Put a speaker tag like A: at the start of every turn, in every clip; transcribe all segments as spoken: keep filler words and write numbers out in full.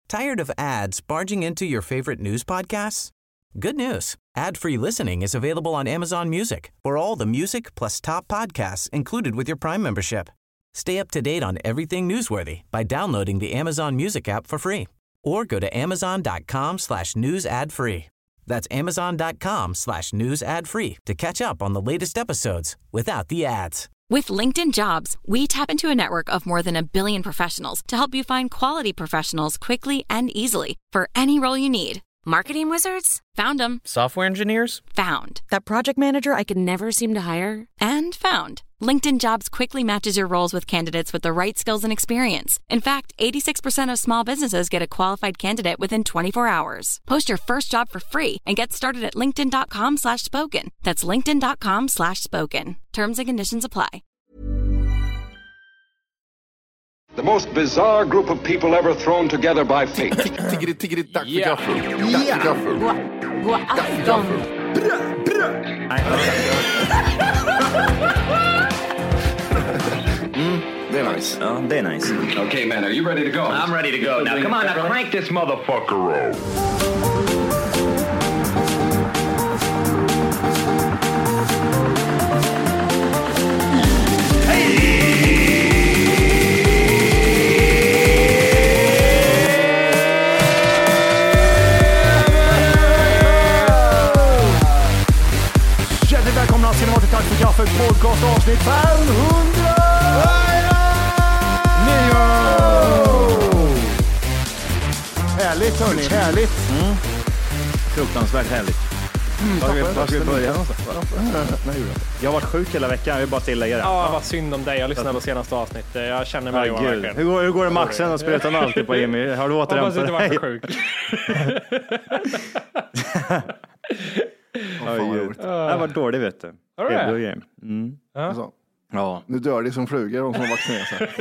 A: Tired of ads barging into your favorite news podcasts? Good news. Ad-free listening is available on Amazon Music for all the music plus top podcasts included with your Prime membership. Stay up to date on everything newsworthy by downloading the Amazon Music app for free or go to amazon.com slash news ad free. That's amazon.com slash news ad free to catch up on the latest episodes without the ads.
B: With LinkedIn Jobs, we tap into a network of more than a billion professionals to help you find quality professionals quickly and easily for any role you need. Marketing wizards? Found them.
C: Software engineers?
B: Found. That project manager I could never seem to hire? And found. LinkedIn Jobs quickly matches your roles with candidates with the right skills and experience. In fact, eighty-six percent of small businesses get a qualified candidate within twenty-four hours. Post your first job for free and get started at linkedin.com slash spoken. That's linkedin.com slash spoken. Terms and conditions apply.
D: The most bizarre group of people ever thrown together by fate.
E: Tiggeri, tiggeri, dack för
F: Ja.
E: gaffel. Dack för gaffel.
B: God afton.
E: Mm, det är nice.
F: Ja, det är nice.
D: Okay, man, are you ready to go?
F: I'm ready to go. Now, come on, now crank this motherfucker up.
G: Välkomna till Martin Tack för kaffet podcast avsnitt femhundra nio. Härligt hörni, härligt.
F: Mm. Fruktansvärt härligt.
G: Mm,
F: Var ska- var ska vi börja någonstans?
G: Nej,
F: Jag har varit sjuk hela veckan, jag vill bara tillägga det.
C: Ja, vad synd om dig. Jag lyssnade på senaste avsnittet. Jag känner mig
F: Ja,
C: Johan
F: gud.
C: verkligen.
F: Hur går, hur går det med axeln och sprutan alltid på Jimmy? Har du
C: Hoppas
F: återhämtat
C: inte varit
F: dig?
C: sjuk.
F: Ja, gud. Det har varit dåligt, vet du.
C: Har du det?
F: Februari. Mm.
E: Alltså,
F: Ja.
E: nu dör de som flugor, de som har vaccinerat sig.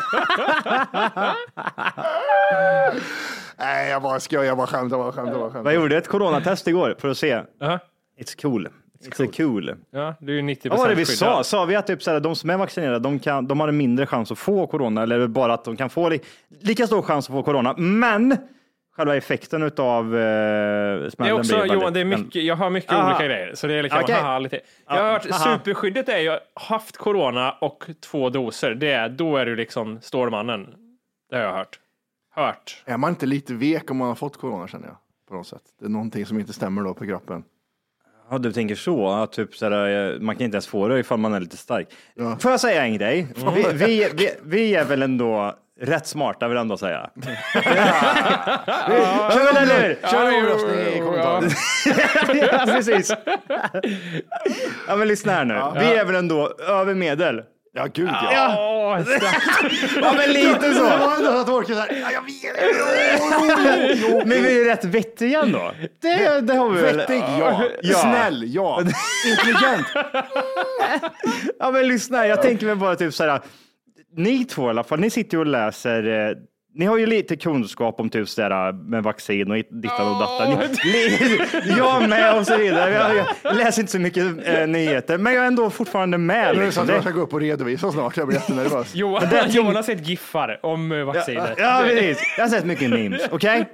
E: Nej, jag bara skojar, jag bara skämtar, jag bara skämtar, jag bara skämtar.
F: Jag gjorde ett coronatest igår för att se.
C: Ja.
F: It's cool. It's cool. cool.
C: Ja, du är ju nittio
F: Vad var
C: procent
F: det vi sa?
C: skyddad.
F: Sa vi att typ, såhär, de som är vaccinerade, de, kan, de har en mindre chans att få corona, eller bara att de kan få li, lika stor chans att få corona, men själva effekten utav eh, smällen
C: Det är också,
F: blir
C: Johan, det är
F: men-
C: mycket, jag har mycket
F: Aha.
C: olika grejer. Så det är liksom,
F: Okej.
C: haha, lite. Jag har
F: Ja,
C: hört,
F: aha.
C: superskyddet är ju haft corona och två doser. Det är, då är du liksom Stålmannen. Det har jag hört. Hört.
E: Är man inte lite vek om man har fått corona, känner jag, på något sätt? Det är någonting som inte stämmer då på kroppen.
F: Ja, du tänker så, att typ, såhär, man kan inte ens få det ifall man är lite stark.
E: Ja.
F: Får jag säga en grej? Vi, vi, vi, vi är väl ändå rätt smarta, vill jag ändå säga. Kör väl, eller hur?
E: Kör en omröstning i kommentaren.
F: Ja, precis. Ja, men lyssna här nu. Vi är väl ändå över medel.
E: Ja, gud ja.
F: Ja,
C: Åh,
F: ja men lite så.
E: Det var ändå att orka såhär, ja, jag vet.
F: Men vi är rätt vettiga ändå. Det, det har vi väl.
E: Vettig, ja.
F: Ja.
E: Snäll, ja. Intelligent.
F: Ja, men lyssna, jag tänker mig bara typ så här. Ni två i alla fall, ni sitter ju och läser. Eh, ni har ju lite kunskap om typ så här med vaccin och dittan och dattan. Ni- Jag med och så vidare. Jag, jag läser inte så mycket eh, nyheter, men jag är ändå fortfarande med.
E: Nu är det så
F: Liksom.
E: att jag
F: Det,
E: ska gå upp och redovisa snart. Jag blir jättenervös.
C: Johan,
F: det är ting-
C: Johan har sett giffar om eh, vaccinet.
F: ja, precis. Jag har sett mycket memes, okej?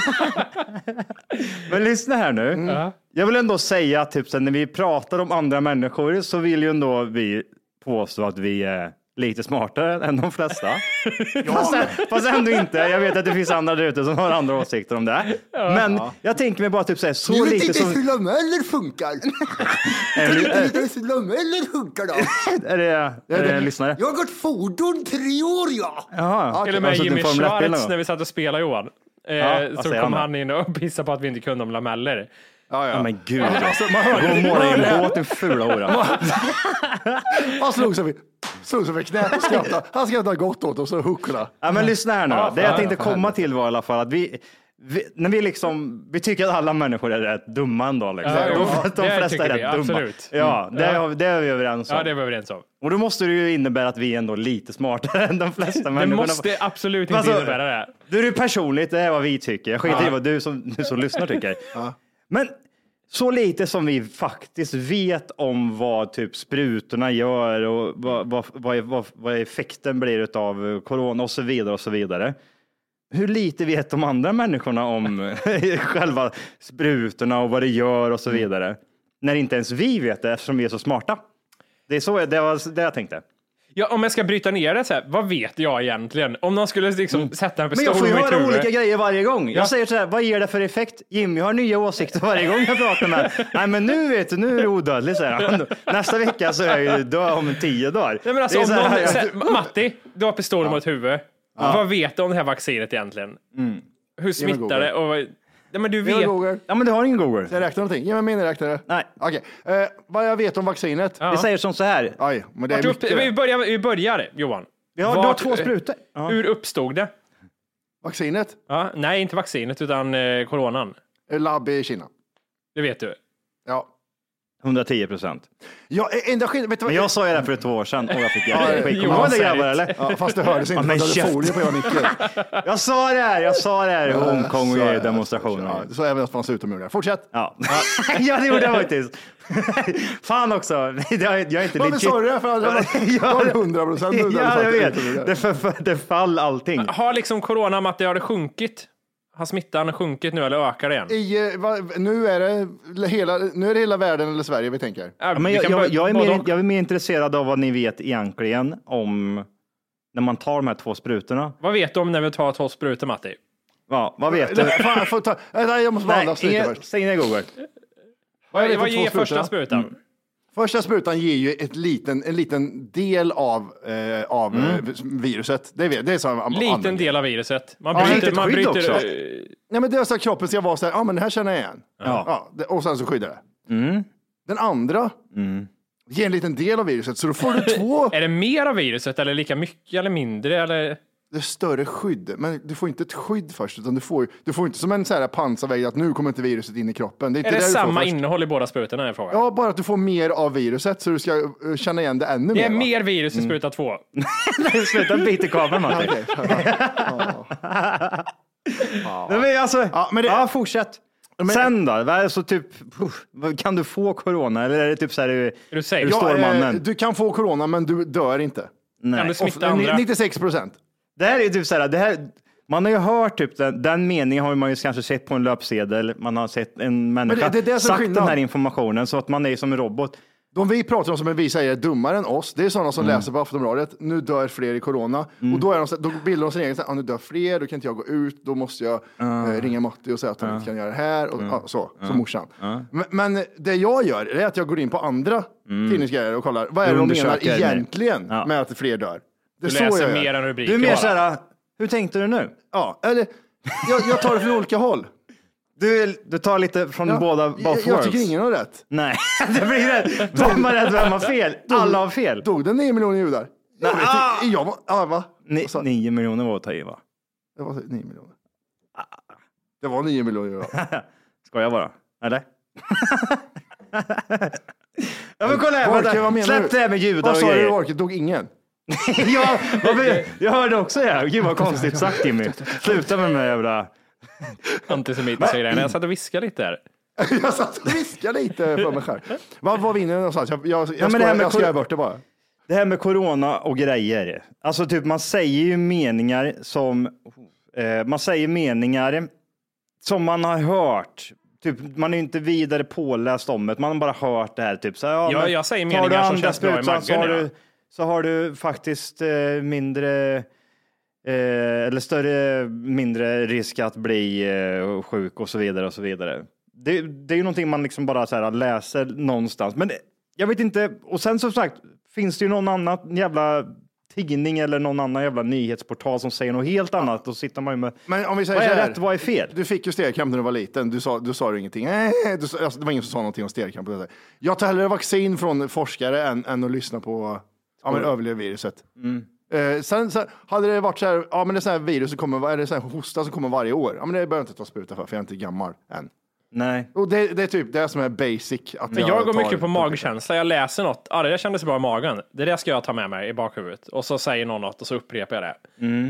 F: Men lyssna här nu.
C: Ja.
F: Jag vill ändå säga typ så här, när vi pratar om andra människor så vill ju ändå vi påstå att vi är lite smartare än de flesta. fast, fast ändå inte. Jag vet att det finns andra där ute som har andra åsikter om det. Men jag tänker mig bara typ så här, så
E: Du vet
F: lite
E: inte
F: som...
E: hur lameller funkar. Du vet inte hur lameller funkar då.
F: Är det, är det en lyssnare?
E: Jag har gått fordon tre år, ja.
F: Jaha.
C: Till och med
F: Alltså,
C: Jimmy
F: din Formel ett-bil någon
C: Schwartz
F: gång?
C: när vi satt och spelade, Johan. Eh,
F: Ja, vad
C: så
F: säger
C: kom
F: han
C: han in och pissade på att vi inte kunde om lameller.
E: Ja,
F: Ja,
E: ja.
F: men gud. Alltså, man hör gå och måla i en båt, en fula hora.
E: Han slog sig vid, slog sig vid knät och skrattade. Han skrattade gott åt och så huckla.
F: Ja, men lyssna här nu.
C: Ja,
F: Det jag
C: fan,
F: tänkte
E: fan.
F: komma till var i alla fall att vi, vi när vi liksom, vi tycker att alla människor är rätt dumma ändå. Liksom.
C: Ja, jo,
F: de de
C: det
F: flesta
C: tycker
F: är
C: vi,
F: rätt dumma.
C: absolut.
F: Ja, det,
C: Ja.
F: är, det är vi överens om.
C: Ja, det är vi överens om.
F: Och då måste det ju innebära att vi är ändå lite smartare än de flesta
C: Det
F: människorna.
C: måste absolut inte
F: Alltså,
C: innebära det.
F: Du är det personligt, det är vad vi tycker. Jag skiter
C: Ja.
F: i vad du som, du som lyssnar tycker. Men så lite som vi faktiskt vet om vad typ sprutorna gör och vad, vad, vad, vad, vad effekten blir av corona och så vidare och så vidare. hur lite vet de andra människorna om själva sprutorna och vad det gör och så vidare. Mm. När inte ens vi vet det eftersom vi är så smarta. Det är så det var det jag tänkte.
C: Ja, om jag ska bryta ner det så här, vad vet jag egentligen? Om någon skulle liksom mm. sätta en pistol i mitt
F: huvud. Men
C: huvud.
F: jag får ju höra olika grejer varje gång.
C: Ja.
F: Jag säger så här, vad ger det för effekt? Jimmy har nya åsikter varje gång jag pratar med. Nej, men nu vet du, nu är det odödlig, säger han. Nästa vecka så är jag ju död om tio dagar.
C: Nej, men alltså, om
F: här,
C: någon,
F: jag...
C: så, Matti, du har pistolen
F: ja.
C: mot huvudet. Ja. Vad vet du om det här vaccinet egentligen?
F: Mm.
C: Hur smittar det? Och, ja, men du vet.
F: Ja, men du har ingen Google.
E: Ska jag räkna någonting? Ge mig miniräknare.
F: Nej.
E: Okej. Okay. Uh, vad jag vet om vaccinet.
F: Ja. Vi säger som så här.
E: Aj, men det är
C: upp, vi, börjar, vi börjar, Johan.
F: Vi har, Vart, två sprutor.
C: Ja. Hur uppstod det?
E: Vaccinet?
C: Ja, nej, inte vaccinet utan eh, coronan.
E: Labb i Kina.
C: Det vet du.
E: Ja.
F: hundratio procent.
E: Ja, enda skillnad, vet du vad?
F: Men jag sa ju det för två år sedan och jag fick
E: ja,
F: skit. Kommer du grabbar eller?
E: Ja, fast det hördes inte.
F: Ja,
E: men folie på jag nickade.
F: Jag sa det här, jag sa det här i Hongkong och i demonstrationen.
E: Ja, så även att fanns utomhus. Fortsätt.
F: Ja. Ja, det gjorde jag faktiskt. Fan också. Jag är inte
E: Varför sa du det? För jag har hundra procent.
F: Ja, jag vet. Det, för, för, det fall allting.
C: Har liksom corona, Matti, har det sjunkit? Har smittan sjunkit nu eller ökar det igen?
E: I, va, nu, är det hela, nu är det hela världen eller Sverige vi tänker.
F: Ja, men jag, jag, jag, är mer, jag är mer intresserad av vad ni vet egentligen om när man tar de här två sprutorna.
C: Vad vet du om när vi tar två sprutor, Matti?
F: Ja, vad vet du?
E: Fan, jag, får ta, jag måste bara andas lite först.
F: Säg ner Google.
C: Vad, vad ger första sprutan? Mm.
E: Första sprutan ger ju ett liten, en liten del av, eh, av mm. viruset. Det är, det är så
C: liten
E: använder.
C: del av viruset. Man
F: ja,
C: bryter, man bryter
E: också. Ja, men det är så att kroppen ska vara så här, ja men det här känner jag igen.
F: Ja.
E: Ja, det, och sen så skyddar det.
F: Mm.
E: Den andra mm. ger en liten del av viruset, så då får du två.
C: Är det mer av viruset eller lika mycket eller mindre? Eller?
E: Det är större skydd, men du får inte ett skydd först, utan du får, du får inte som en så här pansarvägg att nu kommer inte viruset in i kroppen. Det är inte
C: är det samma
E: först.
C: Innehåll i båda sprutorna? Är frågan.
E: Ja, bara att du får mer av viruset så du ska känna igen det ännu mer.
C: Det är
E: va?
C: mer virus i spruta mm. två.
F: Sluta bita kabeln, Matti. Men alltså, ja, men det... ja, fortsätt. Men... Sen då? Alltså, typ, kan du få corona? Eller är det typ så här, är
C: du säger?
F: Är du Stålmannen?
E: Ja, du kan få corona, men du dör inte.
C: Nej. Kan du smitta andra?
E: nittiosex procent.
F: Det här är typ så här, det här, man har ju hört typ den, den meningen har man ju kanske sett på en löpsedel. Man har sett en människa det, det sagt skillnad. Den här informationen så att man är som en robot.
E: De vi pratar om som vi säger är dummare än oss. Det är sådana som mm. läser på Aftonbladet. Nu dör fler i corona. Mm. Och då, är de, då bildar de sin egen. Ah, nu dör fler, då kan inte jag gå ut. Då måste jag uh. eh, ringa Matti och säga att han uh. inte kan göra det här. Och, uh. ah, så, uh. som morsan. Uh. Men, men det jag gör är att jag går in på andra mm. tidningsgrejer och kollar. Vad är det de menar egentligen uh. med att fler dör? Det
C: du
E: är
C: läser
E: så
C: mer än rubriker.
F: Du är mer så här, hur tänkte du nu?
E: Ja, eller jag, jag tar det från olika håll.
F: Du, du tar lite från ja, båda both
E: jag, jag tycker ingen har rätt.
F: Nej, det blir rätt. Vem har rätt, vem har fel? Alla har fel.
E: Dog det nio miljoner judar?
F: Nej, ah!
E: jag var, ah, va?
F: Ni, nio miljoner var att ta i, va?
E: Det var nio miljoner. Ah. Det var nio miljoner judar.
F: Ska jag bara? Eller? Ja, men kolla här.
E: Orke, vad menar
F: släpp
E: du?
F: det här med judar
E: vad
F: och
E: grejer. Vad sa
F: grejer.
E: du, Orke? Dog ingen?
F: Ja, jag, jag hörde också det. Gud vad konstigt sagt, Jimmy. Sluta med mig jävla...
C: antisemitiska grejerna. Jag satt och viskade lite här.
E: Jag satt och viskade lite för mig själv. Vad var vinner någonstans? Jag, jag, jag,
F: ja,
E: ska, jag ska göra bort det bara.
F: Det här med corona och grejer. Alltså typ man säger ju meningar som eh, man säger meningar som man har hört. Typ man är inte vidare påläst om det. Man har bara hört det här typ så här, ja,
C: ja, jag säger meningar som känns bra i magen.
F: Så har, ja. du, så har du faktiskt eh, mindre eh, eller större mindre risk att bli eh, sjuk och så vidare och så vidare. Det, det är ju någonting man liksom bara så här läser någonstans. Men det, jag vet inte. Och sen som sagt finns det ju någon annan jävla tidning eller någon annan jävla nyhetsportal som säger något helt annat. Då sitter man ju med,
E: men om vi säger
F: vad är
E: här,
F: rätt, vad är fel?
E: Du fick ju stelkramp när du var liten. Du sa, du sa ingenting. Äh, du, alltså, det var ingen som sa någonting om stelkramp. Jag tar hellre vaccin från forskare än, än att lyssna på ja, men, överleva viruset. Mm. Eh, sen, sen hade det varit så här, ja men det är så här virus som kommer, är det så här hosta som kommer varje år. Ja men det behöver jag inte ta spruta för, för jag är inte gammal än.
F: Nej.
E: Och det, det är typ det som är basic. Att
C: men jag, jag går mycket på magkänsla. Jag läser något. Ah, det där kändes bra i magen. Det där ska jag ta med mig i bakhuvudet. Och så säger någon något och så upprepar jag det.
F: Mm.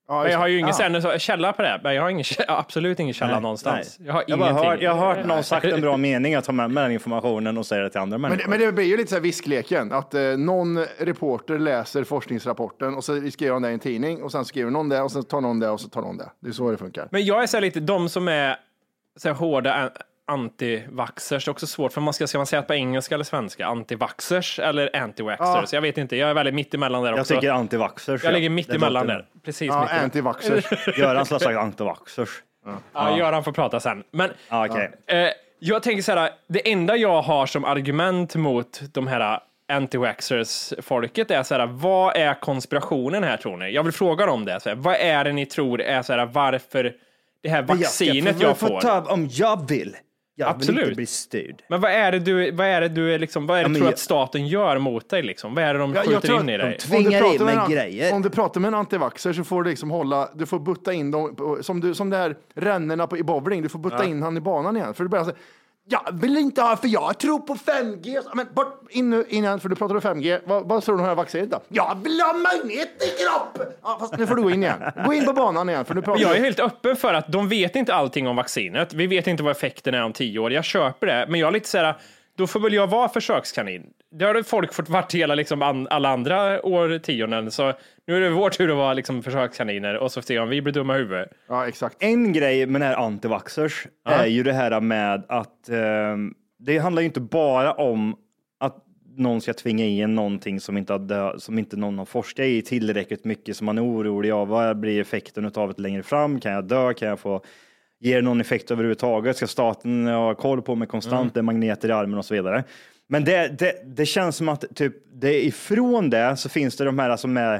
E: Ja,
C: Men jag har ju ingen
E: ja.
C: ja. källa på det. Men jag har ingen, absolut ingen källa
F: Nej,
C: någonstans.
F: nej.
C: Jag har
F: Jag, bara
C: ingenting.
F: hört, jag har hört någon sagt en bra mening att ta med, med den informationen och säga det till andra
E: Men,
F: människor.
E: men det blir ju lite så här viskleken, att eh, någon reporter läser forskningsrapporten och så skriver de det i en tidning och sen skriver någon det och sen tar någon det och så tar någon det. Det är så det funkar.
C: Men jag är så här lite, de som är så här hårda anti-vaxxers, det är också svårt, för man ska, ska man säga att på engelska eller svenska, anti-vaxxers eller anti-vaxxers, ja. Jag vet inte, jag är väldigt mitt emellan där också.
F: Jag tycker anti-vaxxers.
C: Jag ligger mitt emellan där, precis
E: Ja,
C: mitt emellan.
E: anti-vaxxers.
F: Göran skulle ha sagt anti-vaxxers.
C: Ja, ja. Göran får prata sen. Men
F: Ja, okay.
C: eh, jag tänker så här, det enda jag har som argument mot de här anti-vaxxers-folket är så här, vad är konspirationen här tror ni? Jag vill fråga dem det, så här, vad är det ni tror är så här, varför det här vaccinet jag, jag får?
F: Ta om jag vill. Jag
C: Absolut.
F: vill inte bli styrd.
C: Men vad är det du, vad är det du är liksom, vad är det
F: Ja,
C: tror
F: jag...
C: att staten gör mot dig liksom? Vad är det de
E: Ja,
C: skjuter
E: tror
C: in i dig?
F: De tvingar in med
E: en,
F: grejer.
E: Om du pratar med en antivaxxer så får du liksom hålla, du får butta in dem, på, som, du, som det här rännerna på, i bowling, du får butta ja. in han i banan igen. För du börjar säga, jag vill inte ha, för jag tror på fem G. Men bort in nu, innan, för du pratar om fem G. Vad, vad tror du om det här vaccinet då? Jag vill ha magnet i kroppen! Ja, fast nu får du gå in igen. Gå in på banan igen. För nu pratar
C: jag är helt öppen för att de vet inte allting om vaccinet. Vi vet inte vad effekten är om tio år. Jag köper det. Men jag är lite så här, då får väl jag vara försökskanin. Det har folk fått varit hela liksom an, alla andra årtionden. Så nu är det vår tur att vara liksom försökskaniner och så ser om vi blir dumma i huvudet.
E: Ja, exakt.
F: En grej med den här antivaxxers ja. är ju det här med att eh, det handlar ju inte bara om att någon ska tvinga in någonting som inte, hade, som inte någon har forskat i tillräckligt mycket, som man är orolig av. Vad blir effekten av det längre fram? Kan jag dö? Kan jag få ge det någon effekt överhuvudtaget? Ska staten ha koll på med konstant mm. magneter i armen och så vidare? Men det, det, det känns som att typ, det ifrån det så finns det de här som är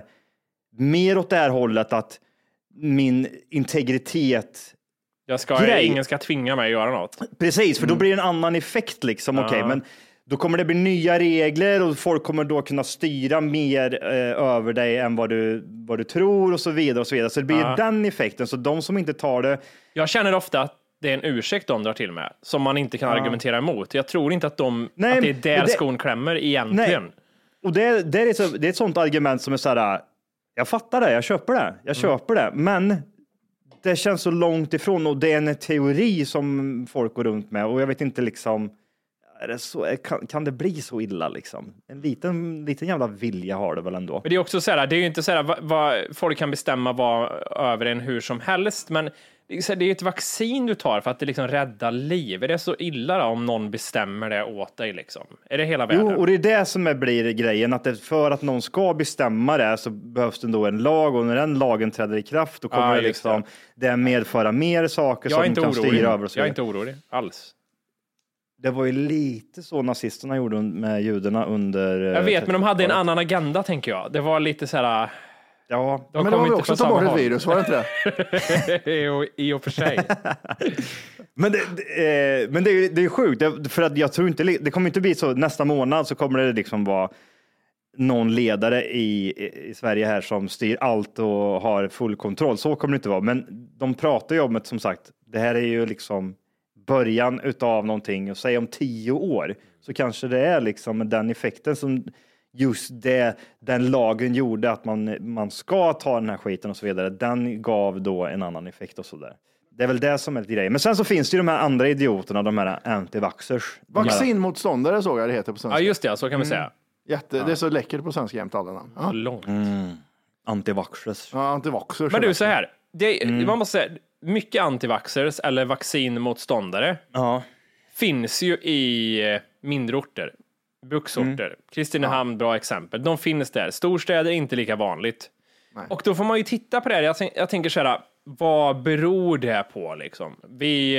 F: mer åt det här hållet att min integritet
C: jag ska, ingen ska tvinga mig att göra något.
F: Precis, för då blir det en annan effekt liksom. Okej, okay, men då kommer det bli nya regler och folk kommer då kunna styra mer eh, över dig än vad du, vad du tror och så vidare och så vidare. Så det blir ja. den effekten. Så de som inte tar det...
C: Jag känner ofta att det är en ursäkt de drar till med som man inte kan ja. argumentera emot. Jag tror inte att, de, nej, att det är där det, skon klämmer egentligen. Nej.
F: Och det, det, är så, det är ett sånt argument som är så här, jag fattar det, jag köper det, jag köper mm. det, men det känns så långt ifrån och det är en teori som folk går runt med och jag vet inte liksom, är det så, kan, kan det bli så illa liksom? En liten, liten jävla vilja har det väl ändå.
C: Men det är också så här, det är ju inte så här vad, vad folk kan bestämma vad över en hur som helst, men det är ju ett vaccin du tar för att det liksom räddar liv. Är det så illa då, om någon bestämmer det åt dig liksom? Är det hela världen?
F: Jo, och det är det som är, blir grejen. Att det, för att någon ska bestämma det så behövs det då en lag och när den lagen träder i kraft då kommer ah, det liksom det. det medföra mer saker
C: jag
F: som kan styra över.
C: Jag är inte orolig alls.
F: Det var ju lite så nazisterna gjorde med judarna under...
C: Jag vet, men de hade en annan agenda tänker jag. Det var lite så här...
E: Ja, de men det var vi också ta bort ett virus, var det inte
C: det? I och för sig.
F: men det, det, men det, är, det är sjukt, det, för att jag tror inte, det kommer inte bli så, nästa månad så kommer det liksom vara någon ledare i, i Sverige här som styr allt och har full kontroll. Så kommer det inte vara, men de pratar ju om att som sagt, det här är ju liksom början utav någonting och säg om tio år så kanske det är liksom den effekten som just det, den lagen gjorde att man, man ska ta den här skiten och så vidare, den gav då en annan effekt och så där. Det är väl det som är lite grej. Men sen så finns det ju de här andra idioterna, de här anti-vaxxers.
E: Vaccinmotståndare såg jag det heter på svenska.
C: Ja just det, så kan vi säga.
E: Mm. Jätte, ja. Det är så läckert på svenska jämt alla namn.
C: Ja. Långt.
F: Mm. Anti-vaxxers.
E: Ja, anti-vaxxers.
C: Men du, så här. Det, mm. Man måste säga, mycket anti-vaxxers eller vaccinmotståndare
F: ja.
C: finns ju i mindre orter. Bruksorter. Mm. Kristinehamn, ja. Bra exempel. De finns där. Storstäder är inte lika vanligt. Nej. Och då får man ju titta på det här. Jag, tänk, jag tänker så här, vad beror det på liksom? Vi,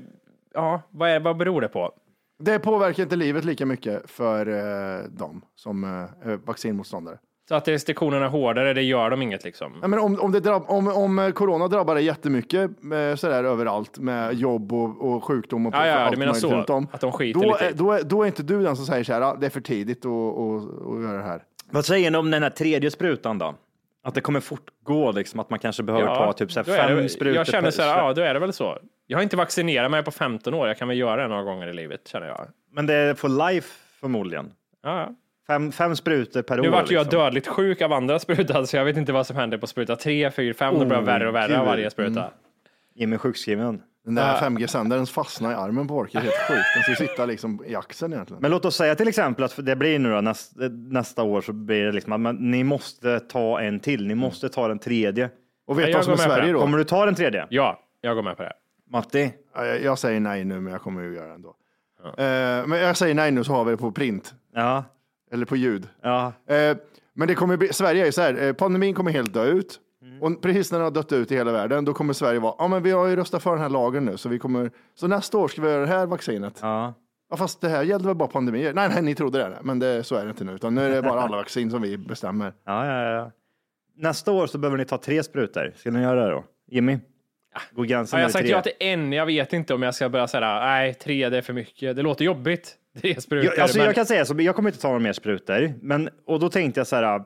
C: ja, vad, är, vad beror det på?
E: Det påverkar inte livet lika mycket för eh, dem som eh, vaccinmotståndare.
C: Så att restriktionerna är hårdare, det gör de inget liksom?
E: Ja, men om, om, det drabb, om, om corona drabbar det jättemycket sådär överallt med jobb och, och sjukdom och
C: ja, ja,
E: allt
C: du menar så,
E: runt om,
C: att de skiter
E: då,
C: lite
E: är, då, är, då är inte du den som säger så här, det är för tidigt att, att, att göra det här.
F: Vad säger ni om den här tredje sprutan då? Att det kommer fortgå liksom, att man kanske behöver ja, ta typ så här fem
C: det,
F: sprutor.
C: Jag känner så här, ja då är det väl så. Jag har inte vaccinerat mig på femton år, jag kan väl göra det några gånger i livet känner jag.
F: Men det är for life förmodligen.
C: Ja,
F: Fem, fem sprutor per år.
C: Nu vart jag
F: liksom.
C: dödligt sjuk av andra sprutan, så jag vet inte vad som händer på spruta tre, fyra, fem. Oh, det blir värre och värre av varje spruta. Mm.
F: Ge mig sjukskriven.
E: Den där uh. fem G-sändaren fastnar i armen på Ork. Det är helt sjukt. Den ska sitta liksom i axeln egentligen.
F: Men låt oss säga till exempel att det blir nu då, näst, nästa år så blir det liksom att man, ni måste ta en till. Ni måste ta den tredje.
E: Och vet du vad som är Sverige då?
F: Kommer du ta den tredje?
C: Ja, jag går med på det.
F: Matti?
E: Jag, jag säger nej nu, men jag kommer ju göra det ändå. Ja. Uh, men jag säger nej nu, så har vi det på print.
F: Ja.
E: Eller på ljud.
F: Ja.
E: Uh, men det kommer bli, Sverige är så här, uh, pandemin kommer helt dö ut. Mm. Och precis när den har dött ut i hela världen, då kommer Sverige vara, ja ah, men vi har ju röstat för den här lagen nu, så vi kommer, så nästa år ska vi göra det här vaccinet.
F: Ja.
E: Ja, fast det här gällde väl bara pandemier. Nej, nej, ni trodde det, men det, så är det inte nu, utan nu är det bara alla vaccin som vi bestämmer.
F: Ja, ja, ja. Nästa år så behöver ni ta tre sprutor. Ska ni göra det då? Jimmy?
C: Går gränsen ja, jag har sagt ja till en, jag vet inte om jag ska börja säga, nej, tre det är för mycket. Det låter jobbigt. Tre sprutor.
F: Jag, alltså,
C: men...
F: jag kan säga så, jag kommer inte ta några mer sprutor, men, och då tänkte jag så här,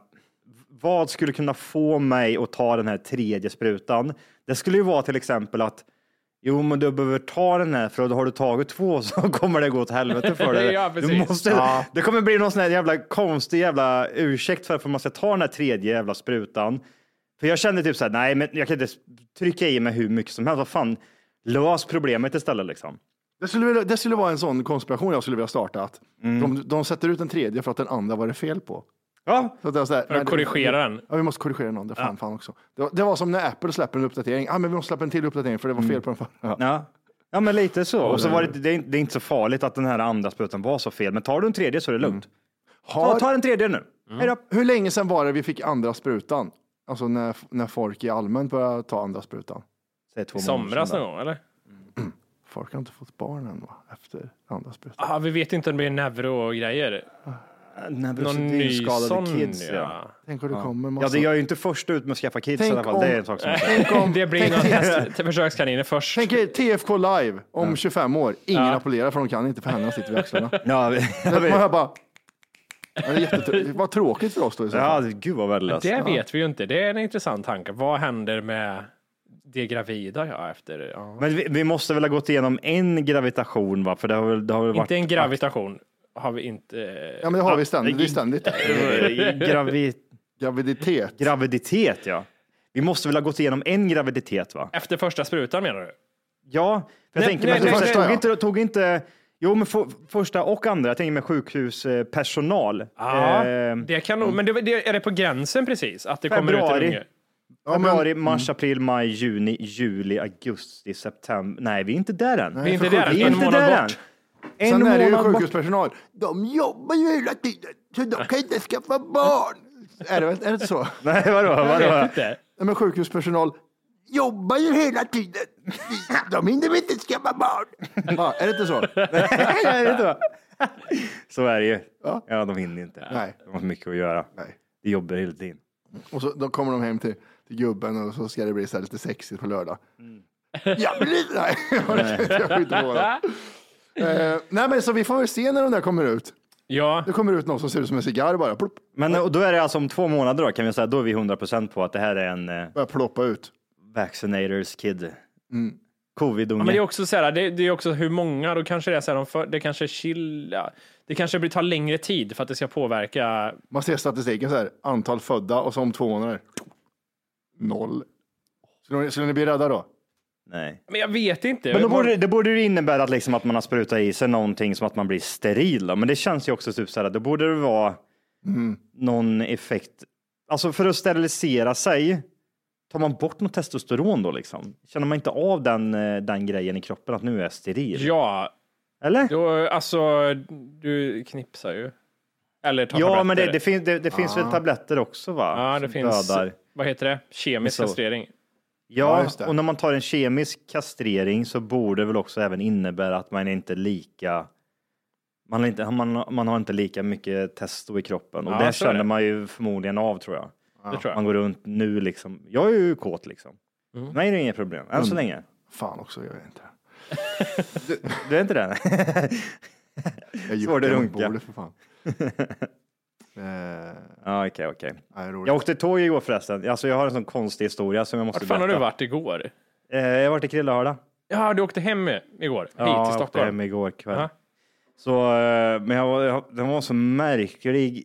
F: vad skulle kunna få mig att ta den här tredje sprutan? Det skulle ju vara till exempel att jo, men du behöver ta den här, för har du tagit två så kommer det gå åt helvete för dig.
C: Ja,
F: du måste, ja. Det kommer bli någon sån här jävla konstig jävla ursäkt för att man ska ta den här tredje jävla sprutan. För jag kände typ så här, nej, men jag kan inte trycka i mig hur mycket som helst. Vad fan, lös problemet istället liksom.
E: Det skulle, det skulle vara en sån konspiration jag skulle vilja starta. Att mm. de, de sätter ut en tredje för att den andra var det fel på.
F: Ja,
E: så det så här,
C: för att korrigera den.
E: Ja, vi måste korrigera någon. Det fan, ja. fan också. Det var, det var som när Apple släpper en uppdatering. Ja, ah, men vi måste släppa en till uppdatering för det var fel mm. på den förra. Ja.
F: Ja. ja, men lite så. Och så var det, det, är, det är inte så farligt att den här andra sprutan var så fel. Men tar du en tredje så är det lugnt. Mm. Har... Ta, ta en tredje nu. Mm.
E: Hur länge sedan var det vi fick andra sprutan? Alltså när, när folk i allmänt började ta andra sprutan.
C: I somras någon gång, eller?
E: Mm. Folk har inte fått barn än, va? Efter andra sprutan.
C: Ah, vi vet inte om det är neuro och grejer. Någon ny sån, kids, ja. ja.
E: Tänk hur det kommer.
F: Massa... Ja, det gör ju inte först ut med att skaffa kids i alla fall.
E: Om...
F: Det är en sak som
C: om... Det blir någon test till försökskaniner först.
E: Tänk er T F K live om ja. tjugofem år. Ingen ja. applåderar för de kan inte, för henne sitter vid axlarna.
F: Ja, vi...
E: Man hör bara... Det är jättetr... det var tråkigt för oss då.
F: Ja, gud vad väldigt.
C: Det ja. vet vi ju inte. Det är en intressant tanke. Vad händer med det gravida ja, efter? Ja.
F: Men vi, vi måste väl ha gått igenom en gravitation, va? För det har väl, det har väl
C: inte
F: varit...
C: en gravitation. Har vi inte...
E: Ja, men det har vi ständigt. Det är ständigt.
F: Gravid...
E: Graviditet.
F: Graviditet, ja. Vi måste väl ha gått igenom en graviditet, va?
C: Efter första sprutan menar du?
F: Ja, för jag nej, tänker, nej, men nej, tog, nej, inte, tog inte... Jo, men för, första och andra. Jag tänker med sjukhuspersonal.
C: Ja, eh, det kan nog... Men det, det, är det på gränsen precis? Att det
F: februari,
C: kommer ut en unge?
F: Februari, mars, april, maj, juni, juli, augusti, september. Nej, vi är inte där än.
C: Nej, vi är inte där än. En månad bort.
E: En Sen är det ju sjukhuspersonal. De jobbar ju hela tiden, så de kan inte skaffa barn. är, det, är det så?
F: Nej, vadå? vadå?
C: Jag vet inte.
E: Men sjukhuspersonal jobbar ju hela tiden. De hinner inte skaffa barn. Ja, är det inte så?
F: Nej, är det inte så? Så är det ju.
E: Ja,
F: ja de hinner inte.
E: Nej.
F: De har mycket att göra.
E: Nej.
F: De jobbar hela tiden.
E: Och så då kommer de hem till, till gubben och så ska det bli så här lite sexigt på lördag. Mm. Ja, men lite. Nej, jag skiter på det. Uh, nej men så vi får väl se när de där kommer ut.
C: Ja.
E: Det kommer ut någon som ser ut som en cigarr bara. Plopp.
F: Men då är det alltså om två månader då kan vi säga, då är vi hundra procent på att det här är en uh,
E: börjar ploppa ut.
F: Vaccinators kid.
E: Mm.
F: Covid-unge.
C: Ja, men det är också så här, det, det är också hur många, då kanske det är så här, de för, det kanske chill, ja, det kanske blir tar längre tid för att det ska påverka.
E: Man ser statistiken så här, antal födda och så om två månader. Noll. Skulle ni, skulle ni bli rädda då?
F: Nej.
C: Men jag vet inte.
F: Men då borde, det borde ju innebära att, liksom att man har sprutat i sig någonting som att man blir steril. Då. Men det känns ju också typ så här, då borde det vara mm. någon effekt. Alltså för att sterilisera sig, tar man bort något testosteron då liksom? Känner man inte av den, den grejen i kroppen att nu är jag steril?
C: Ja.
F: Eller?
C: Då, alltså, du knipsar ju. Eller tar
F: ja,
C: tabletter.
F: men det, det, finns, det, det finns ah. väl tabletter också, va?
C: Ja, det finns. Dödar. Vad heter det? Kemisk kastrering.
F: Ja, ja och när man tar en kemisk kastrering så borde det väl också även innebära att man är inte lika man, är inte, man, man har inte lika mycket testo i kroppen. Och ja, det känner det. man ju förmodligen av, tror jag.
C: Ja. Det tror jag.
F: Man går runt nu liksom. Jag är ju kåt liksom. Mm. Nej, det är inget problem. Än så länge.
E: Fan också, jag är inte.
F: du, du är inte det?
E: jag
F: Svår det runka.
E: För fan.
F: Ja, okej, okej. Jag åkte tåg igår förresten. Alltså, jag har en sån konstig historia som jag måste berätta.
C: Vart fan har du varit igår?
F: Eh, jag har varit i Krillehörda.
C: Ja, du åkte hem igår, hit
F: ja,
C: till Stockholm.
F: Ja, jag åkte hem igår kväll. Uh-huh. Så, men jag var, den var så märklig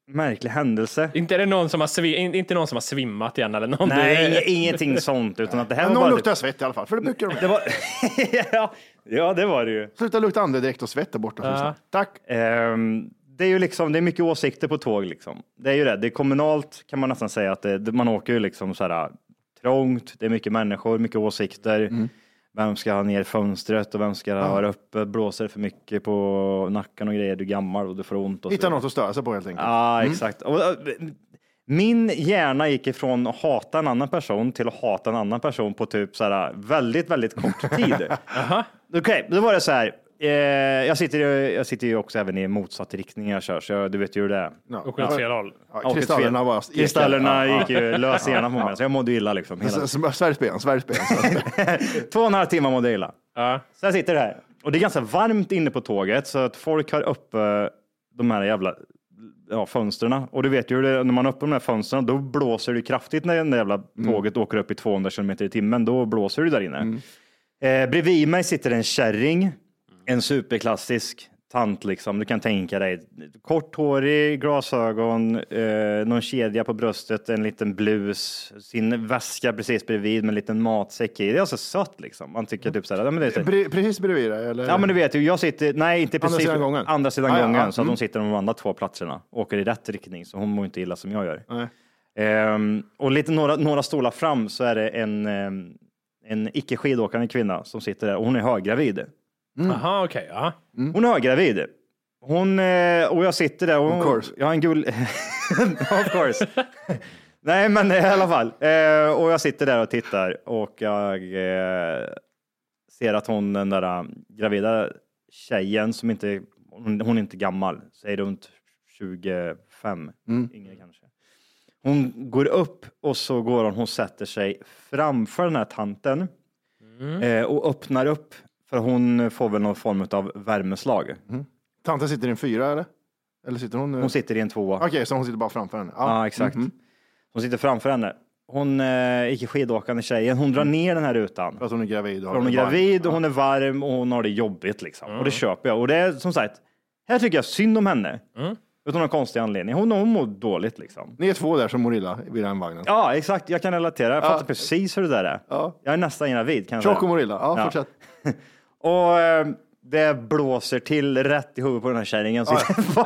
F: märklig händelse.
C: Inte är det någon som har svi- inte någon som har svimmat igen eller någon.
F: Nej, ingenting sånt utan att det här
E: Men
F: var
E: någon
F: bara
E: luktar svett i alla fall, för det brukar de.
F: det var ja, ja, det var det ju.
E: Sluta lukta andedräkt och svett där borta.
C: Ja.
E: Tack.
F: Um, det är ju liksom, det är mycket åsikter på tåg liksom. Det är ju det, det är kommunalt kan man nästan säga att det, man åker ju liksom så här trångt, det är mycket människor, mycket åsikter. Mm. Vem ska ha ner fönstret och vem ska ja. ha öppet, blåser för mycket på nacken och grejer, du är gammal och du får ont. Och
E: hitta något att störa sig på helt enkelt.
F: Ja, mm. exakt. Och, min hjärna gick ifrån att hata en annan person till att hata en annan person på typ så här väldigt, väldigt kort tid. Okej, okay, då var det så här. Eh, jag, sitter, jag sitter ju också även i motsatt riktning jag kör, så jag, du vet ju hur det är.
C: No. Och åt fel håll.
E: Ja, kristallerna var...
F: Kristallerna gick ju lös i ena på mig, så jag mådde illa liksom.
E: Svärdsben, svärdsben.
F: Två och en halv timme mådde illa.
C: Ja.
F: Så jag sitter här. Och det är ganska varmt inne på tåget, så att folk har uppe de här jävla ja, fönstren. Och du vet ju hur det, när man öppnar de här fönstren, då blåser det kraftigt när det jävla tåget mm. åker upp i tvåhundra kilometer i timmen. Då blåser det där inne. Mm. Eh, bredvid mig sitter en kärring. En superklassisk tant liksom. Du kan tänka dig. Korthårig, glasögon, eh, någon kedja på bröstet, en liten blus, sin väska precis bredvid med en liten matsäck i. Det är alltså sött liksom. Man tycker typ så här. Ja, men det är
E: Bre- precis bredvid dig, eller?
F: Ja, men du vet ju, jag sitter, nej inte precis.
E: Andra sidan gången.
F: Andra sidan
E: ah,
F: gången.
E: Ja, ja.
F: Så att
E: mm.
F: de sitter de andra två platserna. Åker i rätt riktning. Så hon mår inte illa som jag gör.
E: Nej.
F: Um, och lite några, några stolar fram så är det en, um, en icke skidåkande kvinna som sitter där. Och hon är höggravid.
C: Mm. Aha, okej. Okay, ja.
F: Mm. Hon är gravid. Hon, och jag sitter där och
E: of course.
F: Jag har en gull... of course. Nej, men i alla fall. Och jag sitter där och tittar och jag ser att hon, den där gravida tjejen som inte, hon, hon är inte gammal, säger runt tjugofem, mm. yngre kanske. Hon går upp och så går hon, hon sätter sig framför den här tanten mm. och öppnar upp. För hon får väl någon form av värmeslag. Mm.
E: Tanten sitter i en fyra, eller? Eller sitter hon...
F: Hon sitter i en tvåa.
E: Okej, okay, så hon sitter bara framför henne.
F: Ja, ja exakt. Mm-hmm. Hon sitter framför henne. Hon är icke skidåkande tjejen. Hon drar ner den här rutan.
E: För att hon är gravid.
F: För hon är gravid och hon är varm och hon har det jobbigt liksom. Mm. Och det köper jag. Och det är som sagt, här tycker jag synd om henne. Mm. Utan någon konstig anledning. Hon, hon mår dåligt liksom.
E: Ni är två där som mår illa vid den vagnen.
F: Ja, exakt. Jag kan relatera. Jag
E: ja.
F: fattar precis hur det där är. Ja. Jag är nästan gravid kanske.
E: Tjock och mår illa. Ja, ja. Fortsätt.
F: Och eh, det blåser till rätt i huvudet på den här kärringen. Så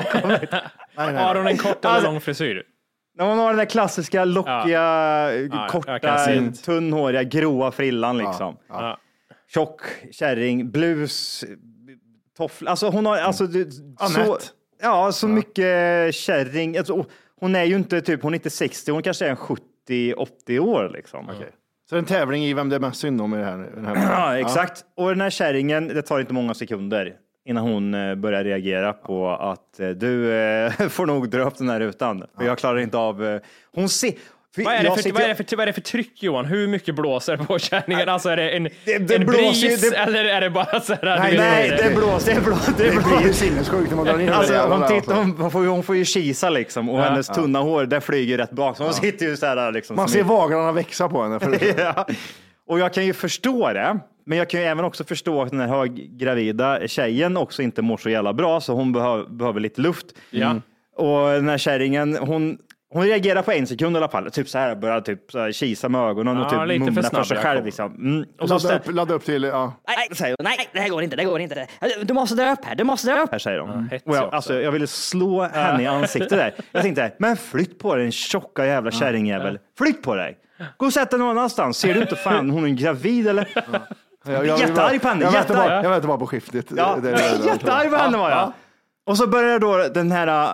C: har hon en kort eller lång frisyr?
F: När hon har den där klassiska, lockiga, ja. korta, ja, tunnhåriga, gråa frillan liksom. Ja. Ja. Tjock kärring, blus, toffla. Alltså hon har, alltså så, ja, så ja. mycket kärring. Alltså, hon är ju inte typ, hon är inte sextio, hon kanske är en sjuttio åttio år liksom.
E: Okej. Okay. Så det är en tävling i vem det är mest synd om i det här. Den här
F: ja, exakt. Och den här kärringen, det tar inte många sekunder innan hon börjar reagera på att du eh, får nog dra upp den här rutan. För jag klarar inte av... Eh, hon ser...
C: Vad är, det för, sitter... vad, är det för, vad är det för tryck, Johan? Hur mycket blåser på kärringen? Alltså är det en,
F: det, det
C: en bris
F: det...
C: eller är det bara så här?
F: Nej, nej det, det blåser. Det, blå, det,
E: det blir ju sinnessjukt när man drar in
F: alltså, hon, tittar, hon, hon, får, hon får ju kisa liksom. Och ja, hennes ja. tunna hår, där flyger rätt bak. Så hon ja. sitter ju så här liksom.
E: Man ser är... vaglarna växa på henne. För
F: ja. Och jag kan ju förstå det. Men jag kan ju även också förstå att den här höggravida tjejen också inte mår så jävla bra. Så hon behöver, behöver lite luft.
C: Ja.
F: Och den här kärringen, hon... Hon reagerar på en sekund i alla fall. Typ så här, börjar typ så här, kisa med ögonen och
C: ja,
F: typ mumla för,
C: för
F: sig själv. Liksom. Mm. Och
E: ladda,
F: så
E: upp, ladda upp till, ja.
H: Nej, säger hon, nej, det här går inte, det går inte. Du måste dra upp här, du måste dra upp
F: här, säger de. Ja, och jag, alltså, jag ville slå henne i ansiktet där. Jag tänkte, men flytt på dig, en tjocka jävla kärringjävel. Flytt på dig. Gå och sätt dig någon annanstans. Ser du inte fan, hon är gravid eller? Ja.
E: Jag, jag,
F: jättearg på henne,
E: jag,
F: jättearg.
E: Bara, jag väntar bara på skiftet.
F: Ja.
E: Det, det, det, det,
F: jättearg på henne var jag. Ja. Och så börjar då den här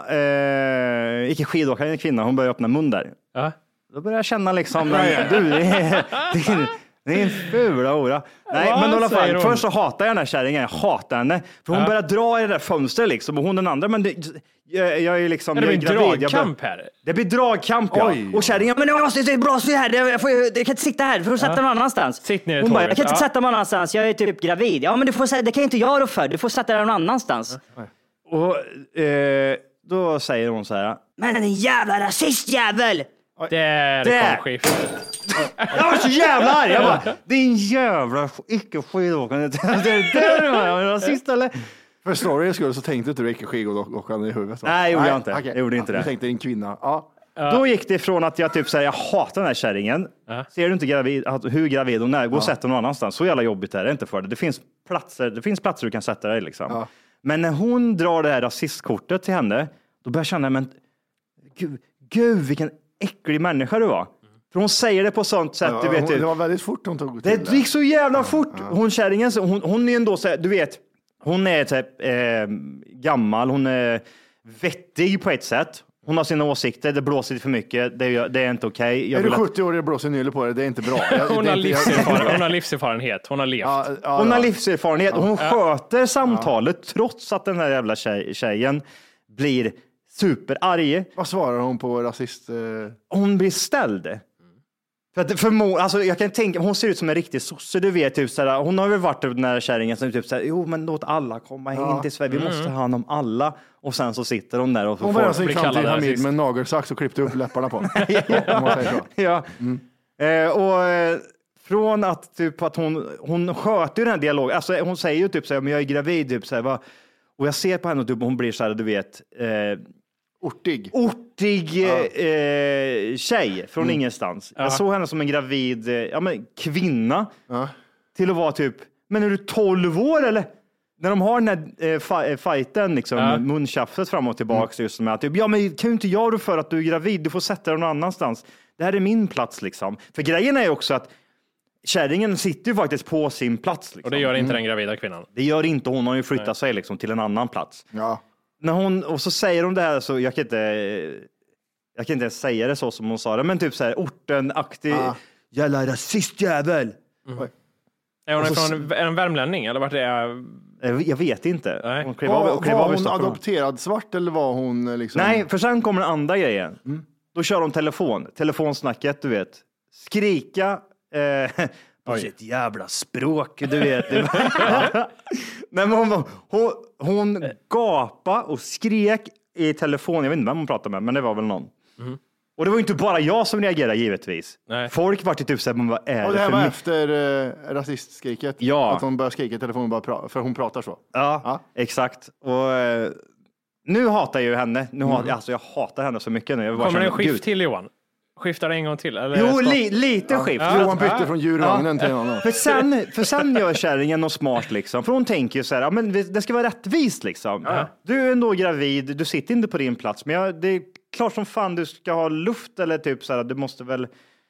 F: eh, icke skidåkande kvinnan, hon börjar öppna mun där.
C: Ja.
F: Då börjar jag känna liksom, du, det är, det är, det är en fula ora. Nej, ja, men i alla fall, först så hatar jag den här kärringen, jag hatar henne. För hon ja. börjar dra i det där fönstret liksom, och hon den andra, men det, jag, jag är liksom...
C: Det blir
F: jag är
C: gravid, dragkamp här.
F: Det blir dragkamp, ja. Oj. Och kärringen,
H: men jag måste blåsa här, jag, får, jag kan inte sitta här, för att sätta ja. någon annanstans.
C: Sitt ner i
H: hon bara, jag kan inte
C: ja.
H: sätta någon annanstans, jag är typ gravid. Ja, men du får, det kan inte jag då för, du får sätta dig någon annanstans.
F: Ja. Och eh, då säger hon så här:
H: men en jävla rasistjävel!
C: Där
F: det
C: kom skiftet.
F: Jag var så jävla arg. Jag bara, din jävla icke skidåkande. Det är där var jag rasist eller?
E: För storyns skull så tänkte inte du icke skidåkande i huvudet? Va?
F: Nej, gjorde jag inte.
E: Okay.
F: Jag gjorde inte
E: ja,
F: det.
E: Du tänkte en kvinna. Ja.
F: Uh. Då gick det ifrån att jag typ säger jag hatar den här kärringen. Uh. Ser du inte gravid, hur gravid hon är? Gå och uh. sätt någon annanstans. Så jävla jobbigt är det inte för det. Det finns platser, det finns platser du kan sätta dig liksom. Uh. Men när hon drar det här rasistkortet till henne, då börjar jag känna, men gud, gud vilken äcklig människa du var. För hon säger det på sånt sätt,
E: ja,
F: du vet.
E: Hon, det var väldigt fort hon tog till
F: det. Det gick så jävla ja, fort.
E: Ja.
F: Hon kärringen, hon, hon är ändå så här, du vet, hon är typ eh, gammal, hon är vettig på ett sätt. Hon har sina åsikter, det blåser lite för mycket, det är, det är inte okej. Okay.
E: Är du sjuttio år och blåser nylle på det, det är inte bra. Jag,
C: hon,
E: det
C: har
E: inte,
C: livserfarenhet. hon har livserfarenhet, hon har levt.
F: Ja, ja, hon ja. har livserfarenhet och hon ja. sköter samtalet ja. trots att den här jävla tjej, tjejen blir superarg.
E: Vad svarar hon på rasist? Eh...
F: Hon blir ställd. För att för, alltså jag kan tänka, hon ser ut som en riktig sosse, du vet, typ såhär, hon har väl varit den där kärringen som typ såhär, jo men låt alla komma ja. in till Sverige, vi mm. måste ha hand om alla, och sen så sitter hon där och
E: hon var alltså fram till Hamid med en nagelsax och klippte upp läpparna på.
F: ja, ja. Mm. Eh, och eh, från att typ att hon, hon sköter ju den här dialogen, alltså hon säger ju typ såhär, men jag är gravid, typ såhär, va? Och jag ser på henne och typ, hon blir såhär, du vet, eh,
E: Ortig.
F: Ortig ja. eh, tjej från mm. ingenstans. Jag ja. såg henne som en gravid eh, ja, men, kvinna ja. till att vara typ, men är du tolv år eller? När de har den här eh, fa- fighten, liksom, ja. muntjafset fram och tillbaka, mm. just med att typ, ja men kan ju inte jag då för att du är gravid, du får sätta dig någon annanstans. Det här är min plats liksom. För grejen är ju också att kärringen sitter ju faktiskt på sin plats. Liksom.
C: Och det gör inte
F: mm.
C: den gravida kvinnan.
F: Det gör inte, hon har ju flyttat Nej. sig liksom, till en annan plats.
E: Ja.
F: När hon, och så säger hon det här, så jag kan inte jag kan inte säga det så som hon sa det, men typ så här ortenaktig ah. jävla rasistjävel.
C: Mm. Är hon så, från en värmlänning eller vart det är?
F: Jag vet inte.
C: Nej.
F: Hon klev
E: var,
F: av, klev
E: var
F: av
E: hon adopterad svart eller var hon liksom?
F: Nej, för sen kommer den andra grejen. Mm. Då kör de telefon, telefonsnacket, du vet. Skrika eh, på sitt jävla språk, du vet. Nej, men hon, hon, hon gapade och skrek i telefon. Jag vet inte vem hon pratade med, men det var väl någon. Mm. Och det var inte bara jag som reagerade, givetvis. Nej. Folk var typ såhär, vad är det?
E: Och det här
F: var
E: mig? efter uh, rasistskriket?
F: Ja.
E: Att hon började skrika i telefon bara pra- för hon pratar så?
F: Ja, ja. exakt. Och uh, nu hatar jag ju henne. Nu mm. hatar, alltså, jag hatar henne så mycket nu. Jag
C: Kommer det en skift till, Johan? Skiftar det en gång till? Eller
F: jo, li, lite ja. skift.
E: Ja. Johan bytte ja. från djurvagnen ja. till någon annan.
F: För sen, för sen gör kärringen något smart liksom. För hon tänker ju så här, ja, men det ska vara rättvist liksom. Ja. Du är ändå gravid, du sitter inte på din plats. Men jag, det är klart som fan du ska ha luft eller typ så här, du måste väl,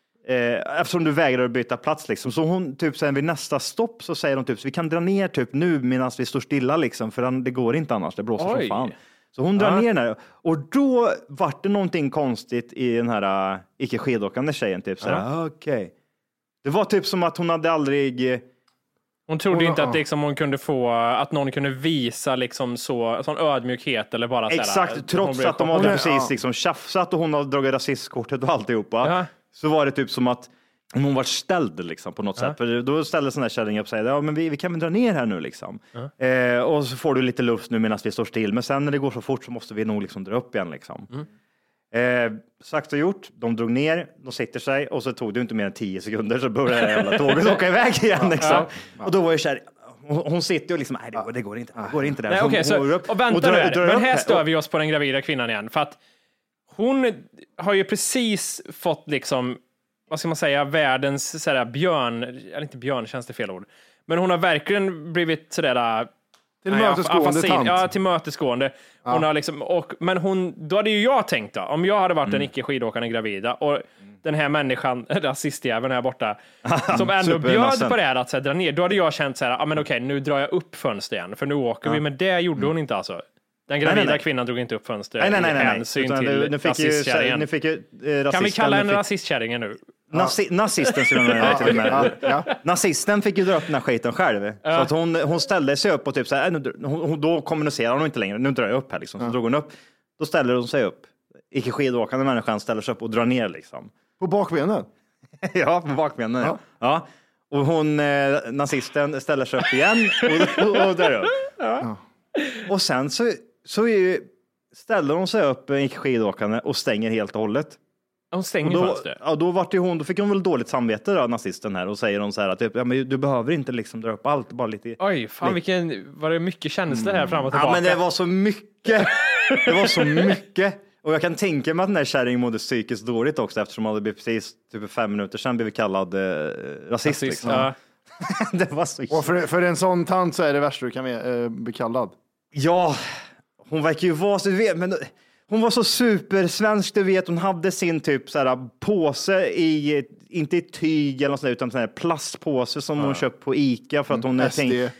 F: eh, eftersom du vägrar att byta plats liksom. Så hon typ sen vid nästa stopp så säger hon typ, så vi kan dra ner typ nu medan vi står stilla liksom. För det går inte annars, det blåser som fan. Så hon drar ja. ner där. Och då var det någonting konstigt i den här uh, icke skidåkande tjejen. Typ, så ja. Okej. Okay. Det var typ som att hon hade aldrig...
C: Hon trodde hon, inte att liksom, hon kunde få, att någon kunde visa liksom så, sån ödmjukhet eller bara
F: exakt,
C: så här,
F: trots att de hade precis ja. liksom tjafsat och hon hade dragit rasistkortet och alltihopa. Ja. Så var det typ som att hon var ställd liksom på något ja. sätt. För då ställde sån här kärring upp och säger, ja men vi, vi kan väl dra ner här nu liksom. Ja. Eh, och så får du lite luft nu medan vi står still. Men sen när det går så fort så måste vi nog liksom dra upp igen liksom. Mm. Eh, sagt och gjort, de drog ner, de sitter sig och så tog det inte mer än tio sekunder så började det jävla tåget åka iväg igen liksom. Ja. Ja. Och då var jag kär, hon, hon sitter och liksom, nej det går, det går inte, det går inte där.
C: Nej, okay, så, upp, och vänta och drar, nu här, men här stör vi oss på den gravida kvinnan igen. För att hon har ju precis fått liksom, vad ska man säga, världens sådär björn, eller inte björn, känns det fel ord. Men hon har verkligen blivit sådär
E: till mötesgående tant.
C: Ja, till mötesgående. Ja. Hon har liksom, och, men hon, då hade ju jag tänkt då, om jag hade varit mm. en icke skidåkande gravida och mm. den här människan, rasistjäveln här borta, som ändå bjöd på det här att så här, dra ner, då hade jag känt så här, ja ah, men okej, nu drar jag upp fönstret igen, för nu åker ja. vi, men det gjorde hon inte alltså. Den gravida nej, nej, nej. kvinnan drog inte upp fönstret.
F: Nej, nej, nej, nej.
C: Hänsyn till nu, nu fick rasistkärringen.
F: Ju, eh,
C: kan vi kalla henne rasistkärringen nu?
F: Nazi- nazisten som de är till med. Ja, ja. Nazisten fick ju dra upp den här skiten själv. Ja. Så att hon, hon ställde sig upp och typ så här, hon, hon, då kommunicerar hon inte längre. Nu drar jag upp här liksom. Så ja. drog hon upp. Då ställer hon sig upp. Icke skidåkande människan ställer sig upp och drar ner liksom.
E: På bakbenen?
F: Ja, på bakbenen. Ja. Ja. Och hon, eh, nazisten, ställer sig upp igen och, och, och drar upp. Ja. Och sen så, så är ju, ställer hon sig upp icke skidåkande och stänger helt och hållet.
C: Hon stänger
F: då,
C: fönstret.
F: Ja, då, var det hon, då fick hon väl dåligt samvete då, nazisten här, och säger hon så här att typ, ja, men du behöver inte liksom dra upp allt, bara lite.
C: Oj, fan vilken, var det mycket känslor här fram och tillbaka?
F: Ja, men det var så mycket. Det var så mycket. Och jag kan tänka mig att den här kärringen mådde psykiskt dåligt också, eftersom hon hade blivit precis typ fem minuter sedan blivit kallad eh, rasist. rasist liksom. Ja. Det var så.
E: Och för, för en sån tant så är det värsta du kan eh, bli kallad.
F: Ja, hon verkar ju vara så, men hon var så supersvensk, du vet. Hon hade sin typ så här påse i, inte i tyg eller något sånt, utan sån här plastpåse som ja. hon köpt på Ica för att hon är tänkt,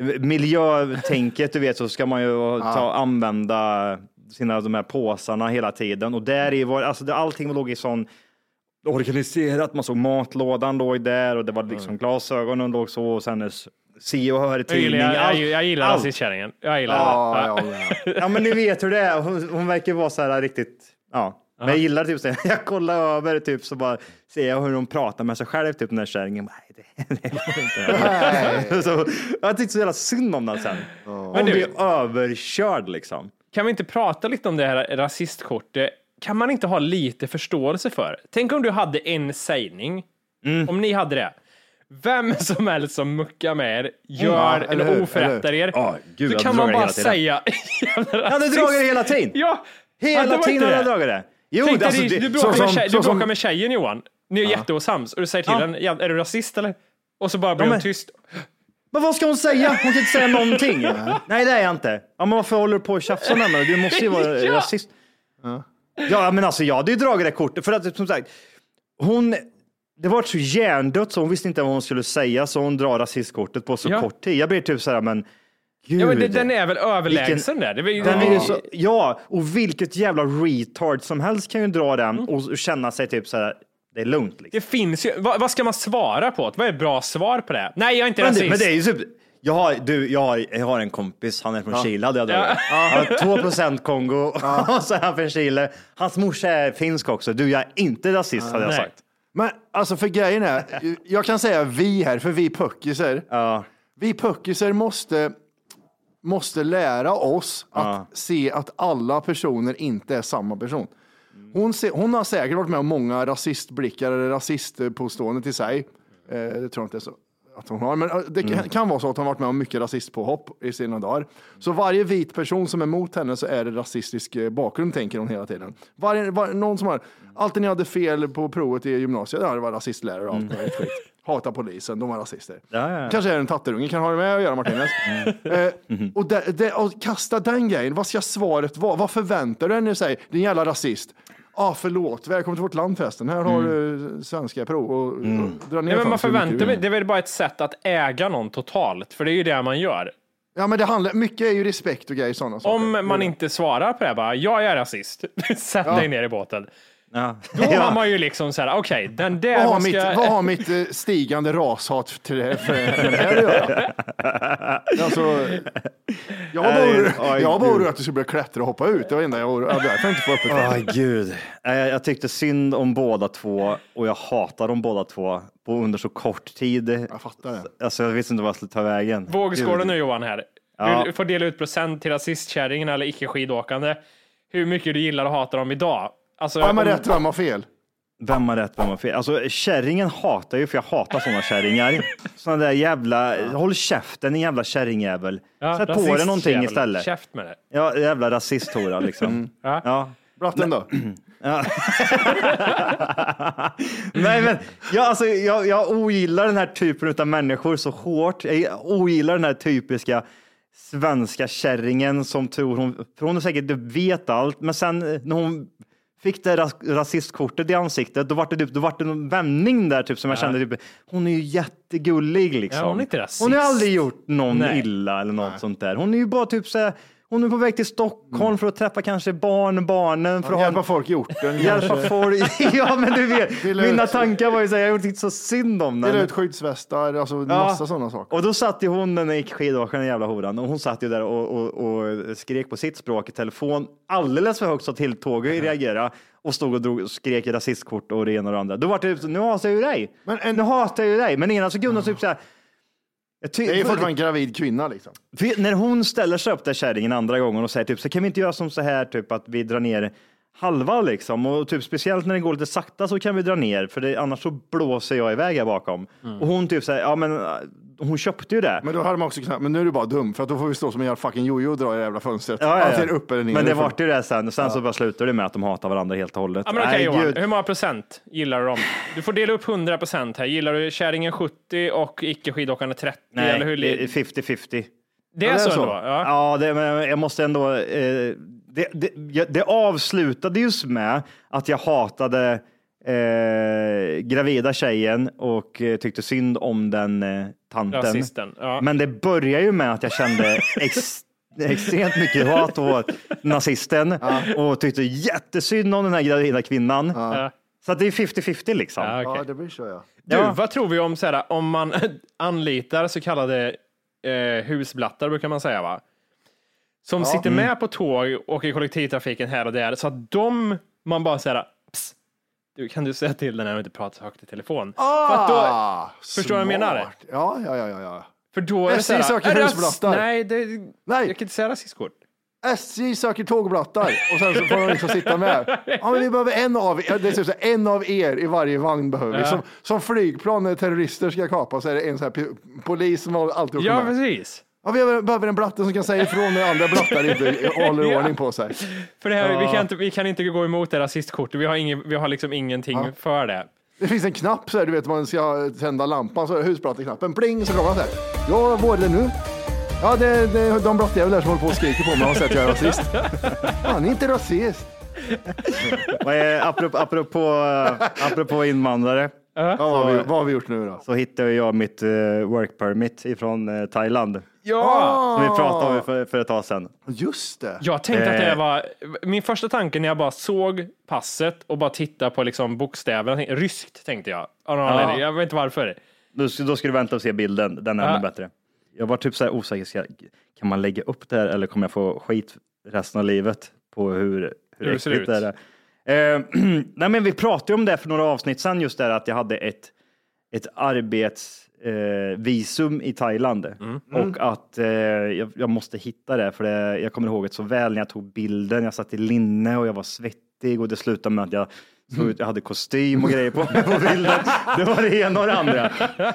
F: miljötänket, du vet, så ska man ju ta, ja. använda sina de här påsarna hela tiden. Och där i var, alltså det, allting låg i sån organiserat, man såg matlådan låg där och det var liksom mm. glasögonen låg så och sen se och höra tidning.
C: Jag, jag, jag, jag gillar rasistkärringen. Jag gillar
F: ja,
C: det.
F: Ja, ja. Ja, men ni vet hur det är. Hon, hon verkar vara så här riktigt, ja. Men jag gillar typ så här, jag kollar över typ så bara ser jag hur hon pratar med sig själv typ den här kärringen. Nej, det, det går inte. Så, jag tyckte så jävla synd om den sen. Hon men du, blir överkörd liksom.
C: Kan vi inte prata lite om det här rasistkortet? Kan man inte ha lite förståelse för? Tänk om du hade en sägning. Mm. Om ni hade det. Vem som helst som muckar med er, gör mm, eller oförrättar er.
F: Oh, Gud,
C: så kan man bara säga...
F: Jag hade dragit det hela tiden.
C: Ja,
F: hela tiden hade jag dragit det. Jo,
C: Tänk
F: alltså,
C: dig,
F: det,
C: du bråkar,
F: så,
C: med, tjej,
F: så,
C: du bråkar
F: som,
C: med tjejen, Johan. Ni är ja. jätteosams. Och du säger till ja. henne, är du rasist eller? Och så bara blir ja, hon tyst.
F: Men vad ska hon säga? Hon kan inte säga någonting. Nej, det är jag inte. Ja, men varför håller du på att tjafsa med mig? Du måste ju vara ja. rasist. Ja. ja, men alltså jag hade ju dragit det kortet. För att, som sagt, hon... Det var så hjärndött så hon visste inte vad hon skulle säga, så hon drar rasistkortet på så ja. kort tid. Jag blir typ så här, men gud.
C: Ja, men det, den är väl överlägsen vilken, där. Det är,
F: den är ju så, ja, och vilket jävla retard som helst kan ju dra den mm. och känna sig typ så här, det är lugnt. Liksom.
C: Det finns ju, vad, vad ska man svara på? Vad är ett bra svar på det? Nej, jag är inte
F: men
C: rasist.
F: Det, men det är ju typ, jag har, du, jag har, jag har en kompis, han är från ja. Chile, hade jag ja. Han har två procent Kongo ja. och så är han från Chile. Hans morsa är finsk också. Du, jag är inte rasist, ja. hade jag Nej. sagt.
E: Men alltså för grejen är, jag kan säga vi här, för vi puckiser, ja. vi puckiser måste, måste lära oss att ja. se att alla personer inte är samma person. Hon, se, hon har säkert varit med om många rasistblickar eller rasistpåståenden till sig. Eh, det tror jag inte är så att hon har, men det kan, mm. kan vara så att hon har varit med om mycket rasistpåhopp i sina dagar. Så varje vit person som är mot henne så är det rasistisk bakgrund, tänker hon hela tiden. Varje, var, någon som har, alltid när jag hade fel på provet i gymnasiet, där det var rasistlärare och allt mm. skit. Hata polisen, de var rasister. Ja, ja, ja. Kanske är en tatterunge, kan ha det med att göra, Martinez. Mm. Eh, och, det, det, och kasta den grejen, vad ska svaret vara? Vad förväntar du dig när du säger, din jävla rasist? Ja, ah, förlåt. Välkommen till vårt land förresten. Här har du svenska prov och, mm. och dra ner.
C: Ja, men man förväntar mig, det är väl bara ett sätt att äga någon totalt, för det är ju det man gör.
E: Ja, men det handlar, mycket är ju respekt och grejer, sådana saker.
C: Om man inte svarar på det, bara, jag är rasist. Sätt ja. dig ner i båten. Ja. Då ja. har man ju liksom så här, okej, okay, den där
E: vad har,
C: ska...
E: mitt, vad har mitt stigande rashat till det för den här att göra? Alltså, jag var bara, jag var bara orolig att du skulle börja klättra och hoppa ut. Det var enda jag var orolig. Jag får inte få upp det.
F: Åh, gud. Jag, jag tyckte synd om båda två och jag hatar dem båda två på under så kort tid.
E: Jag fattar det.
F: Alltså, jag visste inte vad jag skulle ta vägen.
C: Vågskålen nu, Johan, här. Ja. Du får dela ut procent till rasistkärringen eller icke-skidåkande. Hur mycket du gillar och hatar dem idag. Alltså,
E: vem har rätt, vem har fel?
F: Vem har rätt, vem har fel? Alltså kärringen hatar ju, för jag hatar sådana kärringar. Sådana där jävla, ja. håll käften, en jävla kärringjävel. Ja, sätt på det någonting jävel. istället.
C: Käft med det.
F: Ja, jävla rasisthora liksom. Mm.
C: Ja.
F: ja.
E: Bratten då?
F: Ja. Nej, men jag, alltså, jag, jag ogillar den här typen av människor så hårt. Jag ogillar den här typiska svenska kärringen som tror hon, för hon är säkert vet allt, men sen när hon fick det ras, rasistkortet i ansiktet, då var det, då var det en vändning där typ som jag ja. kände typ, hon är ju jättegullig liksom. Ja,
C: hon är inte rasist.
F: Hon har aldrig gjort någon
C: Nej.
F: illa eller något
E: Nej.
F: sånt där. Hon är ju bara typ så här, hon är på väg till Stockholm mm. för att träffa kanske barn, barnen. För
E: ja,
F: att
E: hjälpa
F: ha...
E: folk i orten.
F: Hjälpa folk. Ja, men du vet, mina ut... tankar var ju så här, jag har gjort inte så synd om den.
E: Dela ut skyddsvästar, alltså ja. massa sådana saker.
F: Och då satt ju hon, den gick skidåkaren, den jävla horan. Och hon satt ju där och, och, och skrek på sitt språk i telefon. Alldeles för högt så till tåget mm. reagera. Och stod och, drog, och skrek i rasistkort och det ena och det andra. Då var det typ, nu hatar jag ju dig. Men en... Nu hatar jag ju dig. Men ena sekunden mm. typ så här.
E: Ty- det är ju fortfarande en gravid kvinna liksom.
F: För när hon ställer sig upp där kärringen andra gången och säger typ så kan vi inte göra som så här typ att vi drar ner halva liksom. Och typ speciellt när det går lite sakta så kan vi dra ner. För det, annars så blåser jag iväg här bakom. Mm. Och hon typ säger, ja men hon köpte ju det.
E: Men då hade man också knappt, men nu är du bara dum. För att då får vi stå som en jävla fucking jojo och dra i jävla fönstret.
F: Ja, ja, ja.
E: Upp eller ner.
F: Men det vart ju det sen. Sen ja. så bara slutar det med att de hatar varandra helt och hållet.
C: Ja, men okej, okay, Johan, hur många procent gillar du dem? Du får dela upp hundra procent här. Gillar du kärringen sjuttio och icke skidåkande trettio?
F: Nej,
C: eller hur?
F: Det är femtio femtio.
C: Det är, ja, det är så, så ändå? Ja,
F: ja det, men jag måste ändå... Eh, det, det, det avslutade just med att jag hatade eh, gravida tjejen och eh, tyckte synd om den eh, tanten.
C: Rasisten, ja.
F: Men det börjar ju med att jag kände ex, extremt mycket hat åt nazisten ja. och tyckte jättesynd om den här gravida kvinnan. Ja. Så att det är femtio femtio liksom.
C: Ja, okay.
E: Ja, det blir så, ja.
C: Du,
F: ja.
C: vad tror vi om så här, om man anlitar så kallade eh, husblattar, brukar man säga, va? Som ja. sitter med på tåg och i kollektivtrafiken här och där, så att de, man bara säger, du, kan du säga till den här och inte prata högt i telefon?
E: Ah,
C: för att då, förstår du vad jag menar?
E: Ja, ja, ja, ja.
C: För då är det
E: S J söker husblattar.
C: Nej, det,
E: nej,
C: jag kan inte säga rasistkort.
E: S J söker tågblattar och sen så får de liksom sitta med. Ja, men vi behöver en av er, det är så en av er i varje vagn behöver vi. Ja. Som, som flygplan när terrorister ska kapa så är det en sån här polis som alltid åker
C: ja,
E: med.
C: Precis.
E: Ja, vi behöver en blatte som kan säga ifrån när andra blattar inte håller ja. ordning på sig.
C: För det här, ja. vi, kan inte, vi kan inte gå emot det rasistkortet. Vi har, ingen, vi har liksom ingenting ja. för det.
E: Det finns en knapp så här, du vet, man ska tända lampan så är det husblatteknappen. Pling, så kommer man så här. Ja, vad är det nu? Ja, det, det, de blattjävlar som håller på och skriker på mig och säger att jag är rasist. Han är inte rasist.
F: apropå, apropå, apropå invandrare.
E: Uh-huh. Ja, vad, har vi, vad har vi gjort nu då?
F: Så hittade jag mitt uh, work permit ifrån uh, Thailand.
C: Ja!
F: Som vi pratade om för, för ett tag sedan.
E: Just det.
C: Jag tänkte att det var min första tanke när jag bara såg passet och bara tittade på liksom bokstäverna. Ryskt tänkte jag. Ja. Jag vet inte varför.
F: Då, då ska du vänta och se bilden. Den är ännu uh-huh. bättre. Jag var typ så här osäker. Ska, kan man lägga upp det här eller kommer jag få skit resten av livet på hur, hur, hur det ser ut? Det är. Eh, nej, men vi pratade om det för några avsnitt sedan, just där att jag hade ett, ett arbetsvisum eh, i Thailand mm. och att eh, jag, jag måste hitta det, för det, jag kommer ihåg det så väl när jag tog bilden. Jag satt i linne och jag var svettig och det slutade med att jag såg ut, jag hade kostym och grejer på mig på bilden. Det var det ena och det andra.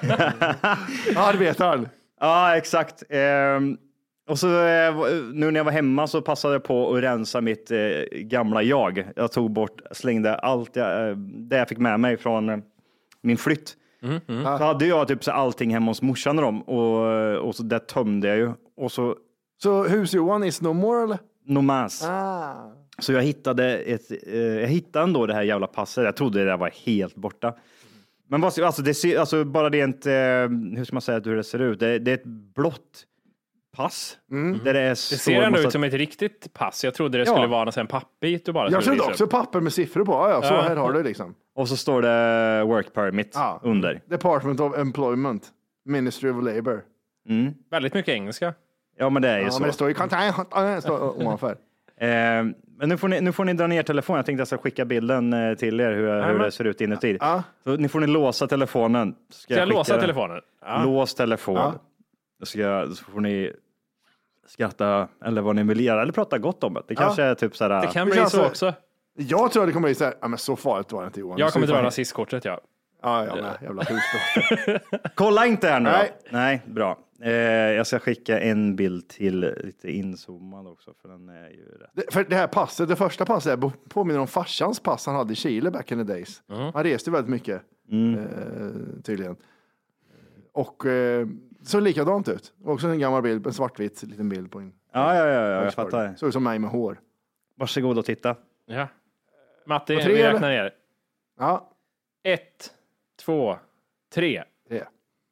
E: Arbetaren.
F: Ja, exakt. Eh, Och så nu när jag var hemma så passade jag på att rensa mitt eh, gamla jag. Jag tog bort, slängde allt jag, det jag fick med mig från eh, min flytt. Mm, mm. Så hade jag typ så allting hemma hos morsan och dem. Och, och så det tömde jag ju. Och så,
E: så hus-Johan is no more eller?
F: No mas. Ah. Så jag hittade, ett, eh, jag hittade ändå det här jävla passet. Jag trodde det var helt borta. Men bara, alltså, det ser, alltså, bara rent, eh, hur ska man säga hur det ser ut? Det, det är ett blått pass.
C: Mm. Där det, är det ser ändå massa... ut som ett riktigt pass. Jag trodde det skulle ja. vara en pappbit och bara.
E: Jag trodde också papper med siffror på. Ja, ja, så ja. här har du liksom.
F: Och så står det work permit ja. under.
E: Department of Employment. Ministry of Labor.
C: Mm. Väldigt mycket engelska.
F: Ja, men det är ju
E: ja,
F: så.
E: Men det står ju contact ovanför.
F: eh, men nu får, ni, nu får ni dra ner telefonen. Jag tänkte att jag ska skicka bilden till er hur, ja, hur men... det ser ut inuti. Ja. Så nu får ni låsa telefonen.
C: Ska, ska jag, jag låsa den? telefonen?
F: Ja. Lås telefon. Ja. Ska, så får ni skratta eller vad ni vill göra eller prata gott om det. Det kanske ja. är typ så här.
C: Det kan bli så också.
E: Jag tror att det kommer bli så här, ja, men så farligt var det inte, Johan.
C: Jag kommer dra rasistkortet, ja.
E: Ja, ja, nej, jävla husbrott.
F: Kolla inte här nu. Nej, nej bra. Eh, jag ska skicka en bild till lite inzoomad också, för den är ju rätt.
E: Det, för det här passet, det första passet påminner om farsans pass han hade i Chile back in the days. Mm. Han reste väldigt mycket, mm. eh, tydligen. Och eh, så likadant ut. Också en gammal bild, en svartvit liten bild på en.
F: Ja, ja, ja, ja jag fattar.
E: Så ut som mig med hår.
F: Varsågod och titta.
C: Ja. Matti, tre, vi räknar ner.
E: Ja.
C: Ett, två, tre.
E: Tre.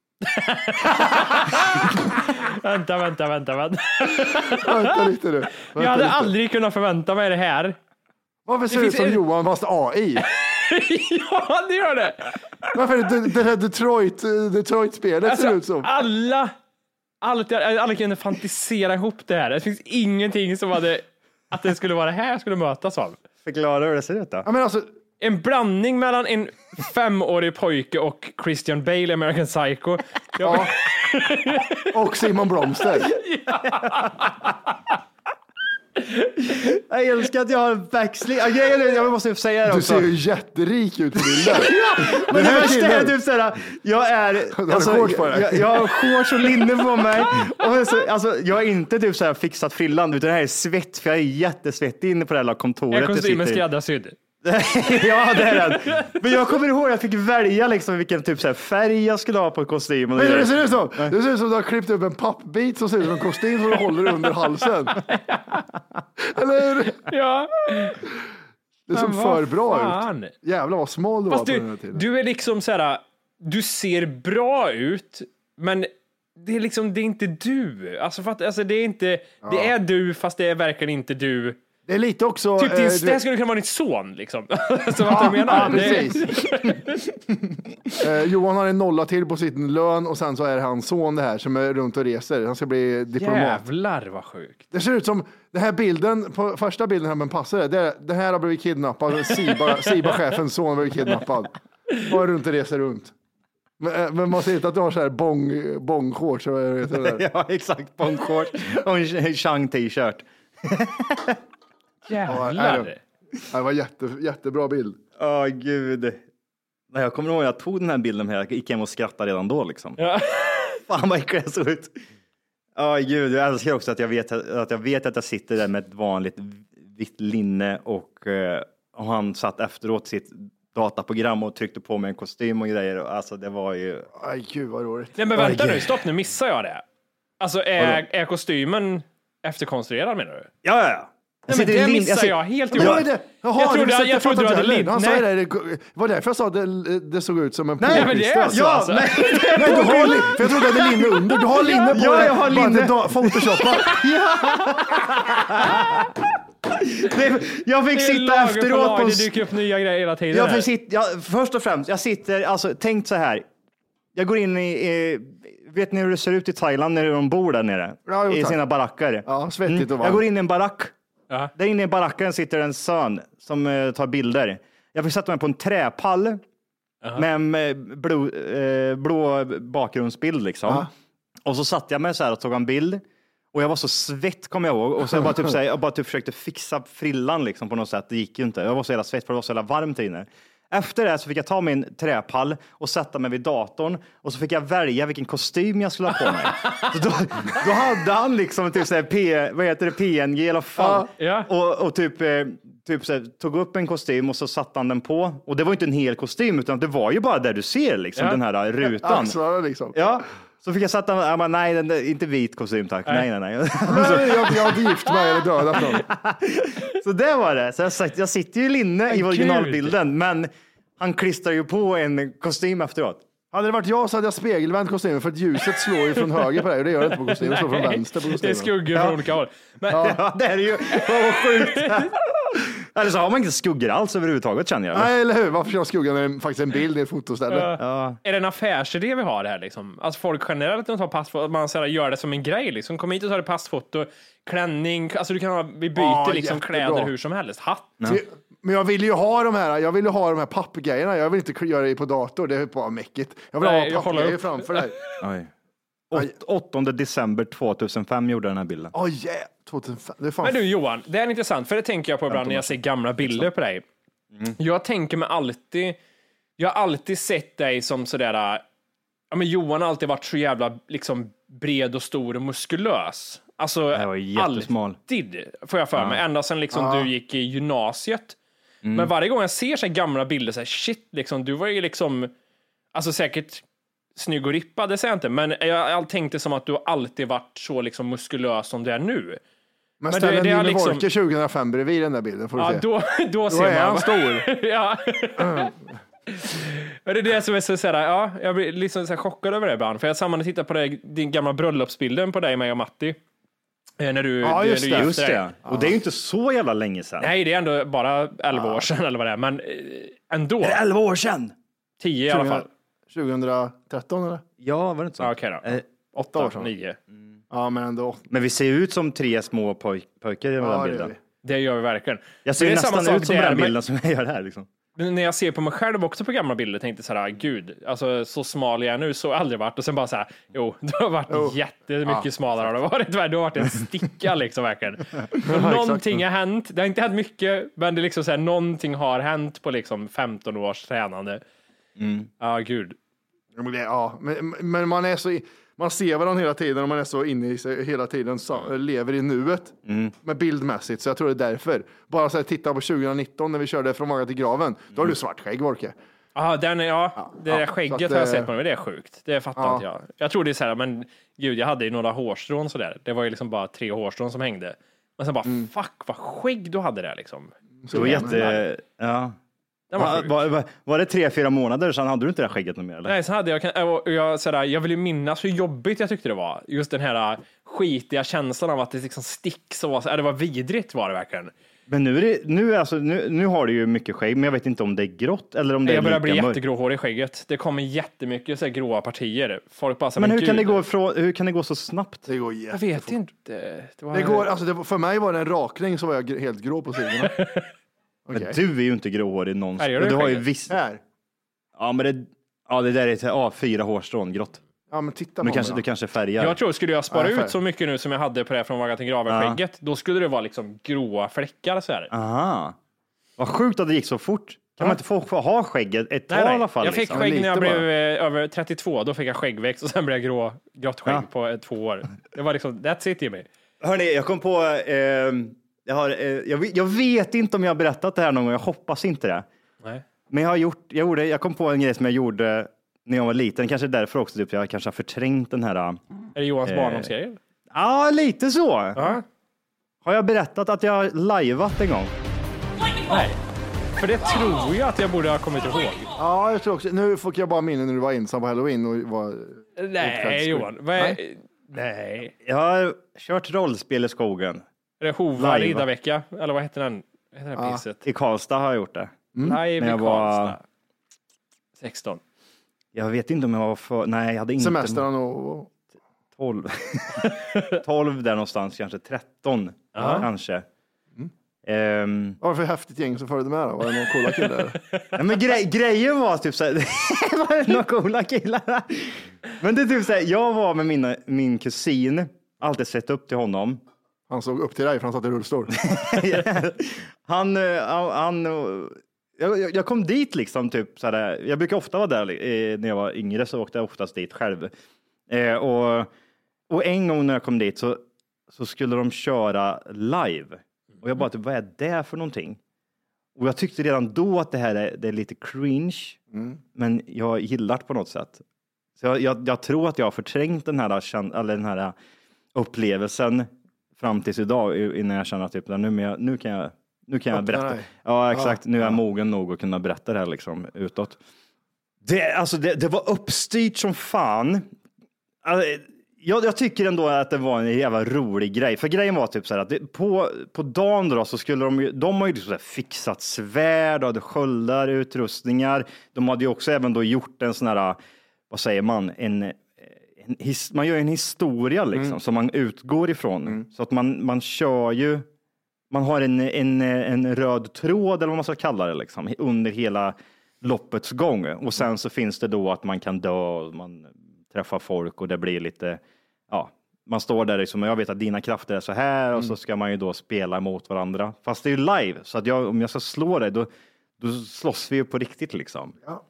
C: vänta, vänta, vänta, vänta.
E: Vänta lite du. Vänta
C: jag hade
E: lite.
C: aldrig kunnat förvänta mig det här.
E: Varför ser det ut som en... Johan fast A I?
C: Ja, det gör det.
E: Varför är det det här Detroit, Detroit-spelet
C: alltså,
E: ser ut som?
C: Alla, allt, alla kunde fantisera ihop det här. Det finns ingenting som hade, att det skulle vara det här skulle mötas av.
F: Förklara hur det ser ut då.
E: Ja, men alltså,
C: en blandning mellan en femårig pojke och Christian Bale, American Psycho.
E: Ja. Och Simon Bromster.
F: Jag älskar att jag har en backsling. Jag, jag måste säga det också.
E: Du ser ju jätterik ut på bilden.
F: Ja, men det värsta är typ såhär, jag är, alltså, jag, jag, jag har shorts och linne på mig. Och så, alltså, jag är inte typ såhär fixat frillan, utan det här är svett, för jag är jättesvettig inne på det här kontoret.
C: En kostym med skräddarsydd.
F: Ja, det är det. Men jag kommer ihåg att jag fick välja liksom vilken typ så här färg jag skulle ha på kostymen.
E: Men det ser ut som, det ser ut som att du har klippt upp en pappbit som ser ut som en kostym som du håller under halsen. Eller?
C: Ja.
E: Det som för bra
C: fan?
E: ut. Jävlar vad smal du
C: Fast
E: var på
C: du,
E: den här tiden.
C: du är liksom så här, du ser bra ut, men det är liksom, det är inte du. Alltså, för att, alltså det är inte, ja. Det är du fast det är verkligen inte du. Det
E: är lite också...
C: Typ din,
E: eh,
C: det här skulle kunna vara ditt son, liksom. Så vad jag menar.
E: Ja, precis. eh, Johan har en nolla till på sin lön och sen så är hans son det här som är runt och reser. Han ska bli diplomat.
C: Jävlar vad sjukt.
E: Det ser ut som, den här bilden, på första bilden här med passare, det, det här har blivit kidnappad. Siba, Siba-chefens son har blivit kidnappad. Och runt och reser runt. Men, men man ser inte att du har så här bong, bong-shorts.
F: Ja, exakt. Bong-shorts och en Chang t-shirt.
C: Jävlar.
E: Det var jätte, jättebra bild.
F: Åh, oh, gud. Jag kommer ihåg att jag tog den här bilden här. Jag gick hem och skrattade redan då liksom. Ja. Fan vad äckligt det såg ut. Åh, oh, gud. Jag älskar också att jag, vet, att jag vet att jag sitter där med ett vanligt vitt linne och, och han satt efteråt sitt dataprogram och tryckte på mig en kostym och grejer. Alltså det var ju...
E: Aj, gud vad roligt.
C: Nej, men vänta oh, nu. Stopp, nu missar jag det. Alltså är, är kostymen efterkonstruerad, menar du?
F: Ja, ja, ja.
C: Nej, men det lin- missar jag, jag helt och hållet.
E: Ja, Jaha,
C: jag trodde, jag, jag trodde du hade linne.
E: Han sa det, det var därför jag sa att det, det såg ut som en
C: nej, men det är så,
E: ja,
C: alltså.
E: Nej, nej, du har linne, för jag trodde du hade linne under. Du har linne på
F: ja,
E: det.
F: Jag har linne.
E: Bara Photoshoppa.
F: det, jag fick sitta efteråt på...
C: Det dyker upp nya grejer hela tiden.
F: Jag fick sitta, jag, först och främst, jag sitter, alltså tänkt så här. Jag går in i... i vet ni hur det ser ut i Thailand när de bor där nere?
E: Ja,
F: i sina baracker.
E: Ja, svettigt och varmt.
F: Jag går in i en barack.
C: Ja.
F: Där inne i baracken sitter en son som uh, tar bilder. Jag fick sätta mig på en träpall uh-huh. med en uh, blå, uh, blå bakgrundsbild liksom. Uh-huh. Och så satt jag mig så här och tog en bild. Och jag var så svett, kommer jag ihåg. Och så jag bara, typ, så här, jag bara typ försökte fixa frillan liksom, på något sätt. Det gick ju inte. Jag var så jävla svett för det var så jävla varmt inne. Efter det så fick jag ta min träpall och sätta mig vid datorn och så fick jag välja vilken kostym jag skulle ha på mig. Så då, då hade han liksom typ så här P, vad heter det, P N G i alla fall.
C: Ja.
F: Och, och typ, typ så här, tog upp en kostym och så satte han den på. Och det var inte en hel kostym utan det var ju bara där du ser liksom, ja. Den här rutan.
E: Axlarna liksom.
F: Ja. Så fick jag sätta mig, jag bara, nej, den där, inte vit kostym tack. Nej, nej, nej.
E: nej jag, jag hade gift mig eller dödat någon.
F: Så det var det. Så jag, jag sitter ju i linne i originalbilden, men han klistrar ju på en kostym efteråt.
E: Hade det varit jag så hade jag spegelvänt kostymen för att ljuset slår ju från höger på dig och det gör det inte på kostymen, det slår från vänster på kostymen.
C: Det är skuggor från olika håll. Men...
F: Ja. Ja, det är ju vad sjukt. Eller så har man inte skuggor alls överhuvudtaget känner jag.
E: Nej, eller hur? Varför ska jag skugga när det är faktiskt en bild i ett fotoställe?
C: Ja. Ja. Är det en affärsidé vi har här liksom? Alltså folk generellt när de tar passfoto, man så här, gör det som en grej liksom. Kom hit och tar ett passfoto, klänning, alltså du kan ha, vi byter ja, liksom jättebra. Kläder hur som helst, hatt. Ja.
E: Men jag vill ju ha de här, jag vill ju ha de här pappgrejerna. Jag vill inte göra det på dator, det är bara mäckigt. Jag vill Nej, ha pappgrejer framför dig.
F: Oj. åttonde december tvåtusenfem gjorde den här bilden.
E: Oj, oh, yeah. tvåtusenfem. Det är fan...
C: Men du Johan, det är intressant, för det tänker jag på ibland när jag ser gamla bilder på dig. Mm. Jag tänker mig alltid, jag har alltid sett dig som sådär, ja men Johan har alltid varit så jävla liksom bred och stor och muskulös. Alltså alltid, får jag för mig, ja. Ända sedan liksom ja. Du gick i gymnasiet. Mm. Men varje gång jag ser så här gamla bilder så här, shit, liksom, du var ju liksom, alltså säkert snygg och rippad, det säger jag inte, men jag, jag tänkte som att du alltid varit så liksom muskulös som du är nu.
E: Men ställ en Jimmy liksom... Wolke tjugohundrafem bredvid den där bilden, får du
C: ja,
E: se.
C: Då, då,
E: då
C: ser
E: är
C: man.
E: han stor.
C: Ja. Mm. Men det är det som är så såhär, ja, jag blir liksom så här chockad över det ibland, för jag samman tittar på det, din gamla bröllopsbilden på dig, mig och Matti. När du,
F: ja, just
C: du,
F: det.
C: Du
F: just det. Ja. Och det är ju inte så jävla länge sedan.
C: Nej, det är ändå bara elva ja. år sedan eller vad det är, men ändå.
F: Är det elva år sedan?
C: tio i alla fall.
E: tjugohundratretton eller?
F: Ja, var det inte så?
C: Ja, okej då.
E: Eh, åtta år sedan.
C: nio.
E: Mm. Ja, men ändå.
F: Men vi ser ut som tre små poj- pojkar i den
E: ja,
F: bilden.
C: Det gör vi verkligen.
F: Jag ser nästan ut som den bilden men... som jag gör här liksom.
C: Men när jag ser på mig själv också på gamla bilder tänkte så här, gud, alltså så smal jag är nu, så har jag aldrig varit. Och sen bara så här, jo, du har varit oh. jättemycket ja, smalare har det varit. Du har varit en sticka liksom verkligen. Ja, någonting har hänt. Det har inte hänt mycket, men det är liksom så här, någonting har hänt på liksom femton års tränande. Mm. Ja, gud.
E: Ja, men, men man är så... Man ser varandra hela tiden och man är så inne i sig hela tiden, så, lever i nuet mm. med bildmässigt. Så jag tror det är därför. Bara så här, titta på tjugonitton när vi körde Från vaggan till graven. Då har du svart skägg, Vorke.
C: Aha, den, ja, ja, det där ja, skägget att, har jag sett på mig, det är sjukt. Det fattar ja. inte jag. Jag tror det är så här, men gud, jag hade ju några hårstrån sådär. Det var ju liksom bara tre hårstrån som hängde. Men sen bara, mm. fuck vad skägg du hade där liksom.
F: Så det var jätte, ja. Var, var, var, var det tre, fyra månader sedan hade du inte det här skägget något mer? Eller?
C: Nej, så hade jag, jag, jag, sådär, jag vill ju minnas hur jobbigt jag tyckte det var. Just den här skitiga känslan av att det liksom sticks och så, det var vidrigt var det verkligen.
F: Men nu, är det, nu, alltså, nu, nu har du ju mycket skägg, men jag vet inte om det är grått eller om det
C: jag
F: är
C: börjar bli jättegråhårig i skägget. Det kommer jättemycket så här gråa partier. Folk bara så,
F: men, men hur,
C: gud,
F: kan det gå från, hur kan det gå så snabbt?
E: Det går
C: jag vet inte.
E: Det, var... det går, alltså, det, för mig var det en rakning så var jag helt grå på sidorna.
F: Okay. Men du är ju inte gråhårig någonsin.
C: Här, du
F: har ju viss... Här. Ja, men det, ja, det där är till, ja, fyra hårstrån grått.
E: Ja, men titta på
F: men kanske, du kanske färgar.
C: Jag tror, skulle jag spara ja, ut så mycket nu som jag hade på det Från vaggan till graven-skägget, ja. då skulle det vara liksom gråa fläckar så här.
F: Aha. Vad sjukt att det gick så fort. Kan ja. man inte få, få ha skägget ett tag
C: nej, nej.
F: i alla fall?
C: Jag fick
F: liksom.
C: skägg när jag blev eh, över trettiotvå. Då fick jag skäggväxt och sen blev jag grå, grått skägg ja. på eh, två år. Det var liksom, that's it, Jimmy.
F: Hörrni, jag kom på... Eh, Jag, har, eh, jag, jag vet inte om jag har berättat det här någon gång. Jag hoppas inte det. Nej. Men jag har gjort, jag gjorde, jag kom på en grej som jag gjorde när jag var liten. Kanske därför också typ, jag kanske har förträngt den här.
C: Är det Johans eh, barndomsgrej?
F: Ja, lite så.
C: Uh-huh.
F: Har jag berättat att jag har liveat en gång?
C: Nej. För det tror jag att jag borde ha kommit ihåg.
E: Ja, jag tror också. Nu fick jag bara minne när du var ensam på Halloween och var...
C: Nej, Johan. Nej. Nej.
F: Jag har kört rollspel i skogen.
C: Är det Hova Riddarvecka? Eller vad heter den? Vad heter det pisset?
F: I Karlstad har jag gjort det.
C: Mm. Live i Karlstad. Var... sexton.
F: Jag vet inte om jag var för... Nej, jag hade inte...
E: Semestern och...
F: tolv. tolv där någonstans, kanske tretton. Uh-huh. Kanske. Mm. Um...
E: Vad var det för häftigt gäng som följde med då? Var det någon coola killar?
F: Ja, men grej, grejen var typ såhär... var det några coola killar? Men det är typ såhär, jag var med mina, min kusin. Alltid sett upp till honom.
E: Han såg upp till dig för han satt i rullstol.
F: han, han, han jag, jag kom dit liksom typ så här, jag brukar ofta vara där när jag var yngre, så åkte jag oftast dit själv. Eh, och, och en gång när jag kom dit så, så skulle de köra live. Och jag bara typ, vad är det för någonting? Och jag tyckte redan då att det här är, det är lite cringe. Mm. Men jag gillar det på något sätt. Så jag, jag, jag tror att jag har förträngt den här, eller den här upplevelsen fram tills idag, innan jag känner typ, nu, men jag, nu kan jag, nu kan jag berätta. Ja, exakt. Ja, nu är jag ja. mogen nog att kunna berätta det här liksom utåt. Det, alltså, det, det var uppstyrt som fan. Alltså, jag, jag tycker ändå att det var en jävla rolig grej. För grejen var typ så här att det, på, på dagen då så skulle de ju, de har ju liksom fixat svärd, hade sköldar, utrustningar. De hade ju också även då gjort en sån här, vad säger man, en His, man gör en historia liksom, mm. som man utgår ifrån. Mm. Så att man, man kör ju, man har en, en, en röd tråd eller vad man ska kalla det liksom, under hela loppets gång. Och sen så finns det då att man kan dö, man träffar folk och det blir lite, ja, man står där liksom, och jag vet att dina krafter är så här mm. och så ska man ju då spela emot varandra. Fast det är ju live, så att jag, om jag ska slå dig då, då slåss vi ju på riktigt liksom. Ja.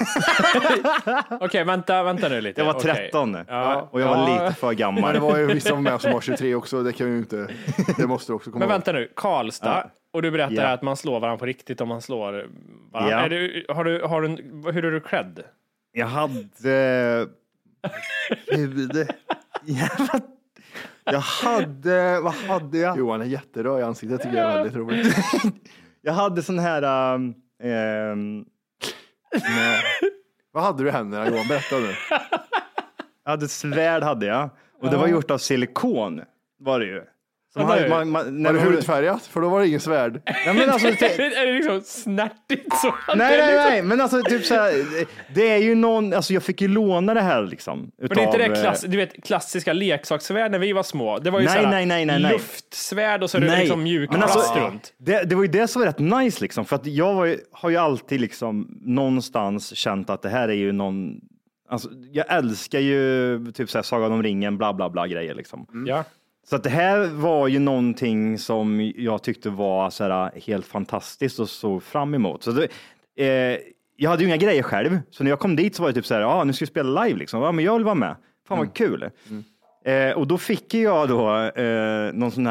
C: Okej, okay, vänta, vänta nu lite.
F: Jag var tretton okay. ja. och jag var ja. lite för gammal.
E: Men det var ju vissa med som var tjugotre också, det kan ju inte, det måste också komma.
C: Men vänta nu, Karlstad, ja. och du berättar ja. att man slår varandra på riktigt om man slår varandra. Ja. Är du, har du, har du, hur är du cred?
F: Jag hade... jag hade, vad hade jag?
E: Johan är jätteröd i ansiktet, tycker jag är väldigt roligt.
F: Jag hade sån här... Um, um,
E: Nej. Vad hade du i händerna, Johan? Berätta nu.
F: Jag hade svärd, hade jag. Och det var gjort av silikon, var det ju.
E: Man, man, man, var det hudfärgat? För då var det ingen svärd.
F: Ja, men alltså,
C: är det liksom snärtigt så?
F: Nej, nej, nej, men alltså typ så här, det är ju någon, alltså jag fick ju låna det här liksom.
C: Men det är inte det klass, du vet, klassiska leksakssvärd när vi var små. Det var ju
F: nej,
C: såhär
F: nej, nej, nej, nej.
C: luftsvärd och så är det liksom mjuk
F: men
C: plast
F: alltså,
C: runt.
F: Det, det var ju det som var rätt nice liksom, för att jag var ju, har ju alltid liksom någonstans känt att det här är ju någon, alltså jag älskar ju typ så här Sagan om ringen, bla bla bla grejer liksom.
C: Mm. Ja.
F: Så att det här var ju någonting som jag tyckte var så här helt fantastiskt och så fram emot. Så det, eh, jag hade ju inga grejer själv, så när jag kom dit så var det typ så här, ja ah, nu ska vi spela live liksom. Ja, men jag vill vara med. Fan vad mm. kul. Mm. Eh, och då fick jag då eh, någon sån här.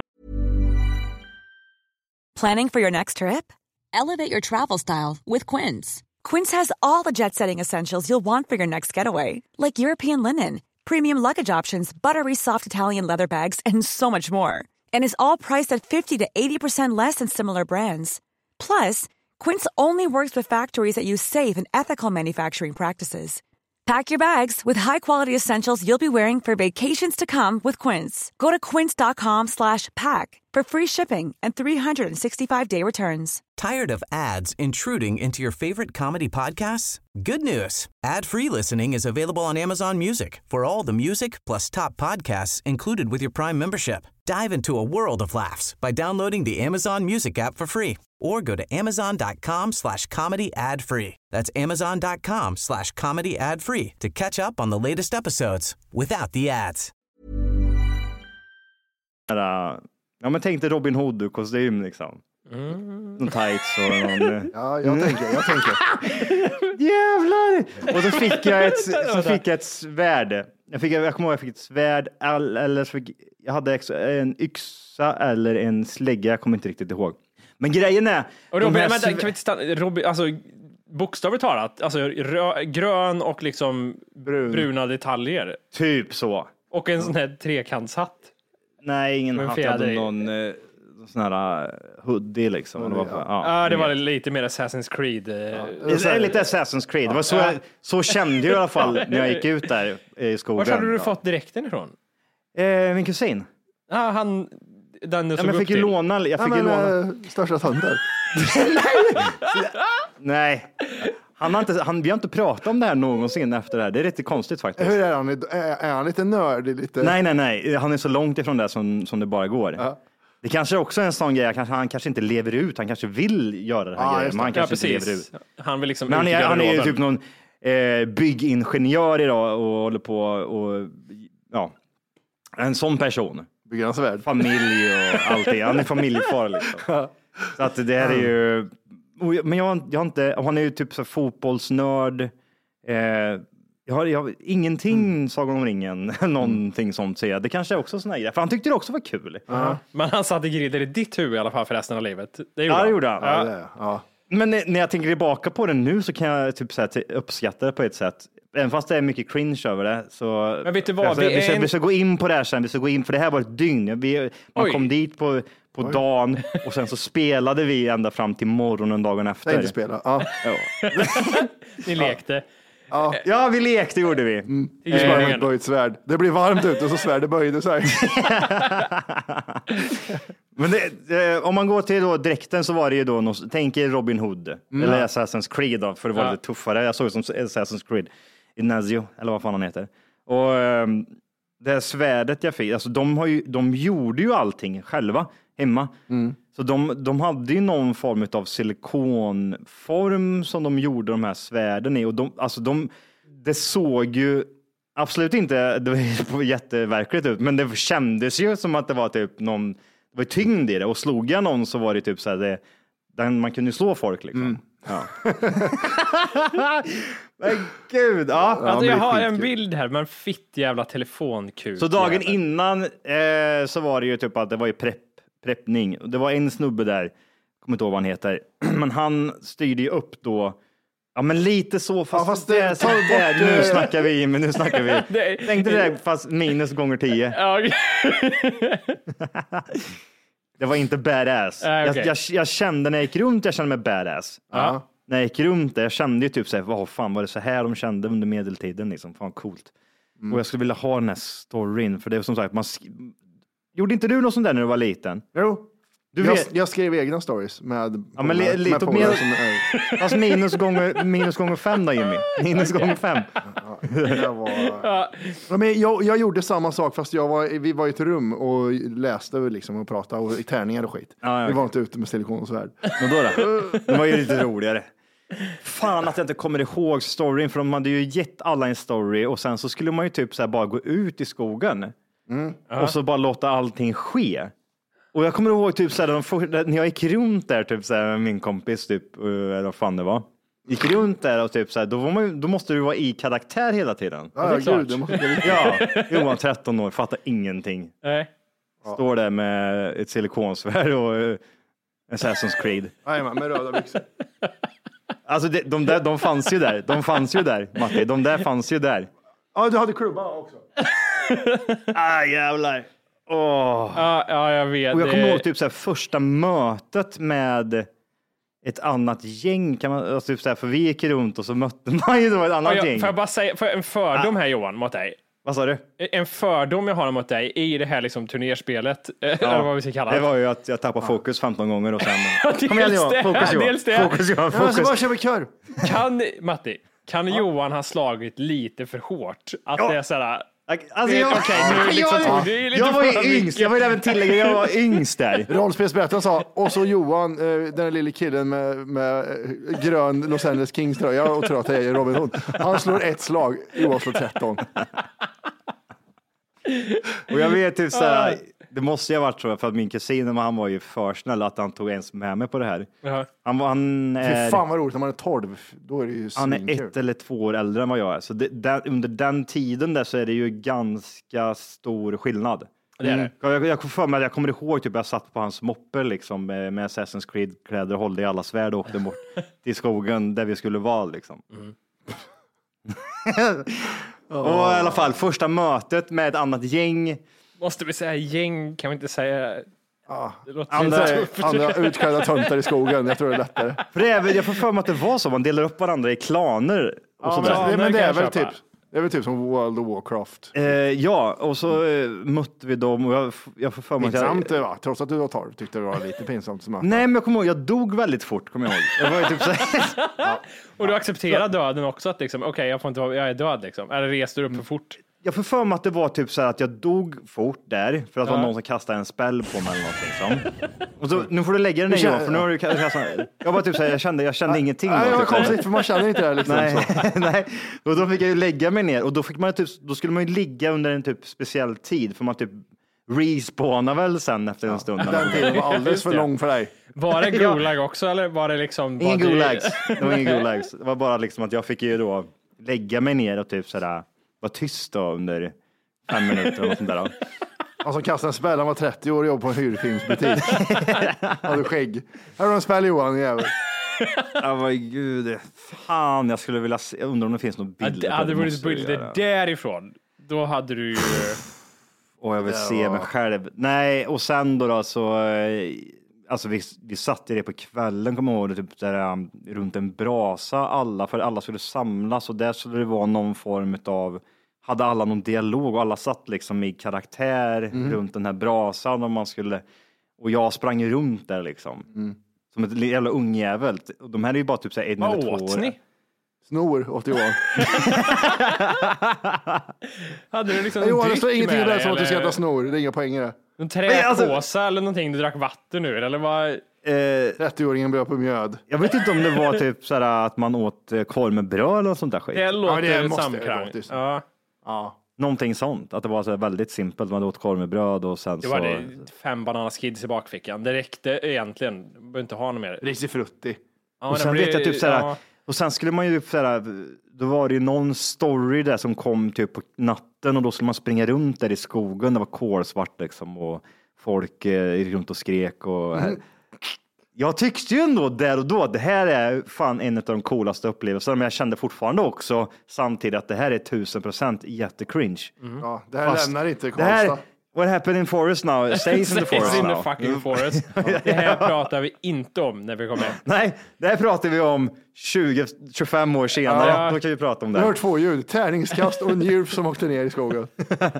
B: Planning for your next trip? Elevate your travel style with Quince. Quince has all the jet-setting essentials you'll want for your next getaway, like European linen, premium luggage options, buttery soft Italian leather bags, and so much more. And is all priced at fifty to eighty percent less than similar brands. Plus, Quince only works with factories that use safe and ethical manufacturing practices. Pack your bags with high-quality essentials you'll be wearing for vacations to come with Quince. Go to quince.com slash pack for free shipping and three sixty-five day returns.
A: Tired of ads intruding into your favorite comedy podcasts? Good news. Ad-free listening is available on Amazon Music for all the music plus top podcasts included with your Prime membership. Dive into a world of laughs by downloading the Amazon Music app for free or go to amazon.com slash comedy ad free. That's amazon.com slash comedy ad free to catch up on the latest episodes without the ads.
F: Ja, men tänk dig Robin Hood-kostym liksom. Mm. Någon tights och någon...
E: Ja, jag tänker, jag tänker.
F: Jävlar! Och så fick jag ett, så fick jag ett svärd. Jag, fick, jag kommer ihåg jag fick ett svärd, eller så fick, jag hade en yxa eller en slägga, jag kommer inte riktigt ihåg. Men grejen är...
C: Och Robin, men, sv- kan vi inte stanna, Robin, alltså bokstavligt talat, alltså rö, grön och liksom Brun. bruna detaljer.
F: Typ så.
C: Och en sån här trekantshatt.
F: Nej, ingen hatt. Jag hade någon eh, sån här hoodie liksom.
E: Mm,
F: det var,
E: ja.
C: Ja, ja, det var lite mer Assassin's Creed. Eh.
F: Ja. Det är lite Assassin's Creed. Det var så, ja. så kände jag i alla fall när jag gick ut där i skogen.
C: Var hade du ja. fått direkten ifrån?
F: Eh, min kusin.
C: Ja, han... Den du
F: ja,
C: såg
F: men jag fick ju låna. Jag fick
E: ja,
F: ju
E: men,
F: låna.
E: Äh, största tönder.
F: Nej. Han har inte, han, vi har inte pratat om det här någonsin efter det här. Det är lite konstigt faktiskt.
E: Hur är han? Är, är han lite nördig? Lite...
F: Nej, nej, nej. Han är så långt ifrån det som, som det bara går. Ja. Det kanske också är en sån grej. Kanske, han kanske inte lever ut. Han kanske vill göra det här
C: ja,
F: grejen. Men han kanske
C: ja,
F: inte lever ut.
C: Han vill liksom
F: men han är, han är ju typ någon eh, byggingenjör idag och håller på och ja, en sån person.
E: Byggnadsvärd.
F: Familj och allting. Han är familjefar liksom. Så att det här är ju... Men jag, jag har inte... Han är ju typ så fotbollsnörd. Eh, jag har, jag har ingenting mm. Sagan om ringen. Någonting mm. sånt säger jag. Det kanske är också såna grejer. För han tyckte det också var kul.
C: Uh-huh. Men han satte griller i ditt huvud i alla fall för resten av livet. Det
F: ja, det gjorde han.
E: Ja, det, ja.
F: Men när jag tänker tillbaka på det nu så kan jag typ så här uppskatta det på ett sätt. Även fast det är mycket cringe över det. Så
C: men vet du vad?
F: Alltså,
C: vi,
F: vi, ska,
C: en...
F: vi ska gå in på det här sen. Vi ska gå in, för det här var ett dygn. Vi, man Oj. kom dit på, på dagen och sen så spelade vi ända fram till morgonen dagen efter.
E: Nej, inte spela. Ja.
C: Ja. Ni lekte.
F: Ja. ja, vi lekte gjorde vi.
E: Mm. Eh, ett böjt svärd. Det blir varmt ute och så svärdet böjde sig.
F: Men det, eh, om man går till då dräkten så var det ju då, något, tänk er Robin Hood. Mm. Eller Assassin's Creed då, för det var ja. lite tuffare. Jag såg det som Assassin's Creed. Ignacio, eller vad fan han heter. Och um, det här svärdet jag fick, alltså de, har ju, de gjorde ju allting själva hemma. Mm. Så de, de hade ju någon form av silikonform som de gjorde de här svärden i. Och de, alltså de, det såg ju absolut inte, det var jätteverkligt ut, men det kändes ju som att det var typ någon, det var tyngd i det. Och slog jag någon så var det typ så här, det, den man kunde slå folk liksom. Mm. Ja. Men gud, ja.
C: Alltså jag har en bild här, men fitt jävla telefonkul.
F: Så dagen jävla. innan eh, så var det ju typ att det var ju prepp, preppning. Det var en snubbe där, kommer inte ihåg vad han heter, men han styrde ju upp då. Ja, men lite så, fast, ja, fast det, det, så, det, nu snackar vi, men nu snackar vi. det, Tänkte det, fast minus gånger tio. Ja, okay. Det var inte badass. Äh, okay. jag, jag, jag kände när jag gick runt, jag kände mig badass. Ja. När jag gick runt där, jag kände ju typ så här, vad fan var det så här de kände under medeltiden liksom, fan coolt. Mm. Och jag skulle vilja ha den här storyn, för det är som sagt, man, Gjorde inte du något sånt där när du var liten?
E: Jo.
F: Du
E: jag,
F: vet...
E: jag skrev egna stories med...
F: Ja, men li, lite mer... Som är... Fast minus gånger, minus gånger fem då, Jimmy. Minus gånger fem.
E: Ja, det var... ja, men jag, jag gjorde samma sak, fast jag var, vi var i ett rum och läste liksom, och pratade och i tärningar och skit. Ja, ja, vi var inte ute med silikon och svärd.
F: Men då då? Det var ju lite roligare. Fan att jag inte kommer ihåg storyn, för de hade ju gett alla en story och sen så skulle man ju typ så här bara gå ut i skogen mm. och så bara låta allting ske. Och jag kommer ihåg typ så här, de för, när jag gick runt där typ så här, med min kompis typ, eller vad fan det var. Gick runt där och typ så här, då, var man, då måste du vara i karaktär hela tiden.
E: Ja, det är gud, det måste
F: ja, Johan tretton år, fattar ingenting.
C: Nej.
F: Står där med ett silikonsvärd och uh, Assassin's Creed.
E: Nej, med röda byxor.
F: Alltså de, de, där, de fanns ju där. De fanns ju där, Matti. De där fanns ju där.
E: Ja, du hade klubba också.
F: ah, jävlar. Åh.
C: Ja, ja, jag vet.
F: Och jag kommer ihåg typ så här, första mötet med ett annat gäng. Kan man, alltså, typ så här, för vi gick runt och så mötte man ju då ett annat
C: ja, jag,
F: gäng.
C: Får jag bara säga, för en fördom ah. här Johan mot dig.
F: Vad sa du?
C: En fördom jag har mot dig i det här liksom turnerspelet, ja, eller vad vi ska kalla det.
F: Det var ju att jag tappade fokus femton gånger och sen...
C: ja,
F: kom igen Johan, fokus Johan.
C: Dels det.
F: Fokus Johan, fokus.
E: Ja, så bara kör vi kör.
C: Kan, Matti, kan ja. Johan ha slagit lite för hårt? Att ja. det är sådär...
F: Alltså jag,
C: okay, nu liksom,
F: jag,
C: det är lite
F: jag var ju yngst, jag vill även tillägga, jag var yngst där.
E: Rollspelsberättaren sa, och så Johan, den lille killen med, med grön Los Angeles Kings tröja och tror att det är Robin Hood. Han slår ett slag, Johan slår tretton.
F: Och jag vet typ såhär, det måste ju ha varit så för att min kusin, han var ju för snäll att han tog ens med mig på det här. Uh-huh. Han, han är,
E: Fy fan vad roligt, när man är tolv, då är det ju
F: han är ett eller två år äldre än vad jag är. Så det, där, under den tiden där så är det ju ganska stor skillnad.
C: Det är det.
F: Jag, jag, för mig, jag kommer ihåg typ jag satt på hans moppe liksom, med, med Assassin's Creed-kläder och hållde i alla svärd och åkte bort till skogen där vi skulle vara liksom. Mm. Och i alla fall första mötet med ett annat gäng.
C: Måste vi säga gäng, kan vi inte säga...
E: Ah, andra, andra utklädda töntar i skogen, jag tror det är lättare.
F: För det är, jag får för mig att det var så, man delar upp varandra i klaner och
E: ja,
F: sådär.
E: Men, men det är väl typ det är väl typ som World of Warcraft.
F: Eh, ja, och så eh, mötte vi dem och jag, jag får för mig
E: pinsamt det var, trots att du var tolv tyckte det var lite pinsamt som att...
F: Nej, men jag kommer ihåg, jag dog väldigt fort, kommer jag ihåg. Jag var ju typ så
C: ja. Och du accepterar döden också, att liksom, okej, okay, jag får inte vara, jag är död liksom. Eller reser du upp för fort?
F: Jag får för mig att det var typ så här att jag dog fort där för att det ja. var någon som kastade en spell på mig eller någonting som. Och så, nu får du lägga den här Johan, för nu har du kastat. Jag var typ så här, jag kände, jag kände ingenting.
E: Nej, det var
F: typ
E: konstigt för man känner inte det här liksom.
F: Nej, nej. Och då fick jag ju lägga mig ner och då fick man typ, då skulle man ju ligga under en typ speciell tid för man typ respawnar väl sen efter en ja. stund.
E: Den tiden var alldeles för lång för dig.
C: Var det gulag också eller var det liksom?
F: Ingen gulags. Det var ingen gulags. Det var bara liksom att jag fick ju då lägga mig ner och typ sådär vara tyst då under fem minuter eller något sånt där.
E: Han som kastade en spel, han var trettio år och jobbade på en hyrfilmsbutik. Hade skägg. Här har du en spel Johan, jävel.
F: Ja, vad gud. Fan, jag skulle vilja se, undrar om det finns någon bild.
C: Det hade varit bilder därifrån. Då hade du ju...
F: Och jag vill se mig själv. Nej, och sen då, då så... Alltså vi, vi satt i det på kvällen, kommer jag ihåg, typ där, um, runt en brasa alla, för alla skulle samlas och där skulle det vara någon form av, hade alla någon dialog och alla satt liksom i karaktär mm. runt den här brasan och man skulle, och jag sprang runt där liksom. Mm. Som ett jävla ungjävel. Och de här är ju bara typ så här en eller två år. Ni?
E: Snor åt Johan.
C: Hade du liksom
E: Johan, det står ingenting där som att du ska äta snor. Det är inga poäng i det.
C: En träpåse alltså, eller någonting, du drack vatten nu eller vad?
F: Eh,
E: trettio-åringen började på mjöd.
F: Jag vet inte om det var typ så här att man åt korv med bröd eller sånt där skit.
C: Det låter ja, det samklang. Ja.
F: Ja. Någonting sånt, att det var så här väldigt simpelt, man åt korv med bröd och sen
C: det
F: så...
C: var det fem bananaskids i bakfickan. Det räckte egentligen, du behöver inte ha något mer.
E: Risifrutti.
F: Ja, och sen blir, vet jag typ så här, ja. Och sen skulle man ju så här, då var det ju någon story där som kom typ på natten och då skulle man springa runt där i skogen, det var kolsvart liksom och folk eh, runt och skrek och mm. Jag tyckte ju ändå där och då, det här är fan en av de coolaste upplevelserna, men jag kände fortfarande också samtidigt att det här är tusen procent jättecringe.
E: Mm. Ja, det här Fast lämnar inte
F: Karlstad. What happened in forest now? Stays in the forest
C: Stays in
F: now.
C: the fucking forest. Det här pratar vi inte om när vi kommer.
F: Nej, det här pratar vi om tjugo till tjugofem år senare.
C: Ja.
F: Då kan vi prata om det.
E: Jag har hört två ljud. Tärningskast och en djur som åkte ner i skogen.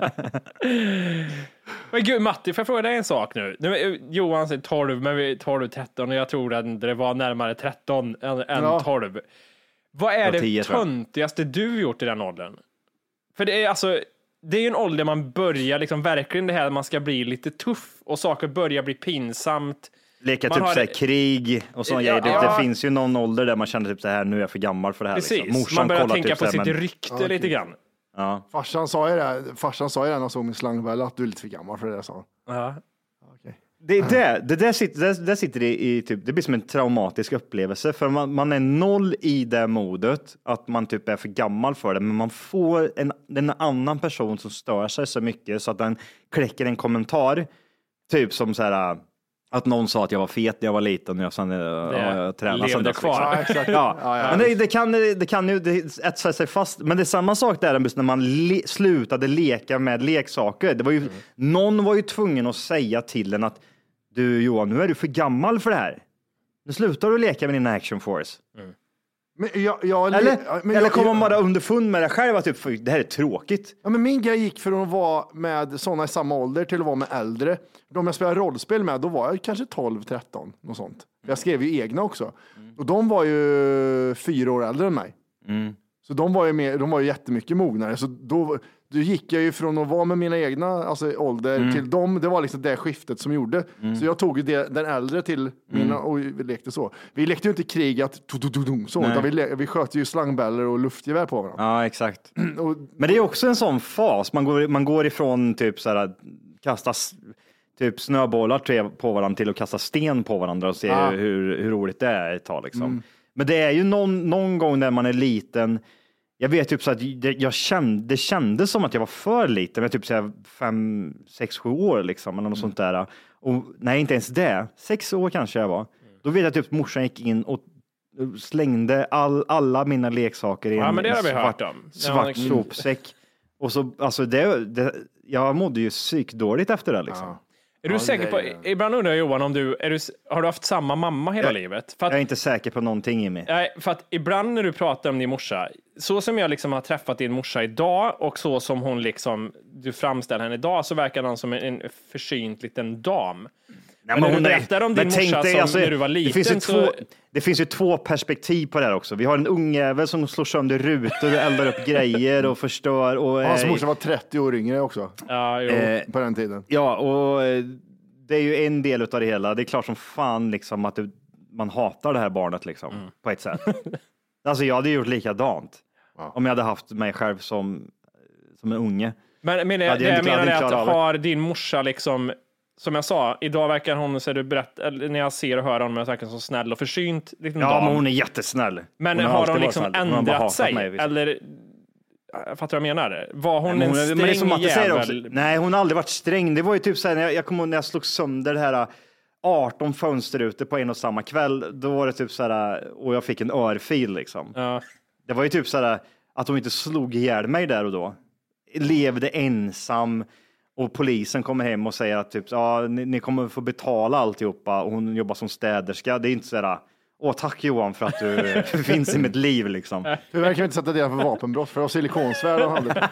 C: Men gud, Matti, får jag fråga dig en sak nu? nu Johan säger tolv, men vi tolv, tretton och jag tror att det var närmare tretton än, än
E: Ja.
C: tolv. Vad är det
F: tio,
C: töntigaste du gjort i den åldern? För det är alltså, det är ju en ålder man börjar liksom verkligen det här, man ska bli lite tuff och saker börjar bli pinsamt.
F: Leka
C: Man
F: typ
C: har-
F: så här, krig och sånt.
C: Ja,
F: det,
C: ja.
F: det finns ju någon ålder där man känner typ så här, nu är jag för gammal för det här.
C: Precis,
F: Liksom. Morsan
C: man börjar
F: kollar
C: tänka
F: typ
C: på
F: så här,
C: sitt
F: men-
C: rykte
E: Ja,
C: lite grann.
F: Ja.
E: Farsan sa ju det, farsan sa ju det när han såg min slangbälla att du är lite för gammal för det där, sa han.
C: Ja.
F: Det, det, det, där sitter, det, där sitter det i typ, det blir som en traumatisk upplevelse för man, man är noll i det modet att man typ är för gammal för det, men man får en, en annan person som stör sig så mycket så att den kläcker en kommentar typ som så här att någon sa att jag var fet när jag var liten och jag sen ja, jag tränade sen
C: levde
F: dess,
C: kvar.
E: Ja, exakt.
F: Ja,
E: Ja, ja.
F: men det, det kan det kan ju det etsar sig fast. Men det är samma sak där när man le, slutade leka med leksaker. Det var ju
C: Mm.
F: någon var ju tvungen att säga till en att du Johan, nu är du för gammal för det här. Nu slutar du leka med din Action Force.
E: Men jag, jag,
F: Eller,
E: men
F: eller
E: jag-
F: kommer man bara underfund med det själv att typ, det här är tråkigt.
E: Ja, men min grej gick från att vara med sådana i samma ålder till att vara med äldre. De jag spelade rollspel med, då var jag kanske tolv tretton, något sånt. Jag skrev ju egna också. Och de var ju fyra år äldre än mig.
F: Mm.
E: Så de var ju, mer, de var ju jättemycket mognare. Så då, då gick jag ju från att vara med mina egna alltså, ålder
F: Mm.
E: till dem. Det var liksom det skiftet som gjorde. Så jag tog ju det, den äldre till mina och vi lekte så. Vi lekte ju inte krig att så, utan vi, le, vi sköt ju slangbällor och luftgevär på varandra.
F: Ja, exakt.
E: Och,
F: Men det är också en sån fas. Man går, man går ifrån typ så här kasta s- typ snöbollar tre- på varandra till att kasta sten på varandra och se
E: Ja.
F: hur, hur roligt det är ett tag liksom. Men det är ju någon, någon gång när man är liten. Jag vet typ så att det, jag kände, det kändes som att jag var för liten. Jag typ så här fem, sex, sju år liksom. Eller något sånt där. Och nej, inte ens det. Sex år kanske jag var. Då vet jag typ morsan gick in och slängde all, alla mina leksaker i
C: Ja,
F: en
C: men det har vi
F: svart,
C: hört om.
F: svart
C: Ja,
F: sopsäck. Och så, alltså det, det, jag mådde ju psykdåligt efter det liksom.
E: ja.
C: Är du
E: Ja,
C: säker
E: det
C: på,
E: är-
C: ibland undrar jag Johan om du, är du, har du haft samma mamma hela
F: Jag-
C: livet? För att,
F: Jag är inte säker på någonting i mig.
C: nej, för att ibland när du pratar om din morsa, så som jag liksom har träffat din morsa idag och så som hon liksom, du framställer henne idag, så verkar hon som en, en försynt liten dam. Men när du berättar om din
F: men tänk
C: morsa
F: dig,
C: som
F: alltså,
C: när du var
F: det finns, ju
C: liten så...
F: två, det finns ju två perspektiv på det här också. Vi har en ungjävel som slår sönder rutor och eldar upp grejer och förstör. Och,
E: Hans
F: eh,
E: morsa var trettio år yngre också
C: Ja, jo.
F: eh,
E: på den tiden.
F: Ja, och eh, det är ju en del av det hela. Det är klart som fan liksom att det, man hatar det här barnet liksom,
C: Mm.
F: på ett sätt. Alltså jag hade gjort likadant
E: Ja.
F: om jag hade haft mig själv som, som en unge.
C: Men, men
F: Ja,
C: det,
F: det är
C: jag
F: inte
C: menar
F: klart,
C: är
F: inte
C: att
F: klarar av det.
C: har din morsa liksom, som jag sa, idag verkar hon, så är du berätt, eller när jag ser och hör honom, jag verkar så snäll och försynt liten
F: Ja,
C: dam.
F: men hon är jättesnäll.
C: Men
F: hon
C: har
F: alltid
C: hon
F: varit
C: liksom
F: snäll. Hon har bara
C: ändrat
F: hatat
C: sig?
F: mig, visst.
C: Eller, jag fattar vad jag menar. Var hon
F: Men
C: en
F: hon,
C: sträng
F: men det är som att det säger
C: jävel?
F: också, nej, hon har aldrig varit sträng. Det var ju typ så här, när jag, jag kommer ihåg när jag slog sönder det här arton fönsterrutor på en och samma kväll. Då var det typ så här, och jag fick en örfil liksom.
C: Ja.
F: Det var ju typ så här att hon inte slog ihjäl mig där och då. Levde ensam och polisen kommer hem och säger att typ, ja, ni, ni kommer få betala alltihopa och hon jobbar som städerska. Det är inte så här, åh tack Johan för att du finns i mitt liv liksom.
E: Du verkar inte sätta det för vapenbrott, för det var silikonsvärd han hade.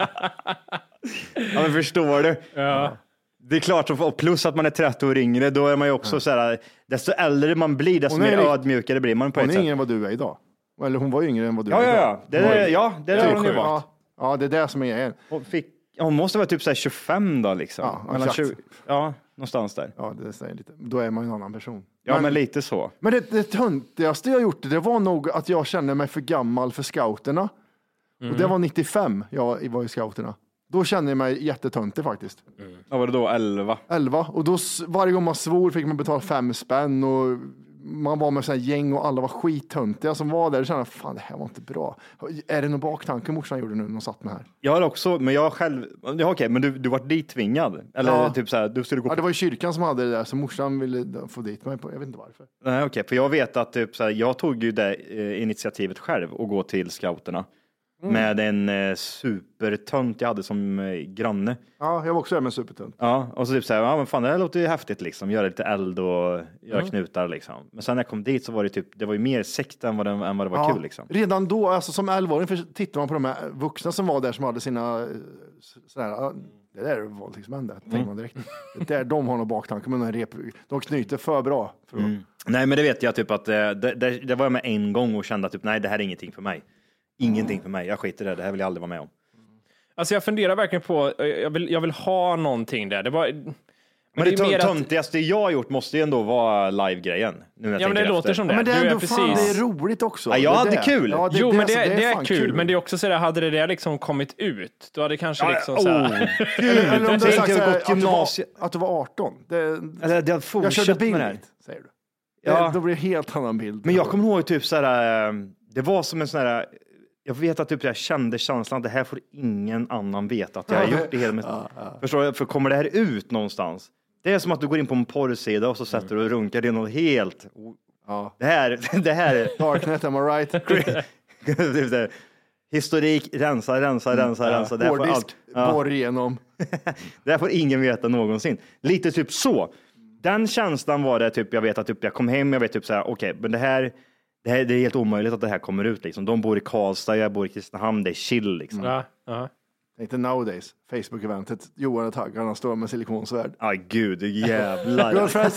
F: Ja, men förstår du?
C: Ja.
F: Det är klart, och plus att man är trettio år yngre, då är man ju också så här, desto äldre man blir, desto
E: Hon är
F: mer
E: rikt-
F: ödmjukare blir man på
E: Hon
F: ett
E: är
F: sätt.
E: yngre än vad du är idag. Eller hon var yngre än vad du
F: Ja,
E: är
F: ja,
E: idag.
F: ja. Det, är, ja, det har hon ju varit.
E: Ja, ja, det är det som är grejen.
F: Hon, fick, hon måste vara typ så här tjugofem då liksom.
E: Ja,
F: Mellan
E: exakt.
F: tjugo, ja, någonstans där.
E: Ja, det säger lite. Då är man ju en annan person.
F: Ja, men, lite så.
E: Men det, det töntigaste jag gjort, det var nog att jag kände mig för gammal för scouterna. Och det var nittiofem jag var i scouterna. Då kände jag mig jättetöntig faktiskt.
F: Vad var det då? elva?
E: elva. Och då s- varje gång man svor fick man betala fem spänn och man var med sån här gäng och alla var skittöntiga som var där. Och kände, fan det här var inte bra. Är det någon baktanke morsan gjorde nu när hon satt med här?
F: Jag har också, men jag själv, ja okej, men du, du var dit tvingad? Eller
E: Ja.
F: typ så här, du skulle gå
E: Ja,
F: på...
E: det var ju kyrkan som hade det där så morsan ville få dit mig på. Jag vet inte varför.
F: Nej, okej, för jag vet att typ så här, jag tog ju det eh, initiativet själv och gå till scouterna. Mm. Med en eh, supertönt jag hade som eh, granne.
E: Ja, jag var också där med supertönt.
F: Ja, och så typ såhär, ja men fan det här låter ju häftigt liksom. Göra lite eld och göra mm. knutar liksom. Men sen när jag kom dit så var det typ, det var ju mer sekt än vad det, än vad det var ja, kul liksom.
E: Redan då, alltså som elvaåring, för tittar man på de här vuxna som var där som hade sina sådär, det där är våldtäktsmän där, tänker man direkt. Det där, de har någon baktanke med en rep, de knyter för bra. För mm.
F: Nej men det vet jag typ att det, det, det var jag med en gång och kände att typ, nej det här är ingenting för mig. Ingenting för mig, jag skiter i det, det här vill jag aldrig vara med om.
C: Alltså jag funderar verkligen på, jag vill, jag vill ha någonting där. Det var, men,
F: men det, det töntigaste att... jag har gjort måste ju ändå vara live-grejen. Nu när jag
C: ja men det
F: efter.
C: låter som det.
E: Ja, men det är ändå
C: precis...
E: fan, det är roligt också.
F: Ja, jag hade
E: det
F: kul.
E: Ja, det,
C: jo
E: det,
C: men det,
E: alltså,
C: det,
E: det är,
C: är kul, kul, men det är också så där, hade det där liksom kommit ut, då hade det kanske liksom
F: ja,
C: så här...
F: Oh,
E: eller, eller om du har sagt så här, att, du var, att du var arton. Det,
F: eller, det
E: jag körde bil, säger du. Ja. Det, då blir det en helt annan bild.
F: Men jag kommer ihåg typ så här, det var som en sån här, jag vet att typ jag kände känslan att det här får ingen annan veta att jag har gjort det hela med. Ja, ja. Förstår jag? För kommer det här ut någonstans? Det är som att du går in på en porrsida och så sätter du och runkar. Det är något helt... Ja. Det här... Det här är...
E: Darknet, am I right?
F: Historik, rensa, rensa, rensa,
E: mm.
F: rensa. Det här får allt...
E: ja. Borr igenom.
F: Det här får ingen veta någonsin. Lite typ så. Den känslan var det typ, jag vet att typ jag kom hem, jag vet typ så här, okej, okay, men det här... Det, här, det är helt omöjligt att det här kommer ut. Liksom. De bor i Karlstad, jag bor i Kristinehamn. Det är chill. Liksom.
C: Mm. Ja, ja.
E: Inte nowadays. Facebook-eventet. Johan och Taggarna står med silikonsvärd.
F: Aj, gud, jävlar.
E: Girlfriends.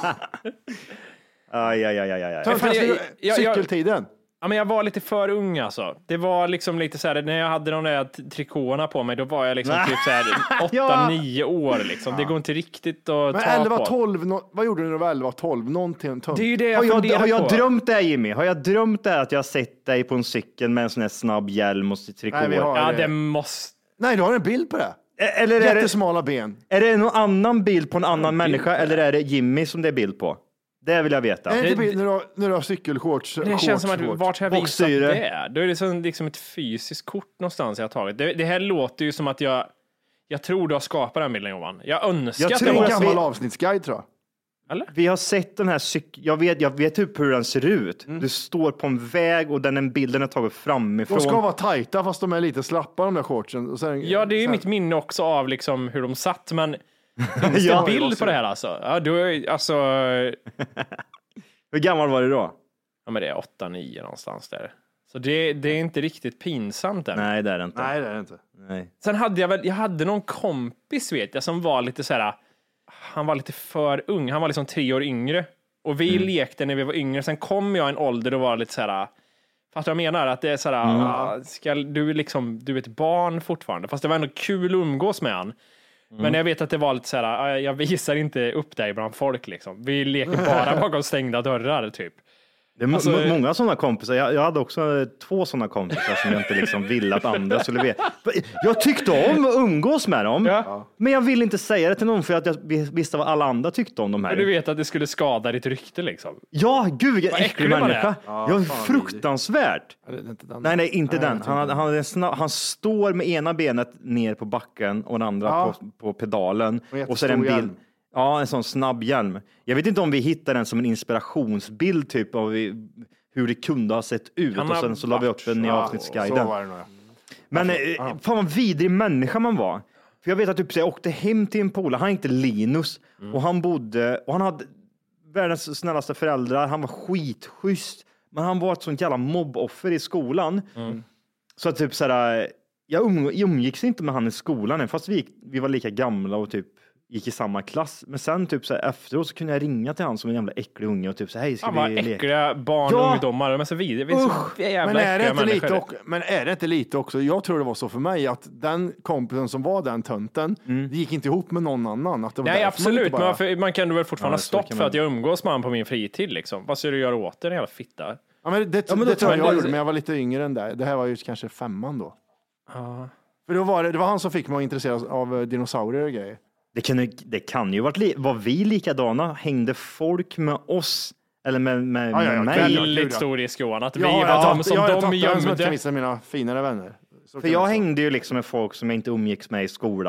F: aj, aj, aj, aj, aj.
E: Ta, cykeltiden.
C: Ja, men jag var lite för ung alltså. Det var liksom lite så här, när jag hade de där trikåerna på mig, då var jag liksom typ så här åtta nio år liksom. Det går inte riktigt att
E: men
C: ta
E: elva
C: på.
E: tolv, no, vad gjorde du när du var elva tolv? Någonting tönt.
C: Det är ju det jag
F: har jag, har jag
C: på.
F: drömt det här, Jimmy? Har jag drömt det att jag har sett dig på en cykel med en sån här snabb hjälm och trikå?
C: Nej, ja, det måste...
E: Nej, du har en bild på det.
F: Eller är
E: jättesmala ben.
F: Är det någon annan bild på en annan människa eller är det Jimmy som det är bild på? Det vill jag veta.
E: Är det inte bild när du har, när du har cykelshorts?
C: Det
E: shorts,
C: känns som att
E: shorts.
C: vart har jag visat det? Då är det som liksom ett fysiskt kort någonstans jag har tagit. Det, det här låter ju som att jag jag tror du har skapat den bilden, Johan. Jag önskar
E: jag
C: att
E: tror
C: det var
E: en gammal
F: vi...
E: avsnittsguide, tror jag.
C: Eller?
F: Vi har sett den här cykeln. Jag vet, jag vet typ hur den ser ut. Mm. Du står på en väg och den bilden är taget framifrån.
E: De ska vara tajta fast de är lite slappa, de där shortsen. Och sen,
C: ja, det är ju
E: sen...
C: mitt minne också av liksom hur de satt, men finns det en bild på det här alltså? Ja, du är alltså...
F: Hur gammal var du då?
C: Ja, men det är åtta nio någonstans där. Så det, det är inte riktigt pinsamt än.
F: Nej, det är det inte.
E: Nej, det är det inte.
F: Nej.
C: Sen hade jag väl, jag hade någon kompis vet jag som var lite så här, han var lite för ung. Han var liksom tre år yngre. Och vi mm. lekte när vi var yngre. Sen kom jag i en ålder och var lite så här, fast jag menar att det är så här, mm. ah, ska du liksom, du är ett barn fortfarande. Fast det var ändå kul att umgås med han. Mm. Men jag vet att det var lite så här, jag visar inte upp dig bland folk liksom. Vi leker bara bakom stängda dörrar typ.
F: Det är alltså, m- många sådana kompisar. Jag, jag hade också två sådana kompisar som jag inte liksom ville att andra skulle veta. Jag tyckte om att umgås med dem, ja. Men jag ville inte säga det till någon för att jag visste vad alla andra tyckte om de här.
C: Men du vet att det skulle skada ditt rykte liksom.
F: Ja, gud, vilken äcklig människa.
C: Ja,
F: jag är fruktansvärt. Nej, nej, inte nej, den. Han, han, han, snabb, han står med ena benet ner på backen och den andra ja. på, på pedalen. Och, och så är det en bild. Hjälm. Ja, en sån snabb hjälm. Jag vet inte om vi hittar den som en inspirationsbild typ av hur det kunde ha sett ut. Kan och sen så la vi upp den i avsnittsguiden. Men eh, fan vad vidrig människa man var. För jag vet att typ, så jag åkte hem till en polare, han hette Linus. Mm. Och han bodde, och han hade världens snällaste föräldrar. Han var skitschysst. Men han var ett sånt jävla mobboffer i skolan. Mm. Så att typ såhär, jag um, umgicks inte med han i skolan. Fast vi, vi var lika gamla och typ gick i samma klass. Men sen typ så här, efteråt så kunde jag ringa till han som en jävla äcklig unge och typ så hej, ska
C: ja,
F: vi leka?
C: Äckliga barn och ja. ungdomar. De är så vidare. Vi är så jävla
E: men, är det inte
C: lite
E: också, men är det inte lite också, jag tror det var så för mig att den kompisen som var den tönten, mm. det gick inte ihop med någon annan. Att det var
C: nej, absolut.
E: Man, bara...
C: man, för, man kan väl fortfarande
F: ja,
C: ha stopp för att jag umgås med han på min fritid. Liksom. Vad ska du göra åt det, en jävla fitta?
E: Ja, men det, ja, men det tror jag jag gjorde, men jag var lite yngre än det. Det här var ju kanske femman då.
C: Ja.
E: För då var det, det var han som fick mig att intresseras av dinosaurier och grejer.
F: Det kan, det kan ju varit li- var vi likadana? Hängde folk med oss? Eller med, med,
E: ja, ja, ja,
C: med mig? Väldigt stor risk, Johan. Att vi
E: ja,
C: var
E: ja,
C: de som
E: jag,
C: de gömde.
E: Jag kan visa mina finare vänner.
F: Så för jag hängde ju liksom med folk som jag inte umgicks med i skolan.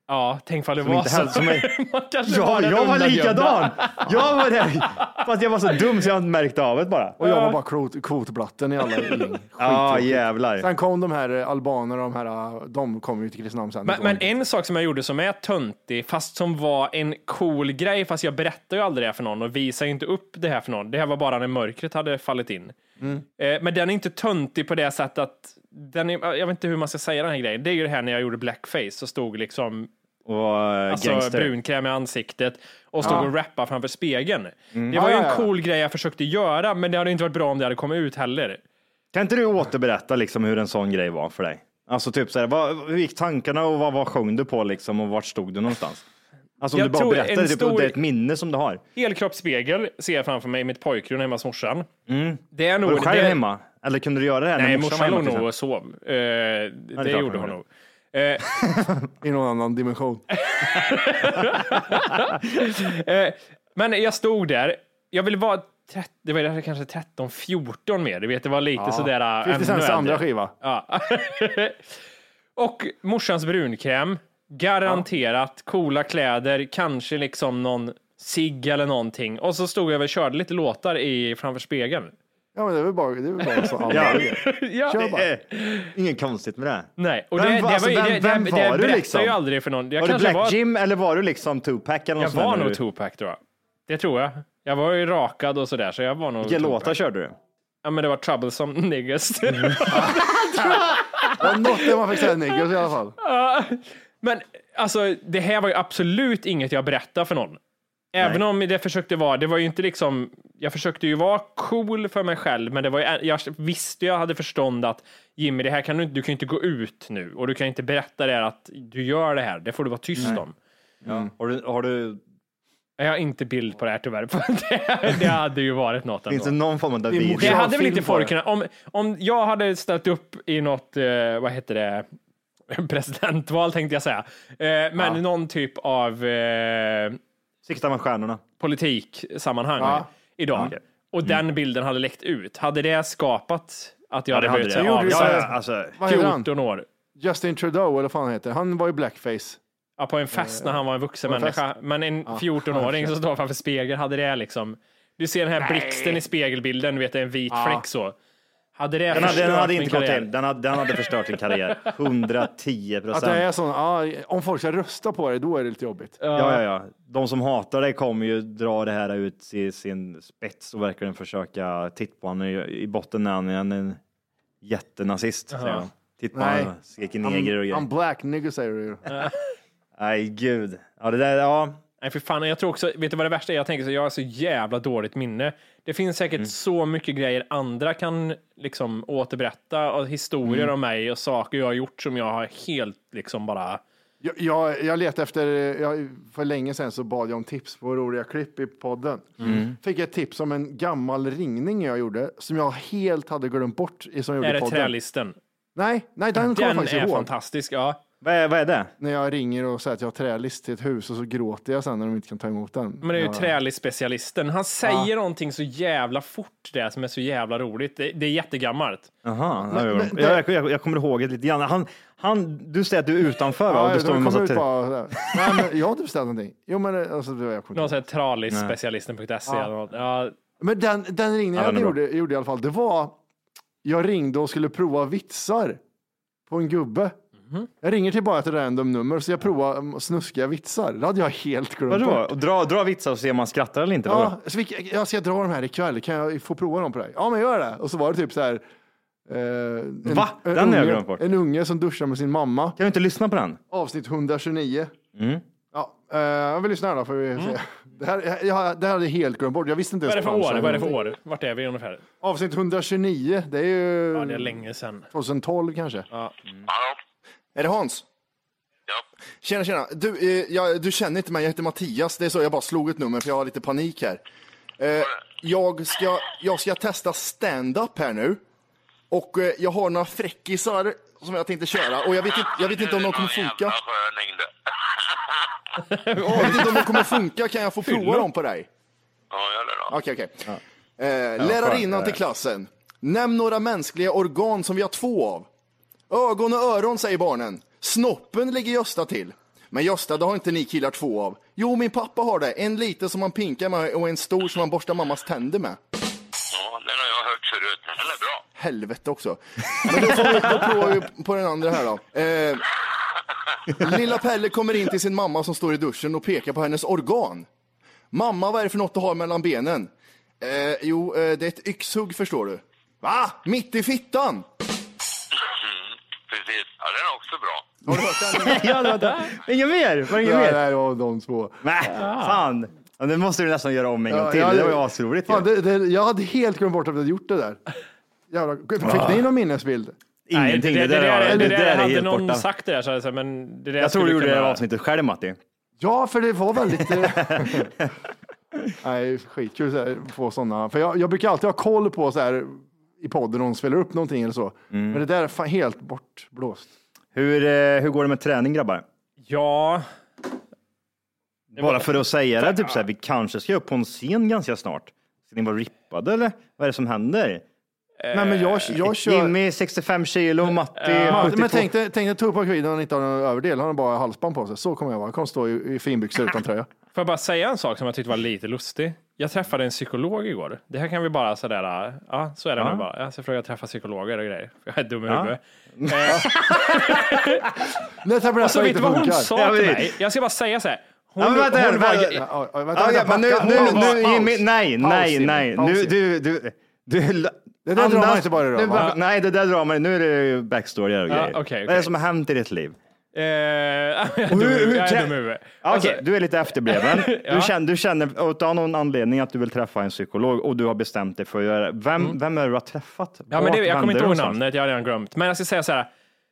C: Ja, tänk vad det
F: Som
C: var
F: inte
C: så.
F: hälls- som är-
C: Man kanske
F: Ja,
C: den
F: jag var
C: undangömda.
F: likadan. Jag var det. Fast jag var så dum så jag inte märkte av det bara.
E: Och jag var bara kvot, kvotblatten i alla gäng.
F: Ja, jävlar.
E: Sen kom de här eh, albaner, de här, de kom ju till Kristinehamn sen.
C: Men, men en sak som jag gjorde som är töntig, fast som var en cool grej, fast jag berättade ju aldrig det för någon och visade inte upp det här för någon. Det här var bara när mörkret hade fallit in. Mm. Eh, men den är inte töntig på det sättet att den är, jag vet inte hur man ska säga den här grejen. Det är ju det här när jag gjorde blackface så stod liksom
F: och, uh,
C: alltså brunkräm i ansiktet och stod
E: Ja.
C: och rappa framför spegeln.
F: Mm.
C: Det var ju
E: Ja,
C: en
E: ja, ja.
C: cool grej jag försökte göra, men det hade inte varit bra om det hade kommit ut heller.
F: Kan inte du återberätta liksom hur en sån grej var för dig? Alltså typ så här, vad, hur gick tankarna och vad, vad sjöng du på liksom och vart stod du någonstans? Alltså om
C: Jag
F: du bara
C: tror
F: berättar,
C: en
F: det,
C: stor-
F: det är ett minne som du har.
C: Helkroppsspegel ser jag framför mig i mitt pojkrum hemma hos morsan.
F: Mm.
C: Det är nog
F: Var du själv
C: det...
F: hemma? Eller kunde du göra det här
C: Nej,
F: när
C: morsan
F: var
C: låg
F: hemma? till
C: nog
F: exempel?
C: och sov. Eh, det
F: klart
C: gjorde
F: hon
C: hon nog. Eh,
E: I någon annan dimension.
C: eh, men jag stod där. Jag ville vara trettio, det var kanske tretton fjorton mer. Du vet, det var lite
E: Ja.
C: sådär.
E: fifty Cents andra skiva.
C: Ja. Och morsans brunkräm. Garanterat coola kläder. Kanske liksom någon cigg eller någonting. Och så stod jag och körde lite låtar i, framför spegeln.
E: Ja, men det är väl bara, det är väl bara så alla
F: Ja.
C: Ja.
E: Kör bara.
F: Eh, Inget konstigt med det.
C: Nej, och
F: Vem
C: det,
F: var-
C: det,
F: alltså,
C: var, ju-
F: vem-
C: det,
F: vem
C: det,
F: var
C: det
F: du
C: berättar
F: liksom?
C: jag aldrig för någon. Jag
F: Var du
C: kanske
F: Black
C: var,
F: Jim eller var du liksom Tupac eller något
C: jag
F: sånt
C: var
F: där
C: nog
F: nu?
C: Tupac tror jag. Det tror jag. Jag var ju rakad och sådär, så jag var nog
F: Vilka
C: Tupac.
F: låtar körde du?
C: Ja, men det var Troublesome Niggas.
E: Det var något där man fick säga niggers i alla fall.
C: Men alltså, det här var ju absolut inget jag berättade för någon. Även om det försökte vara, det var ju inte liksom, jag försökte ju vara cool för mig själv, men det var ju, jag visste, jag hade förstånd att Jimmy, det här kan du inte, du kan inte gå ut nu och du kan inte berätta det här att du gör det här, det får du vara tyst
F: Nej.
C: om.
F: Ja. Har du, har du,
C: Jag har inte bild på det här tyvärr, för det, det hade ju varit något ändå.
F: finns det någon form av
E: Det är
F: video?
C: Det
E: Ja,
C: hade väl
E: film
C: inte
E: på
C: folk
E: det.
C: kunnat, om, om jag hade ställt upp i något, eh, vad heter det, presidentval tänkte jag säga, eh, men
E: Ja.
C: någon typ av eh,
F: Sikta med stjärnorna.
C: politiksammanhang
E: Ja.
C: idag.
F: Ja.
C: Och den bilden hade läckt ut. Hade det skapat att jag
F: Ja, det
C: hade
F: hade
C: blivit
F: det.
C: så
E: gjorde det.
C: avsatt?
F: Ja, ja, alltså,
E: Vad heter han?
C: fjorton år.
E: Justin Trudeau, eller vad fan han heter. Han var ju blackface.
C: Ja, på en fest när han var en vuxen
E: på en
C: människa. Men en fjorton-åring som står framför spegeln, hade det liksom... Du ser den här blixten i spegelbilden, du vet det är en vit fläck så. Hade det
F: den hade,
C: förstört
F: den hade
C: min
F: inte gått
C: karriär?
F: in. Den hade, den hade förstört din karriär. hundratio
E: Att det
F: procent.
E: är sån, ja, om folk ska rösta på det, då är det lite jobbigt.
F: Ja, ja, ja. De som hatar dig kommer ju dra det här ut i sin spets och verkligen försöka titta på honom. I, i botten när han är en, en jättenazist. säger de. Titta på
E: Nej.
F: honom, skriker neger och
E: I'm,
F: grejer.
E: I'm black nigger säger du ju.
F: Nej, gud. Ja, det där, ja.
C: Nej, för fan, jag tror också, vet du vad det värsta är? Jag tänker så, jag har så jävla dåligt minne. Det finns säkert
F: Mm.
C: så mycket grejer andra kan liksom återberätta och historier
F: Mm.
C: om mig och saker jag har gjort som jag har helt liksom bara...
E: Jag, jag, jag letade efter, jag, för länge sedan så bad jag om tips på roliga klipp i podden.
C: Mm.
E: Fick jag ett tips om en gammal ringning jag gjorde som jag helt hade glömt bort i som jag gjorde
C: Är
E: i
C: det
E: podden.
C: trälisten?
E: Nej, nej, den kommer jag
C: Den
E: faktiskt
C: är
E: ihåg.
C: fantastisk, ja.
F: Vad är, vad är det?
E: När jag ringer och säger att jag har trälist till ett hus och så gråter jag sen när de inte kan ta emot den.
C: Men det är ju
E: ja.
C: trälistspecialisten. Han säger någonting så jävla fort det som är så jävla roligt. Det, det är jättegammalt.
F: Jaha,
E: Men-
F: ja,
E: men
F: ja.
E: det-
F: jag, jag, jag kommer ihåg det lite grann. Han, han, du säger att du är utanför va?
E: Ja,
F: Och du
E: de
F: står med
E: kommer
F: massa
E: ut
F: te-
E: bara sådär. Nej, men jag har inte beställt någonting. Jo, men det- alltså, det var jag kommer
C: Någon
E: inte ihåg.
C: sån här tralisspecialisten punkt se eller något. Ja,
E: Men den, den ringningen
F: Ja,
E: jag
F: den är
E: gjorde, gjorde i alla fall, det var, jag ringde och skulle prova vitsar på en gubbe.
C: Mhm.
E: Jag ringer till bara ett random nummer så jag provar um, snuskiga vitsar. Det hade jag helt glömt
F: Vadå?
E: bort.
F: Och dra, dra vitsar och se om man skrattar eller inte?
E: Ja, så vi, jag ska dra de här ikväll, kan jag få prova dem på dig? Ja, men gör det. Och så var det typ så här. Eh, en,
F: Va?
E: En
F: Den har jag
E: unge,
F: glömt bort.
E: En unge som duschar med sin mamma.
F: Kan du inte lyssna på den?
E: Avsnitt etthundratjugonio.
F: Mm.
E: Ja, eh, jag vill lyssna här då. För vi se. Det, här, jag, det här hade jag helt glömt bort. Jag visste inte
C: vad är det för
E: ens
C: år?
E: fanns
C: Vad är det för
E: någonting.
C: år? Vart är vi ungefär?
E: Avsnitt etthundratjugonio, det är ju
C: Ja, det är länge sedan.
E: tjugotolv kanske.
C: Ja.
E: Är det Hans?
I: Ja.
E: Tjena, tjena. Du, eh, jag, du känner inte mig, jag heter Mattias. Det är så, jag bara slog ett nummer för jag har lite panik här. Eh, jag, ska, jag ska testa stand-up här nu. Och eh, jag har några fräckisar som jag tänkte köra. Och jag vet inte, jag vet inte om de kommer funka. Jag vet inte om de kommer funka. Kan jag få prova dem på dig?
I: Ja, gör det då.
E: Okej, okej. Eh, lärarinnan till klassen. Nämn några mänskliga organ som vi har två av. Ögon och öron, säger barnen. Snoppen ligger Gösta till. Men Gösta, det har inte ni killar två av. Jo, min pappa har det. En liten som man pinkar med och en stor som man borstar mammas tänder med.
I: Ja, den har jag hört förut. Den är bra.
E: Helvete också. Men då, får vi, då provar vi på den andra här då. Eh, lilla Pelle kommer in till sin mamma som står i duschen och pekar på hennes organ. Mamma, vad är det för något du har mellan benen? Eh, jo, eh, det är ett yxhugg, förstår du. Va? Mitt i fittan?
I: Mm, precis. Ja, den är också bra.
E: Har du hört den?
F: Ja, det var det. Inget mer? Var det inget
E: Nej,
F: mer?
E: nej, det var de två.
F: Nej, fan. Ja, det måste du nästan göra om en gång
E: Ja,
F: till.
E: ja,
F: det var ju asroligt.
E: Fan, det, det, jag hade helt glömt bort att jag hade gjort det där. Jävla, fick ni någon minnesbild?
F: Ingenting.
C: Nej, det, det, det,
F: där,
C: det, det,
F: det
C: där
F: där är
C: hade
F: helt
C: någon
F: borta.
C: sagt det där, så jag, men det där
F: Jag tror du
C: skulle
F: gjorde det
C: kunna-
F: här avsnittet själv, Matti.
E: Ja, för det var väldigt... eh, Nej, skitkul så här, få sådana. För jag, jag brukar alltid ha koll på så här i podden om de spelar upp någonting eller så. Men det där är fan helt bortblåst.
F: Hur, eh, hur går det med träning, grabbar?
C: Ja,
F: Bara för att säga det, typ så här, vi kanske ska upp på en scen ganska snart. Ska ni vara rippade eller? Vad är det som händer?
E: Nej, men jag, jag kör...
F: Jimmy sextiofem kilo, Matti
E: Ja,
F: sjuttiotvå.
E: men tänk dig, tänk dig Tupac Vidon, han inte har någon överdel, han har bara halsband på sig. Så kommer jag vara. Jag kommer stå i, i finbyxor utan tröja.
C: får jag bara säga en sak som jag tyckte var lite lustig? Jag träffade en psykolog igår. Det här kan vi bara sådär, ja, så är det
F: Ja.
C: nu bara. Jag ska försöka träffa psykologer och grejer. Jag är dum i
F: Ja.
C: huvudet.
E: Nej, tack för det,
C: Och så vet du vad hon sa
F: Jag
C: till
F: vet.
C: mig? Jag ska bara säga så här. Hon,
F: Ja, men vänta,
C: hon var...
F: vänta.
E: Ja, ja,
F: Ja,
E: vänta,
F: ja, men nu,
E: backa.
F: nu,
E: Paus,
F: nu,
E: paus.
F: Jimmy, nej,
E: Paus,
F: nej,
E: Jimmy.
F: nej.
E: Paus,
F: Nu,
E: Jimmy.
F: du, du, du,
E: Det där drar man
F: andas-
E: inte bara idag,
F: nu,
E: va?
F: Nej, det där drar man. Nu är det backstory och
C: Ja,
F: grejer.
C: okej, okej.
F: Vad är det som har hänt i ditt liv?
C: Eh, jag är
F: hur-
C: dum i huvudet,
F: hur
C: jag är
F: trä-
C: dum i huvudet.
F: Okej,
C: Alltså,
F: du är lite efterbliven.
C: Ja.
F: Du känner, du känner av någon anledning att du vill träffa en psykolog och du har bestämt dig för att göra det. Vem, vem är det du har träffat?
C: Ja, men det, jag kommer inte ihåg
F: Vart vänder du
C: namnet, jag har redan glömt. Men jag ska säga så här.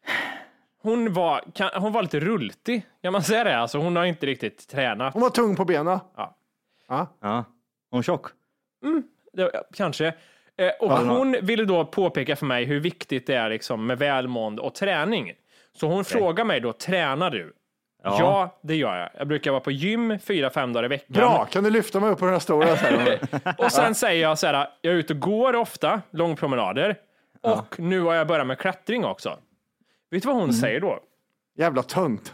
C: Hon var, kan, hon var lite rultig, kan man säga det? Alltså, hon har inte riktigt tränat.
E: Hon var tung på benen.
C: Ja.
E: Ja.
F: Ja, hon är tjock.
C: Det, kanske. Eh, och hon ville då påpeka för mig hur viktigt det är liksom, med välmående och träning. Så hon frågar mig då, tränar du? Ja. ja, det gör jag. Jag brukar vara på gym fyra, fem dagar i veckan.
E: Bra, kan du lyfta mig upp på den här stora? Så här?
C: Och sen säger jag så här, jag är ute och går ofta, långpromenader. Och nu har jag börjat med klättring också. Vet du vad hon säger då?
E: Jävla tönt.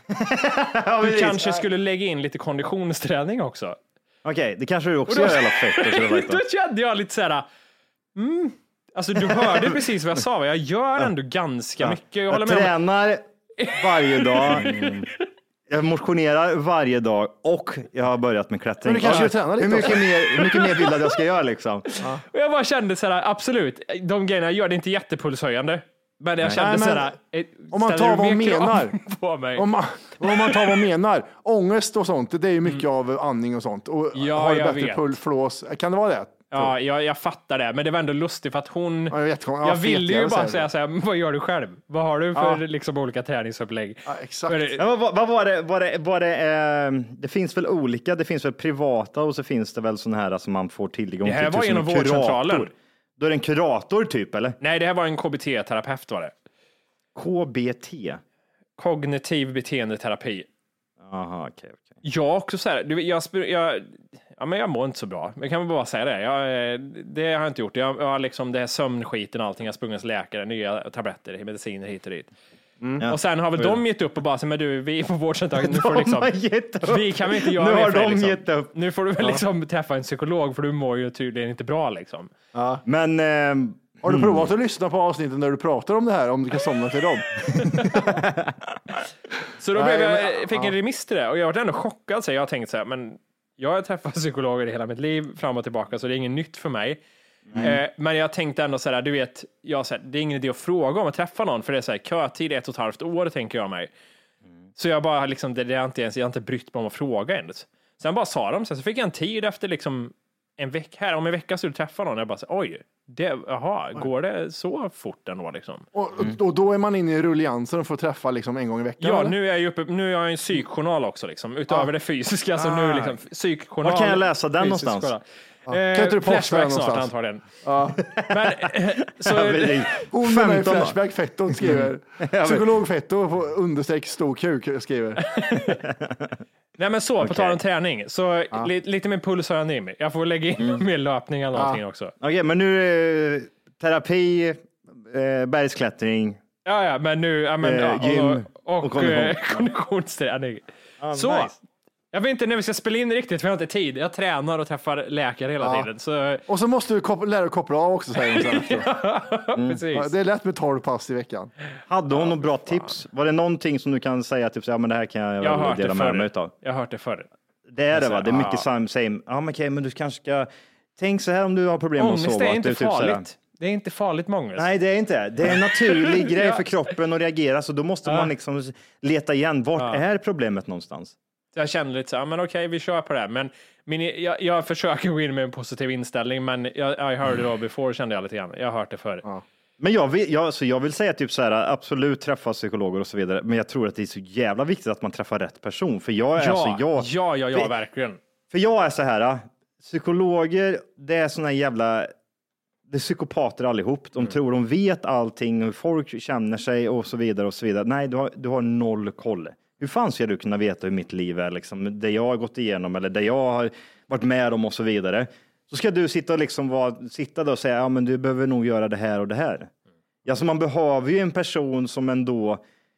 C: Du kanske skulle lägga in lite konditionsträning också.
F: Okej, det kanske du också
C: Och då-
F: gör jävla fett. Och så
C: Då
F: vet
C: kände jag lite så här, mm. Alltså du hörde precis vad jag sa, va? Jag gör ändå ganska mycket. Jag håller
F: jag
C: med om.
F: tränar varje dag. Jag motionerar varje dag och jag har börjat med klättring.
E: Men du kanske
F: Ja,
E: tränar lite
F: hur mycket
E: också.
F: mer, hur mycket mer vill du att jag ska göra liksom?
C: Och jag bara kände så här, absolut, de grejerna jag gör det inte jättepulshöjande. Men jag kände
E: Nej,
C: så
E: men
C: här, eh,
E: om man
C: ställer
E: tar
C: du
E: vad hon
C: mer krav
E: menar.
C: på mig?
E: Om man, om man tar vad man menar. Ångest och sånt, det är ju mycket av andning och sånt. Och
C: Ja,
E: har du
C: jag
E: bättre
C: vet.
E: puls, flås. Kan det vara det?
C: Ja, jag, jag fattar det, men det var ändå lustigt för att hon...
E: Ja, jag vet, ja,
C: jag
E: fet
C: ville ju
E: jävel,
C: bara
E: säger
C: säga
E: du.
C: så här, vad gör du själv? Vad har du för
E: Ja.
C: liksom, olika träningsupplägg?
E: Ja, exakt.
C: För det-
F: Ja, men vad, vad var det? Var det, var det, eh, det finns väl olika, det finns väl privata och så finns det väl sådana här som man får tillgång
C: Det här
F: till.
C: var
F: typ som
C: genom
F: en kurator.
C: vårdcentralen.
F: Då är det en kurator typ, eller?
C: Nej, det här var en K B T-terapeut var det.
F: K B T.
C: Kognitiv beteendeterapi.
F: Jaha, okej, okej.
C: Jag också så här, du vet, jag, spr- jag, ja, men jag mår inte så bra. Jag kan väl bara säga det. Jag, eh, det har jag inte gjort. Jag, jag har liksom det här sömnskiten och allting. Jag har sprungit hos läkare, nya tabletter, mediciner hit och dit.
F: Ja.
C: Och sen har väl de gett upp och bara så, men du, vi är på vårdcentralen. Nu får
F: De
C: liksom,
F: har gett upp.
C: vi kan väl inte göra
F: Nu
C: mer
F: har
C: för dig,
F: de
C: liksom.
F: gett upp.
C: Nu får du väl liksom träffa en psykolog för du mår ju tydligen inte bra liksom.
F: Men eh,
E: Har du provat att lyssna på avsnitten där du pratar om det här? Om du kan somna till dem?
C: Så då
E: Nej,
C: blev jag,
E: men-
C: fick
E: ja.
C: en remiss till det och jag var ändå chockad. Så jag har tänkt så här, men jag har träffat psykologer i hela mitt liv fram och tillbaka så det är inget nytt för mig. Eh, men jag tänkte ändå så här, du vet, jag, så här, det är ingen idé att fråga om att träffa någon för det är så här, kötid ett och ett halvt år tänker jag mig. Så jag bara liksom, det, det är inte ens, jag har inte brytt mig om att fråga ens. Sen bara sa de så, här, så fick jag en tid efter liksom en vecka här, om en vecka skulle du träffa någon. Jag bara så, oj, det, jaha, går det så fort ändå liksom?
E: Och, och, och då är man inne i rulliansen och får träffa liksom en gång i veckan?
C: Ja,
E: eller?
C: nu är jag ju uppe, nu är jag en psykjournal också liksom, utöver
E: Ah.
C: det fysiska, så
E: Ah.
C: nu liksom psykjournal.
F: Var kan jag läsa den
C: fysisk
F: någonstans?
C: kolla.
E: Ja.
C: Eh,
E: Kan inte du posta
C: Flashback
E: den
C: snart
E: någonstans?
C: antagligen.
E: Ja.
C: Men, eh, så,
E: Hon med mig i
F: femton
E: Flashback Fetto skriver. Psykolog Fetto på understreck stor kuk skriver.
C: nej men så, på
F: Okej.
C: tal om träning, så li, lite mer pulshöjande i mig. Jag får lägga in mer löpning eller någonting också.
F: okej, men nu är det terapi, eh, bergsklättring.
C: Ja, ja, men nu, ja, men,
F: Eh,
C: ja,
F: gym
C: och, och,
F: och kondition.
C: eh, konditionsträning. Ah, så, nice. Jag vet inte när vi ska spela in riktigt, för jag har inte tid. Jag tränar och träffar läkare hela ja. tiden. Så...
E: Och så måste du koppla, lära dig koppla av också. Säger
C: ja, mm. precis.
E: Ja, det är lätt med tolv pass i veckan.
F: Hade hon ja, några bra fan. tips? Var det någonting som du kan säga, typ så, ja, men det här kan jag,
C: jag
F: väl dela med mig utav?
C: Jag har hört det förr.
F: Det är det, va? Det är mycket ja. same. Ja, men okej, men du kanske ska... Tänk så här om du har problem med att sova.
C: Ångest är inte
F: du,
C: farligt.
F: Typ
C: det är inte farligt med ångest.
F: Nej, det är inte. Det är en naturlig grej ja. för kroppen att reagera, så då måste ja. man liksom leta igen. Vart ja. är problemet någonstans?
C: Jag känner lite så här, men okej, vi kör på det här. Men min, jag, jag försöker gå in med en positiv inställning, men jag, jag hörde det before, kände jag lite grann. Jag har hört det förr. Ja.
F: Men jag vill, jag, så jag vill säga typ så här, absolut träffa psykologer och så vidare, men jag tror att det är så jävla viktigt att man träffar rätt person. För jag är
C: ja,
F: alltså, jag,
C: ja, ja, ja,
F: för,
C: verkligen.
F: För jag är så här, psykologer, det är såna jävla, det är psykopater allihop. De mm. tror de vet allting, hur folk känner sig och så vidare och så vidare. Nej, du har, du har noll koll. Hur fan ska du kunna veta hur mitt liv är, liksom, det jag har gått igenom eller det jag har varit med om och så vidare. Så ska du sitta och liksom vara, sitta där och säga, ja men du behöver nog göra det här och det här. Ja, så man behöver ju en person som ändå,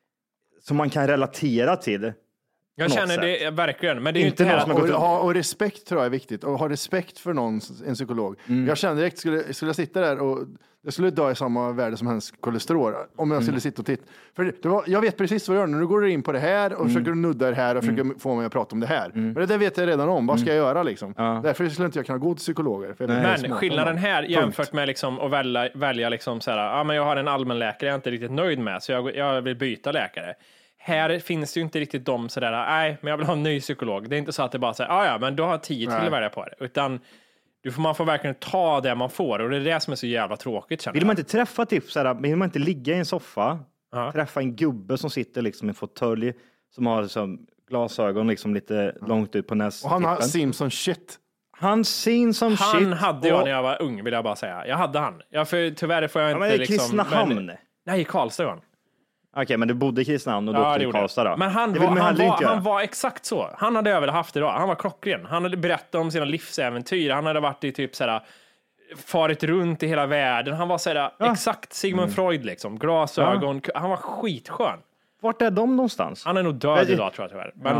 F: som man kan relatera till.
C: Jag känner sätt. det verkligen, men det är inte,
E: inte
C: någon
E: som och, ha, och respekt tror jag är viktigt. Och ha respekt för någon, en psykolog. Mm. Jag känner direkt, skulle, skulle jag sitta där och jag skulle dö i samma värde som hennes kolesterol om jag skulle mm. sitta och titta. För det var, jag vet precis vad jag gör när du går in på det här och mm. försöker nudda det här och försöker mm. få mig att prata om det här. Mm. Men det där vet jag redan om. Vad ska jag göra liksom? Ja. Därför skulle inte jag kunna gå till psykologer. För
C: men skillnaden här jämfört med liksom att välja, välja liksom så här, ja, men jag har en allmänläkare jag är inte riktigt nöjd med, så jag, jag vill byta läkare. Här finns det ju inte riktigt de sådär, nej, men jag vill ha en ny psykolog. Det är inte så att det bara säger, ja, ja, men du har tio till att välja på det. Utan du får, man får verkligen ta det man får. Och det är det som är så jävla tråkigt.
F: Vill man inte träffa typ såhär, vill man inte ligga i en soffa, uh-huh. träffa en gubbe som sitter liksom i en fåtölj, som har liksom glasögon liksom lite uh-huh. långt ut på nästippen.
E: Och han har Simpson shit.
F: Han sin som
C: han
F: shit.
C: Han hade jag och... när jag var ung, vill jag bara säga. Jag hade han. Jag för, tyvärr får jag inte
F: ja,
C: liksom...
F: Kristinehamn.
C: Men... Nej, i Karlstad var han.
F: Okej, okay, men du bodde i Kristinehamn och då ja, till Karlstad då?
C: Men han, var, han, var, han var exakt så. Han hade jag väl haft idag. Han var klockren. Han hade berättat om sina livsäventyr. Han hade varit i typ såhär, farit runt i hela världen. Han var såhär, ja. exakt Sigmund mm. Freud liksom. Glasögon. Ja. Han var skitskön.
F: Vart är de någonstans?
C: Han är nog död idag tror jag tyvärr. Men...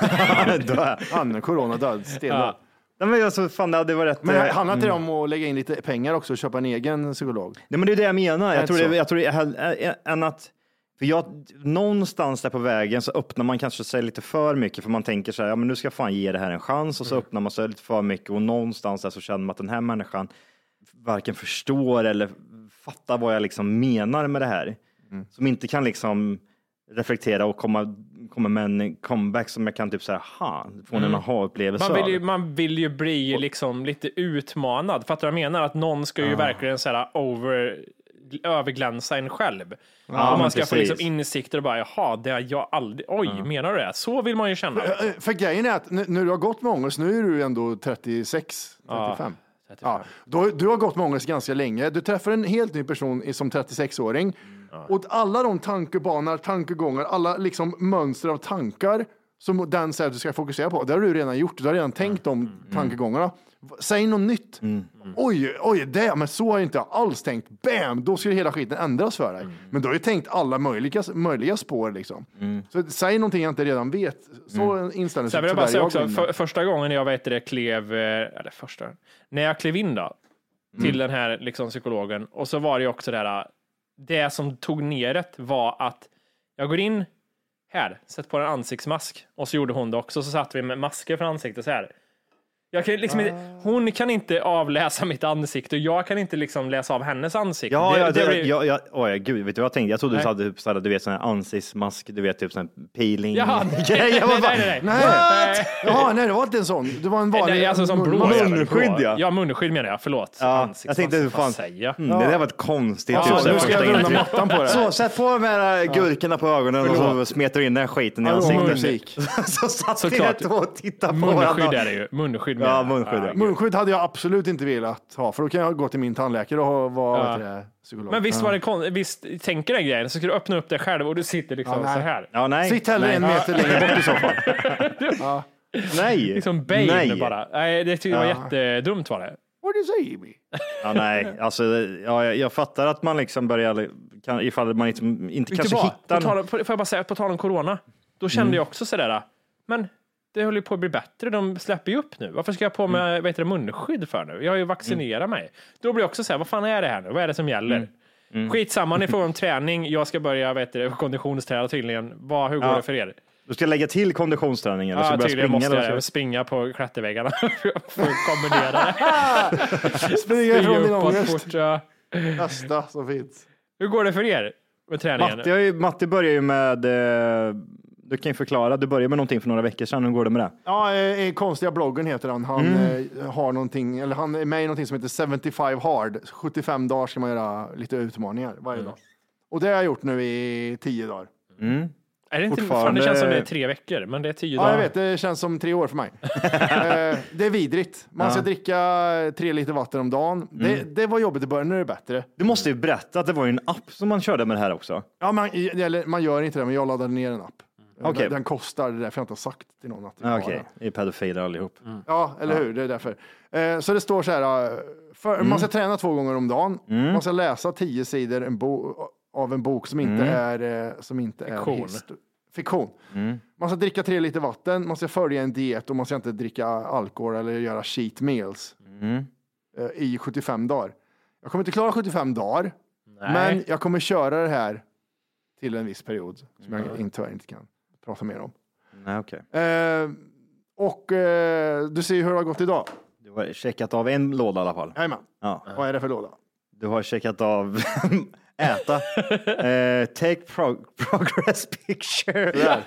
E: Ja. Han är corona död. Stenad.
F: Ja. Men, alltså, fan, det var rätt,
E: men handlar inte det om att lägga in lite pengar också och köpa en egen psykolog?
F: Nej, men det är det jag menar. Jag tror det, jag tror det, än att för jag, någonstans där på vägen så öppnar man kanske sig lite för mycket, för man tänker så här, ja men nu ska jag fan ge det här en chans, och så mm. öppnar man sig lite för mycket, och någonstans där så känner man att den här människan varken förstår eller fattar vad jag liksom menar med det här. Mm. Som inte kan liksom reflektera och komma, komma med en comeback som jag kan typ säga, ha, få en mm. aha-upplevelse.
C: Man vill ju, man vill ju bli liksom lite utmanad, fattar du vad jag menar? Att någon ska ju ah. verkligen säga over överglänsa en själv. Ja, och man ska precis. få liksom insikter och bara, jaha, det är jag aldrig, oj, ja. menar du det? Så vill man ju känna.
E: För, för grejen är att när du har gått med ångest, nu är du ändå trettiosex, trettiofem. Ja, trettiofem. Ja, du, du har gått med ångest ganska länge. Du träffar en helt ny person som trettiosex-åring. Ja. Och alla de tankebanor, tankegångar, alla liksom mönster av tankar som den säger att du ska fokusera på, det har du redan gjort. Du har redan tänkt om mm. tankegångarna. Säg något nytt. Mm. Mm. Oj, oj, det, men så har jag inte alls tänkt. Bam, då skulle hela skiten ändras för dig. Mm. Men då har jag tänkt alla möjliga, möjliga spår liksom. Mm. Så säg någonting jag inte redan vet. Så mm. inställning.
C: Så jag vill bara säga också, för, första gången jag vet det klev, eller första, när jag klev in då, till mm. den här liksom, psykologen, och så var det också det här, det som tog ner det var att jag går in här, sätt på en ansiktsmask, och så gjorde hon det också, så satt vi med masker för ansiktet så här. Jag kan liksom inte, hon kan inte avläsa mitt ansikte, och jag kan inte liksom läsa av hennes ansikte.
F: Ja,
C: det,
F: ja, det,
C: det blir...
F: ja, ja, oh, gud, vet du vad jag tänkte? Jag trodde du sa typ såhär, du vet sån här ansiktsmask, du vet typ sån här peeling.
C: Ja, nej, nej, nej, nej, nej.
E: nej. Ja, nej, det var inte en sån. Det var en vanlig
C: nej, alltså som blå,
F: munskydd, ja.
C: Ja, munskydd menar jag, förlåt.
F: Ja, jag tänkte hur fan säga. Mm, ja. Det där var ett konstigt.
E: Ja,
F: typ,
E: nu ska jag runda mattan på det.
F: Så, sätt på de här gurkorna på ögonen, förlåt. Och så smetar in den skiten i ansiktet. Så satt ni två och tittade på varandra.
C: Munskydd är det ju. Munskydd.
F: Ja, munskydd.
E: Munskydd hade jag absolut inte velat ha, för då kan jag gå till min tandläkare och vara ja. psykolog.
C: Men visst var det kon- visst tänker den grejen, så ska du öppna upp det själv och du sitter liksom
E: ja,
C: så här.
F: Ja, nej.
E: Sitt hellre en meter längre bort i så fall.
F: ja. Nej.
C: Liksom Bane nej. bara. Nej, det tyckte jag var ja. jättedumt var det.
E: What do you say, me?
F: Ja, nej, alltså ja, jag, jag fattar att man liksom börjar kan, ifall man inte, inte kanske hittar.
C: På tal, får jag bara säga, på tal om corona, då kände mm. jag också sådär, men det håller ju på att bli bättre. De släpper ju upp nu. Varför ska jag på med mm. vad heter det, munskydd för nu? Jag har ju vaccinerat mm. mig. Då blir jag också så här, vad fan är det här nu? Vad är det som gäller? Mm. Mm. Skitsamma, ni får en träning. Jag ska börja vet du, konditionsträna tydligen. Vad, hur går ja. det för er?
F: Du ska lägga till konditionsträning eller
C: ja,
F: så börja
C: springa? Måste
F: eller
C: jag springa på klätterväggarna för att kombinera det.
E: Springa från din ångest.
C: Fort, ja.
E: Nästa, så fint.
C: Hur går det för er med träningen?
F: Matti, ju, Matti börjar ju med... Eh, du kan ju förklara, du började med någonting för några veckor sedan. Hur går det med det?
E: Ja, eh, konstiga bloggen heter han. Han mm. eh, har någonting, eller han är med i någonting som heter sjuttiofem hard. sjuttiofem dagar ska man göra lite utmaningar varje mm. dag. Och det har jag gjort nu i tio dagar.
F: Mm.
C: Är det inte, fan, det känns som det är tre veckor, men det är tio
E: ja,
C: dagar.
E: Ja, jag vet, det känns som tre år för mig. eh, det är vidrigt. Man ska ja. dricka tre liter vatten om dagen. Mm. Det, det var jobbigt i början, nu är det bättre.
F: Du måste ju berätta att det var ju en app som man körde med det här också.
E: Ja, man, eller, man gör inte det, men jag laddade ner en app.
F: Okay.
E: Den, den kostar, det är därför jag inte har sagt till någon att det
F: Okej, okay. Det är pedofiler allihop.
E: Mm. Ja, eller ja. hur, det är därför. Eh, så det står så här, för, mm. man ska träna två gånger om dagen. Mm. Man ska läsa tio sidor en bo, av en bok som inte mm. är, som inte
C: fiktion.
E: är fiktion.
F: Mm.
E: Man ska dricka tre liter vatten, man ska följa en diet och man ska inte dricka alkohol eller göra cheat meals
F: mm.
E: eh, i sjuttiofem dagar. Jag kommer inte klara sjuttiofem dagar,
C: Nej.
E: men jag kommer köra det här till en viss period som mm. jag inte, inte kan prata mer om.
F: Nej, okay.
E: eh, och eh, du ser hur det har gått idag.
F: Du har checkat av en låda i alla fall.
E: Jajamän.
F: Ja.
E: Vad är det för låda?
F: Du har checkat av äta. eh, take pro- progress picture.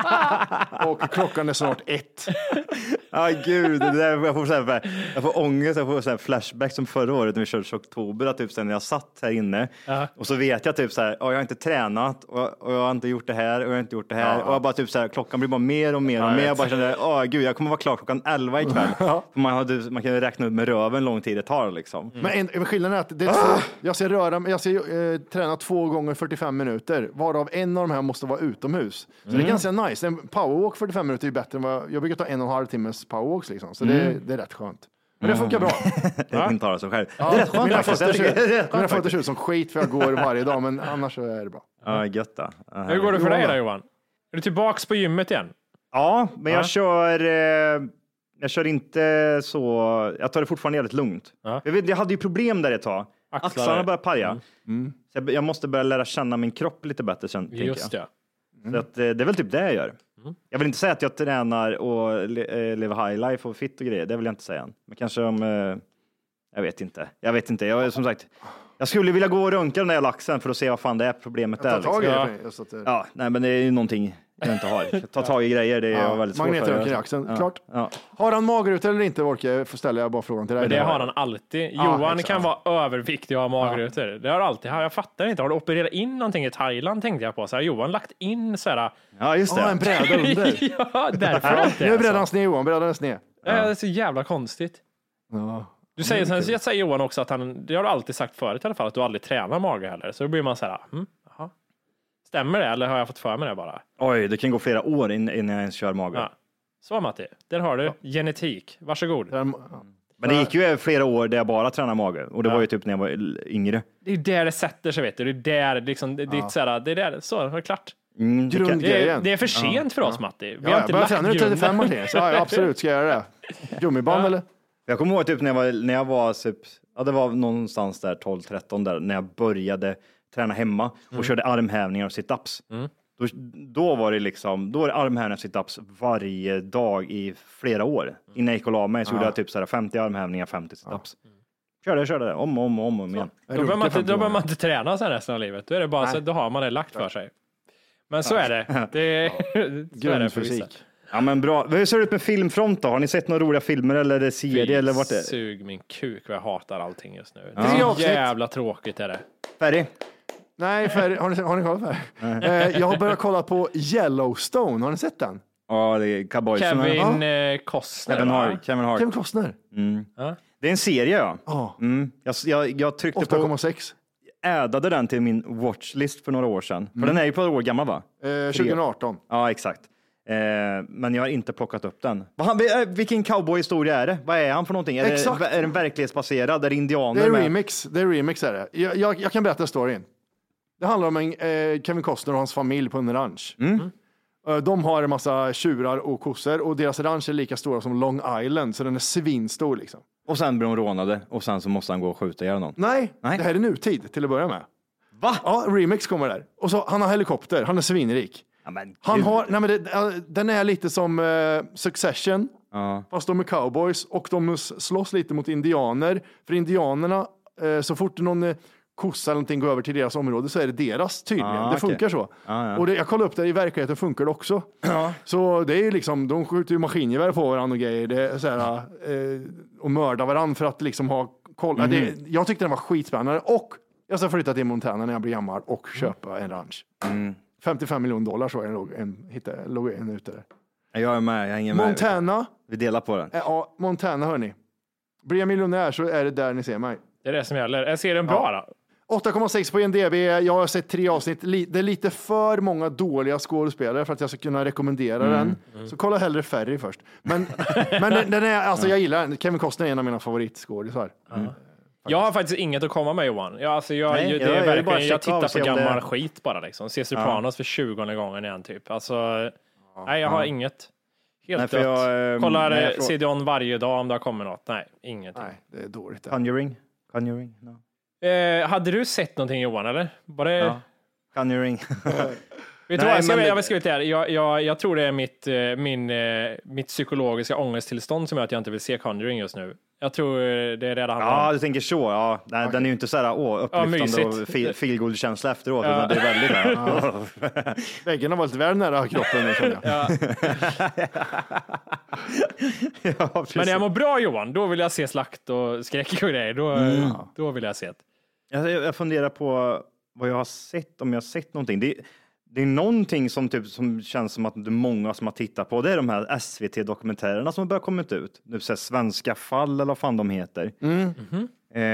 E: Och klockan är snart ett.
F: Ja, ah, gud. Det där, jag, får så här, jag får ångest, jag får så här flashback som förra året när vi körde i oktober. Att typ sen när jag satt här inne uh-huh. och så vet jag typ så här, oh, jag har inte tränat och, och jag har inte gjort det här och jag har inte gjort det här. Uh-huh. Och jag bara typ så här, klockan blir bara mer och mer och uh-huh. mer. Jag bara kände, åh oh, gud, jag kommer vara klar klockan elva ikväll. Uh-huh. man, hade, man kan räkna ut med röven lång tid det tar liksom.
E: Mm. Men en, skillnaden är att det är två, jag ska röra jag ska eh, träna två gånger fyrtiofem minuter, varav en av de här måste vara utomhus. Så mm. det är ganska nice. En powerwalk fyrtiofem minuter är bättre än vad jag brukar ta en och en halv timmes powerwalks liksom. Så mm. det, det är rätt skönt. Men det funkar bra.
F: Det är inte så själv.
E: Ja, det är rätt skönt. Mina fötter ser, mina fötter ser ut som skit för jag går varje dag, men annars så är det bra.
F: Ja, gött då.
C: Hur går det för dig då, Johan? Är du tillbaks på gymmet igen?
F: Ja, men ja. jag kör eh, jag kör inte så, jag tar det fortfarande jävligt lugnt. Ja. Jag, vet, jag hade ju problem där ett tag. Axlar. Axlarna börjar paja. Mm. Mm. Så jag, jag måste börja lära känna min kropp lite bättre sen.
C: Just
F: jag. det. Mm. Så att, det är väl typ det jag gör. Mm. Jag vill inte säga att jag tränar och le, lever high life och fit och grejer. Det vill jag inte säga än. Men kanske om... Eh, jag vet inte. Jag vet inte. Jag, som sagt, jag skulle vilja gå och röntga den där laxen för att se vad fan det är problemet där.
E: Liksom.
F: Ja. ja, nej men det är ju någonting jag inte har. Ta tag i grejer, det är ja. väldigt svårt.
E: Magnetröntgen i axeln,
F: ja.
E: klart.
F: Ja.
E: Har han magrutor eller inte, Volke? Får ställa jag bara frågan till dig.
C: Men det har han alltid. Johan ja, kan vara överviktig och ha magrutor. Ja. Det har alltid. Jag fattar inte. Har du opererat in någonting i Thailand, tänkte jag på. Så här, Johan lagt in så här.
F: Ja, just det.
E: Oh, en bräda under.
C: ja, därför ja,
E: inte. Nu är brädan sned, Johan. Brädan är sned.
C: Ja. Det är så jävla konstigt.
E: Ja.
C: Du säger, sen, jag säger Johan också att han, det har du alltid sagt förut i alla fall, att du aldrig tränar mage heller. Så då blir man så här, hm, jaha. Stämmer det eller har jag fått för mig det bara?
F: Oj, det kan gå flera år innan jag ens kör mage.
C: Ja. Så Matti, där har du. Ja. Genetik, varsågod. Ja.
F: Men det gick ju flera år där jag bara tränade mage. Och det ja. var ju typ när jag var yngre.
C: Det är där det sätter sig, vet du. Det är där, liksom, det, ja. så här, det är där, så, det är klart.
E: Mm,
C: det, är, det är för sent ja. för oss, Matti. Vi
E: ja,
C: har inte lagt grunden.
E: Nu är trettiofem år till, så ja, absolut ska jag göra det. Gummiband ja. eller?
F: Jag kommer ihåg typ när jag var, när jag var typ, ja, det var någonstans där tolv tretton där när jag började träna hemma och mm. körde armhävningar och sit-ups. Mm. Då, då var det liksom, då var det armhävningar och sit-ups varje dag i flera år. Mm. Innan jag gick och la mig så ja. gjorde jag typ så här femtio armhävningar, femtio sit-ups. Ja. Körde, körde det om och om och om, om igen.
C: Då behöver man, inte, då behöver man inte träna sen resten av livet. Då är det bara så, då har man det lagt för sig. Men så ja. är det. Det är, så är det för vissa.
F: Ja men bra. Hur ser det ut med filmfront då? Har ni sett några roliga filmer eller serier eller vart det?
C: Sug min kuk, vad jag hatar allting just nu.
F: Ja.
C: Det är så jävla tråkigt är det.
F: Färdig?
E: Nej, färdig. Har ni, har ni kollat färdig? eh, jag har börjat kolla på Yellowstone. Har ni sett den?
F: Ja, det är cowboysen.
C: Kevin ja. Costner.
F: Kevin Hart. Kevin Hart.
E: Kevin Costner.
F: Mm. Ja. Det är en serie ja.
E: Ja.
F: Mm. Jag, jag, jag tryckte
E: åtta komma sex.
F: på... Ädade den till min watchlist för några år sedan. Mm. För den är ju på ett år gammal va?
E: Eh, tjugoarton.
F: Ja, exakt. Eh, men jag har inte plockat upp den. Han, vilken cowboy-historia är det? Vad är han för någonting? Är,
E: Exakt.
F: det, är den verklighetsbaserad? Är det indianer?
E: Det är
F: med?
E: remix. Det är remix är det. Jag, jag, jag kan berätta storyn. Det handlar om en, eh, Kevin Costner och hans familj på en ranch.
F: Mm.
E: De har en massa tjurar och kossor och deras ranch är lika stora som Long Island, så den är svinstor liksom.
F: Och sen blir de rånade och sen så måste han gå och skjuta ihjäl någon.
E: Nej, Nej, det här är nutid till att börja med.
F: Va?
E: Ja, remix kommer där. Och så han har helikopter, han är svinrik.
F: Ja, men
E: han har, nej men det, den är lite som uh, Succession,
F: ja.
E: Fast de är cowboys och de slåss lite mot indianer. För indianerna, uh, så fort någon uh, kossa eller någonting går över till deras område så är det deras tydligen.
F: Ah,
E: det
F: okay.
E: funkar så.
F: Ah, ja.
E: Och det, jag kollade upp det, i verkligheten funkar det också.
F: Ja.
E: Så det är ju liksom, de skjuter ju maskingevär på varandra och grejer. Det är så här, eh, och mördar varandra för att liksom ha koll. Mm. Det, jag tyckte den var skitspännande och jag ska flytta till Montana när jag blir gammal och köpa en ranch.
F: Mm.
E: femtiofem miljoner dollar så är det låg en, hittade, låg en ute där.
F: Jag är med, jag hänger med.
E: Montana.
F: Vi delar på den.
E: Ja, Montana hörni. Blir jag miljonär så är det där ni ser mig.
C: Det är det som gäller. Jag ser den bra
E: ja.
C: då.
E: åtta komma sex på I M D B. Jag har sett tre avsnitt. Det är lite för många dåliga skådespelare för att jag ska kunna rekommendera mm. den. Mm. Så kolla hellre Ferry först. Men, men den, den är, alltså jag gillar den. Kevin Costner är en av mina favoritskådisar. Mm.
C: Jag har faktiskt inget att komma med, Johan. Jag, alltså, jag,
F: Nej,
C: det
F: jag,
C: är
F: jag,
C: verkligen, jag tittar på gammal
F: det...
C: skit bara. Liksom. Ser Sopranos ja. för tjugonde gången igen typ. Alltså, ja. nej, jag har ja. inget. Helt
F: nej,
C: dött.
F: Jag,
C: Kollar
F: nej, jag
C: C D on varje dag om det har kommit något. Nej, ingenting.
E: Nej, det är dåligt.
F: Conjuring? Conjuring? No.
C: Eh, hade du sett någonting, Johan, eller? Var det...
F: Ja. Conjuring.
C: Vet du vad, jag, ska, jag vill skriva det här. Jag, jag, jag tror det är mitt, min, mitt psykologiska ångesttillstånd som gör att jag inte vill se Conjuring just nu. Jag tror det är det det handlar om.
F: Ja, du tänker så. Ja. Nej, okay. Den är ju inte så här åh, upplyftande ja, och feel, feel good känsla efteråt. Ja. Det är väldigt där.
E: Ja. Väggen har varit väl nära kroppen nu, känner jag.
C: Ja. Ja, men när jag mår bra, Johan, då vill jag se slakt och skräck och grejer. Då, mm. då vill jag se det.
F: Jag, jag funderar på vad jag har sett, om jag har sett någonting. Det, det är någonting som, typ, som känns som att det är många som har tittat på. Det är de här S V T-dokumentärerna som har börjat komma ut. Nu så här, Svenska fall eller vad fan de heter.
E: Mm.
F: Mm-hmm.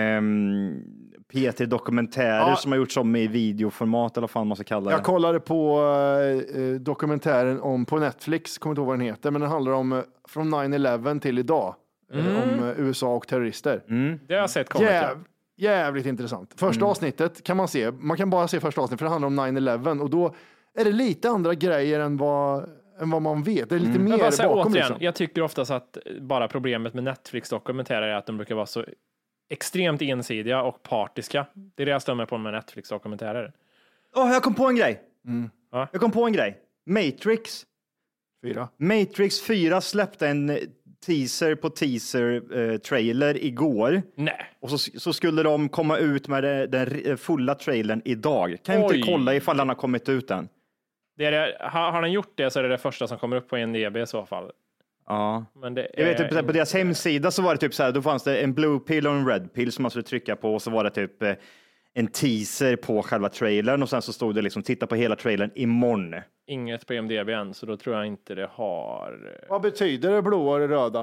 F: Ehm, P T-dokumentärer ja. som har gjorts om i videoformat eller vad fan man ska kalla det.
E: Jag kollade på eh, dokumentären om på Netflix, kommer inte ihåg vad den heter, men den handlar om eh, från nine eleven till idag. Mm. Eh, om eh, U S A och terrorister.
F: Mm.
C: Det har jag sett kommit.
E: Jäv, jävligt intressant. Första mm. avsnittet kan man se, man kan bara se första avsnittet för det handlar om nine eleven och då är det lite andra grejer än vad, än vad man vet. Det är lite mm. mer
C: säga,
E: bakom.
C: Återigen,
E: liksom.
C: Jag tycker oftast att bara problemet med Netflix-dokumentärer är att de brukar vara så extremt ensidiga och partiska. Det är det jag stämmer på med Netflix-dokumentärer.
F: Åh, oh, jag kom på en grej.
E: Mm.
C: Ja?
F: Jag kom på en grej. Matrix.
E: Fyra.
F: Matrix fyra släppte en teaser på teaser-trailer eh, igår.
C: Nej.
F: Och så, så skulle de komma ut med det, den fulla trailern idag. Kan jag inte kolla ifall den har kommit ut än?
C: Det är det, har, har den gjort det så är det det första som kommer upp på I M D B i så fall.
F: Ja.
C: Men det
F: jag vet
C: är...
F: typ, på deras hemsida så var det typ så här, då fanns det en blue pill och en red pill som man skulle trycka på och så var det typ eh, en teaser på själva trailern och sen så stod det liksom titta på hela trailern imorgon.
C: Inget på I M D B än, så då tror jag inte det har...
E: Vad betyder det blåa och det röda?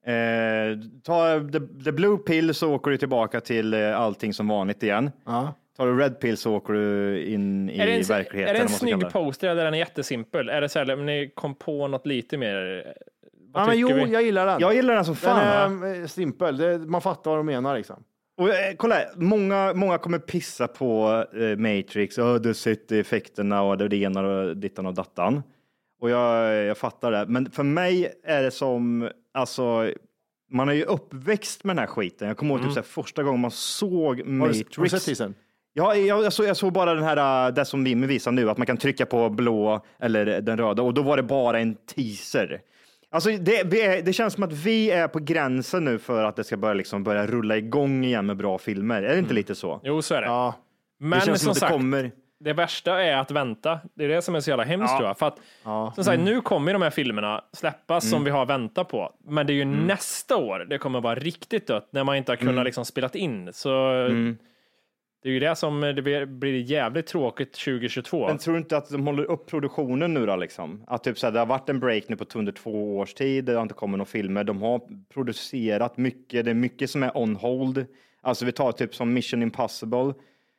F: Eh, ta the, the blue pill så åker du tillbaka till eh, allting som vanligt igen.
E: Ja.
F: Tar du red pill så åker du in i
C: är en,
F: verkligheten.
C: Är det en snygg poster eller är den jättesimpel? Är det så här, om ni kom på något lite mer?
E: Ja, men jo, vi? jag gillar den.
F: Jag gillar den som fan.
E: Den är simpel, det, man fattar vad de menar liksom.
F: Och, eh, kolla, många, många kommer pissa på eh, Matrix. Oh, du har sett effekterna och det ena och dittan och dattan. Och jag, jag fattar det. Men för mig är det som, alltså, man är ju uppväxt med den här skiten. Jag kommer ihåg mm. typ, så här, första gången man såg Matrix.
E: Har du sett teasern?
F: Ja, jag, jag, såg, jag såg bara den här, det som vi visar nu, att man kan trycka på blå eller den röda. Och då var det bara en teaser. Alltså det, det, det känns som att vi är på gränsen nu för att det ska börja, liksom börja rulla igång igen med bra filmer. Är det inte mm. lite så?
C: Jo, så är det.
E: Ja.
C: Men
F: det känns som, som
C: sagt,
F: det kommer...
C: det värsta är att vänta. Det är det som är så jävla hemskt,
F: ja.
C: tror jag. För att,
E: ja.
C: som sagt, mm. nu kommer de här filmerna släppas mm. som vi har väntat på. Men det är ju
F: mm.
C: nästa år det kommer vara riktigt dött när man inte har kunnat mm. liksom spelat in. Så... Mm. Det är ju det som det blir jävligt tråkigt tjugo tjugotvå.
F: Men tror du inte att de håller upp produktionen nu då liksom? Att typ så här, det har varit en break nu på under två års tid. Det har inte kommit några filmer. De har producerat mycket. Det är mycket som är on hold. Alltså vi tar typ som Mission Impossible.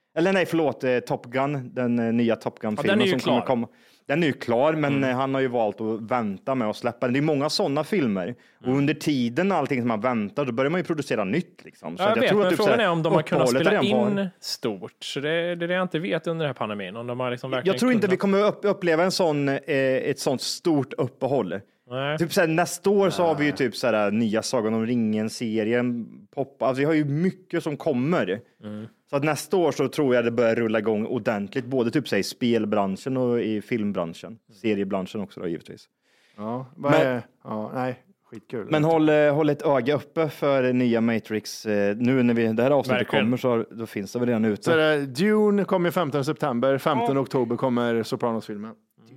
F: Eller nej, förlåt, eh, Top Gun, den eh, nya Top Gun-filmen
C: ja,
F: som kommer komma. Den är ju klar, men mm. han har ju valt att vänta med att släppa den. Det är många sådana filmer. Mm. Och under tiden allting som man väntar, då börjar man ju producera nytt. Liksom. Så
C: ja, jag, jag vet, tror men att frågan typ, är om de har kunnat spela in var... stort. Så det är det jag inte vet under den här pandemin. Om de har liksom verkligen
F: jag tror inte
C: kunnat...
F: vi kommer upp, uppleva en sån, eh, ett sånt stort uppehåll. Nej. Typ såhär, nästa år så har vi ju typ såhär, nya Sagan om ringen-serien. Pop, alltså vi har ju mycket som kommer. Mm. Så att nästa år så tror jag det börjar rulla igång ordentligt. Både typ i spelbranschen och i filmbranschen. Seriebranschen också då givetvis.
E: Ja, men, är, ja nej, skitkul.
F: Men håll, håll ett öga uppe för nya Matrix. Nu när vi, det här avsnittet verkligen kommer så då finns det väl redan ute.
E: Så det, Dune kommer femtonde september. femtonde oktober kommer Sopranos-filmen.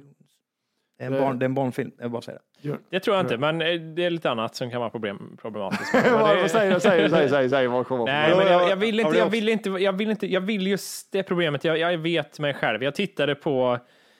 F: Det är en, barn, det är en barnfilm, jag bara säger
C: det. Det tror jag inte, men det är lite annat som kan vara problem, problematiskt.
E: Vad säger du, säger säger säger säger vad kommer?
C: Nej, men jag, jag vill inte, jag vill inte, jag vill inte, jag vill just det problemet. Jag, jag vet mig själv. Jag tittade på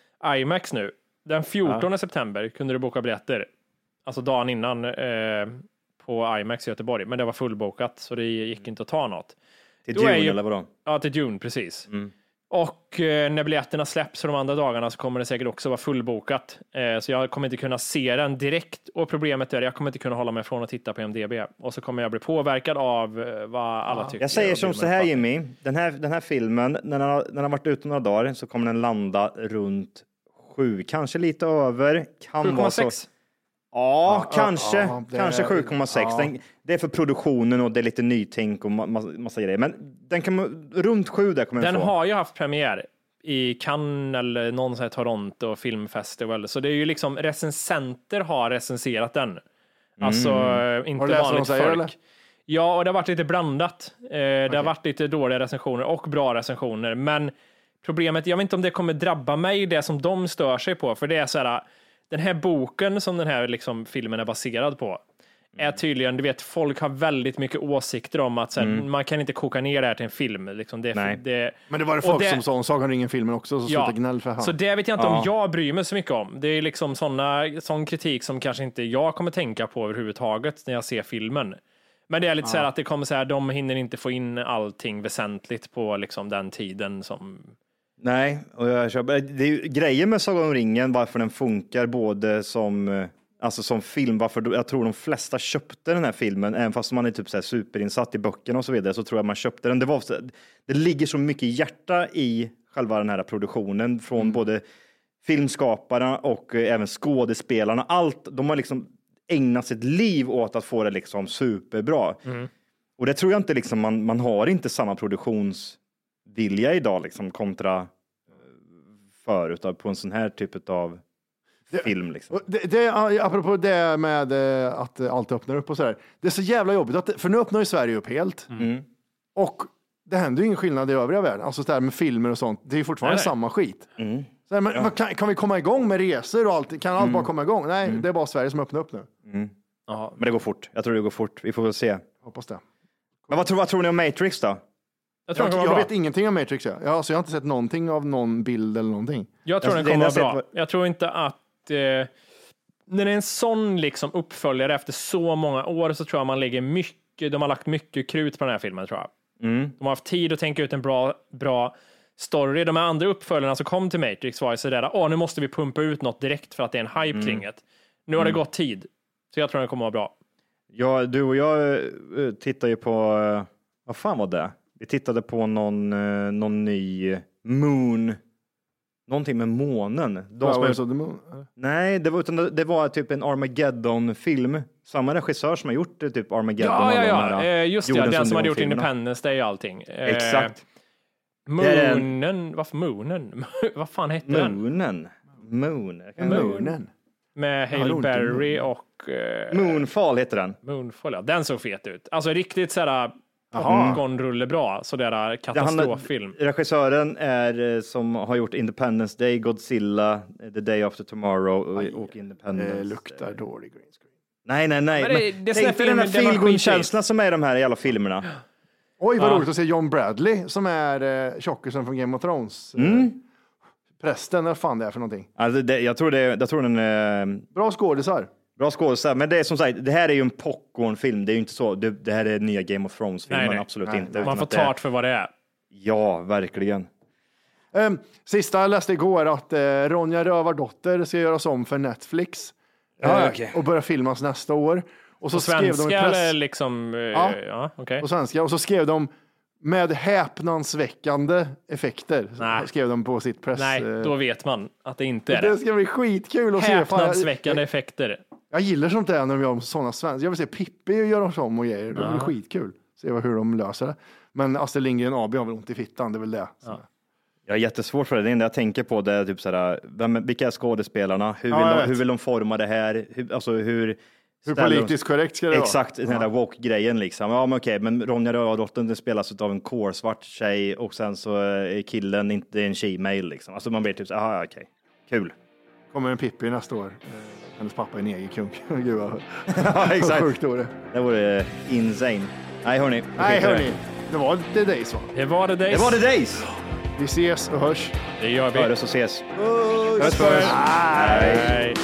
C: IMAX nu. Den fjortonde ja. september kunde du boka biljetter. Alltså dagen innan eh, på IMAX i Göteborg, men det var fullbokat så det gick inte att ta något.
F: Till Dune ju, eller vadå?
C: Ja, till Dune, precis. Mm. Och eh, när biljetterna släpps för de andra dagarna så kommer det säkert också vara fullbokat. Eh, så jag kommer inte kunna se den direkt. Och problemet är att jag kommer inte kunna hålla mig från att titta på M D B. Och så kommer jag bli påverkad av eh, vad alla ja. tycker.
F: Jag säger som så här, Jimmy. Den här, den här filmen, när den, har, när den har varit ute några dagar så kommer den landa runt sju. Kanske lite över. Kan
C: sju komma sex.
F: Ja, ja, kanske. Ja, det, kanske sju komma sex. Ja. Den, det är för produktionen och det är lite nytänk och massa, massa grejer. Men den kan runt sju där kommer
C: den
F: den få.
C: har ju haft premiär i Cannes eller någon sån här Toronto filmfestival. Så det är ju liksom recensenter har recenserat den. Alltså mm. inte vanligt folk. Eller? Ja, och det har varit lite blandat. Eh, okay. Det har varit lite dåliga recensioner och bra recensioner. Men problemet, jag vet inte om det kommer drabba mig det som de stör sig på. För det är så här, den här boken som den här liksom, filmen är baserad på är tydligen, du vet, folk har väldigt mycket åsikter om att så här, mm. man kan inte koka ner det här till en film. Liksom, det,
F: Nej.
C: Det,
E: men det var det folk det, som sa om Sagan om ringen-filmen också, så
C: ja,
E: gnäll för han.
C: Så det vet jag inte
F: ja.
C: om jag bryr mig så mycket om. Det är liksom såna, sån kritik som kanske inte jag kommer tänka på överhuvudtaget när jag ser filmen. Men det är lite ja. så här att det kommer så här, de hinner inte få in allting väsentligt på liksom den tiden som...
F: Nej, och jag köper, det är ju grejen med Sagan om ringen, varför den funkar både som, alltså som film, varför jag tror de flesta köpte den här filmen, även fast man är typ så här superinsatt i böckerna och så vidare, så tror jag man köpte den. Det, var, det ligger så mycket hjärta i själva den här produktionen från mm. både filmskaparna och även skådespelarna. Allt, de har liksom ägnat sitt liv åt att få det liksom superbra. Mm. Och det tror jag inte liksom, man, man har inte samma produktionsvilja idag liksom kontra förut på en sån här typ av film. Liksom.
E: Det, det, apropå det med att allt öppnar upp och sådär. Det är så jävla jobbigt, att, för nu öppnar ju Sverige upp helt. Mm. Och det händer ju ingen skillnad i övriga världen. Alltså där med filmer och sånt. Det är ju fortfarande nej, samma skit. Mm. Så här, men, ja. kan, kan vi komma igång med resor och allt? Kan allt mm. bara komma igång? Nej, mm. det är bara Sverige som öppnar upp nu.
F: Mm. Ja, men det går fort. Jag tror det går fort. Vi får väl se.
E: Hoppas det.
F: Men vad tror, vad tror ni om Matrix då?
C: Jag, tror
E: jag, jag vet ingenting om Matrix. Ja. Jag, alltså, jag har inte sett någonting av någon bild eller någonting.
C: Jag tror alltså, den kommer vara bra. Sett... Jag tror inte att eh, när det är en sån liksom uppföljare efter så många år, så tror jag man lägger mycket, de har lagt mycket krut på den här filmen, tror jag. Mm. De har haft tid att tänka ut en bra, bra story. De här andra uppföljarna som kom till Matrix var ju sådär, åh, nu måste vi pumpa ut något direkt för att det är en hype mm. kring det. Nu har det mm. gått tid. Så jag tror den kommer vara bra.
F: Ja, du och jag tittar ju på, vad fan var det? Vi tittade på någon, någon ny Moon, någonting med månen. De
E: ja,
F: som
E: är... the moon.
F: Nej, det var, utan det, det var typ en Armageddon-film. Samma regissör som har gjort det, typ Armageddon.
C: Ja, ja, ja. Här, just det, den som har gjort Independence Day och allting.
F: Exakt.
C: Moonen, en... varför Moonen? Vad fan hette den?
F: Moonen. Moon.
E: Moonen.
C: Med Halle Berry och...
F: Uh... Moonfall heter den.
C: Moonfall, ja. Den såg fet ut. Alltså riktigt sådär... popcornrulle bra, sådär katastroffilm.
F: Han, regissören är som har gjort Independence Day, Godzilla, The Day After Tomorrow och, Aj, och Independence.
E: Det luktar dålig green screen.
F: Nej, nej, nej. Men det,
C: men det, det är inte den
F: här feelgood-känslan som är i de här i alla filmerna.
E: Oj, vad ja. roligt att se John Bradley som är eh, tjockisen från Game of Thrones.
F: Mm.
E: Prästen, vad fan det är för någonting.
F: Alltså, det, jag tror det jag tror den är...
E: Bra skådisar.
F: Bra skådespelare, men det är som sagt, det här är ju en popcornfilm. Det är ju inte så, det, det här är nya Game of Thrones-filmen, absolut
C: nej,
F: inte.
C: Man får ta det för vad det är.
F: Ja, verkligen.
E: Um, sista jag läste igår att uh, Ronja Rövardotter ska göras om för Netflix.
F: Ah,
E: uh,
F: okay.
E: Och börja filmas nästa år. Och så
C: på
E: skrev
C: svenska
E: de i press...
C: eller liksom... Uh,
E: ja,
C: ja okay.
E: på svenska. Och så skrev de med häpnadsväckande effekter.
C: Nej.
E: Skrev de på sitt press...
C: Nej, då vet man att det inte är
E: det.
C: det.
E: Det ska bli skitkul att se.
C: Häpnadsväckande jag, effekter.
E: Jag gillar sånt där när de gör om sådana svenska. Jag vill se Pippi göra om och grejer. Det blir ja. skitkul. Se hur de löser det. Men Astrid Lindgren A B har väl ont i fittan, det är väl det.
F: Ja. Jag är jättesvårt för det. Det enda jag tänker på det är typ såhär, vem, vilka är skådespelarna? Hur vill,
E: ja,
F: de, hur vill de forma det här? Hur, alltså hur...
E: Hur politiskt de... korrekt ska det
F: Exakt,
E: vara?
F: den där woke-grejen liksom. Ja, men okej, men Ronja Rövardotter, det spelas av en kolsvart tjej och sen så är killen inte en she-mail liksom. Alltså man vet typ så aha, okej, kul.
E: Kommer en Pippi nästa år. Hennes pappa är en egen kung. Gud vad
F: ja, exakt.
E: Sjukt då det.
F: Det vore insane. Nej, hörni.
E: Nej, hörni. Det var The Days, va?
C: Det var The Days.
F: Det var The Days.
E: Vi ses och hörs.
C: Det gör vi.
F: Hörs och ses.
E: Hörs, hörs.
F: Hej. Hej.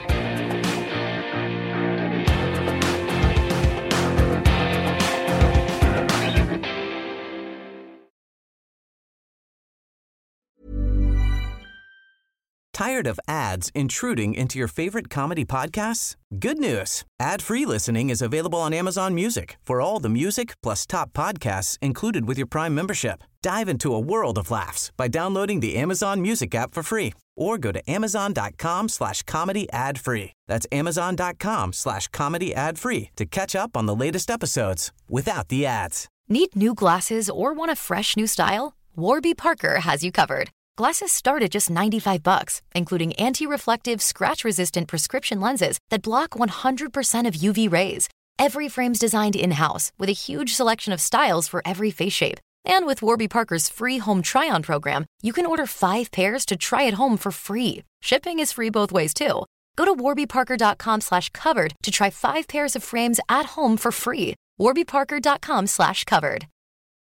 A: Tired of ads intruding into your favorite comedy podcasts? Good news. Ad-free listening is available on Amazon Music for all the music plus top podcasts included with your Prime membership. Dive into a world of laughs by downloading the Amazon Music app for free or go to amazon.com slash comedy ad free. That's amazon.com slash comedy ad free to catch up on the latest episodes without the ads.
J: Need new glasses or want a fresh new style? Warby Parker has you covered. Glasses start at just ninety-five bucks, including anti-reflective, scratch-resistant prescription lenses that block one hundred percent of U V rays. Every frame's designed in-house with a huge selection of styles for every face shape. And with Warby Parker's free home try-on program, you can order five pairs to try at home for free. Shipping is free both ways, too. Go to warbyparker.com slash covered to try five pairs of frames at home for free. warbyparker.com slash covered.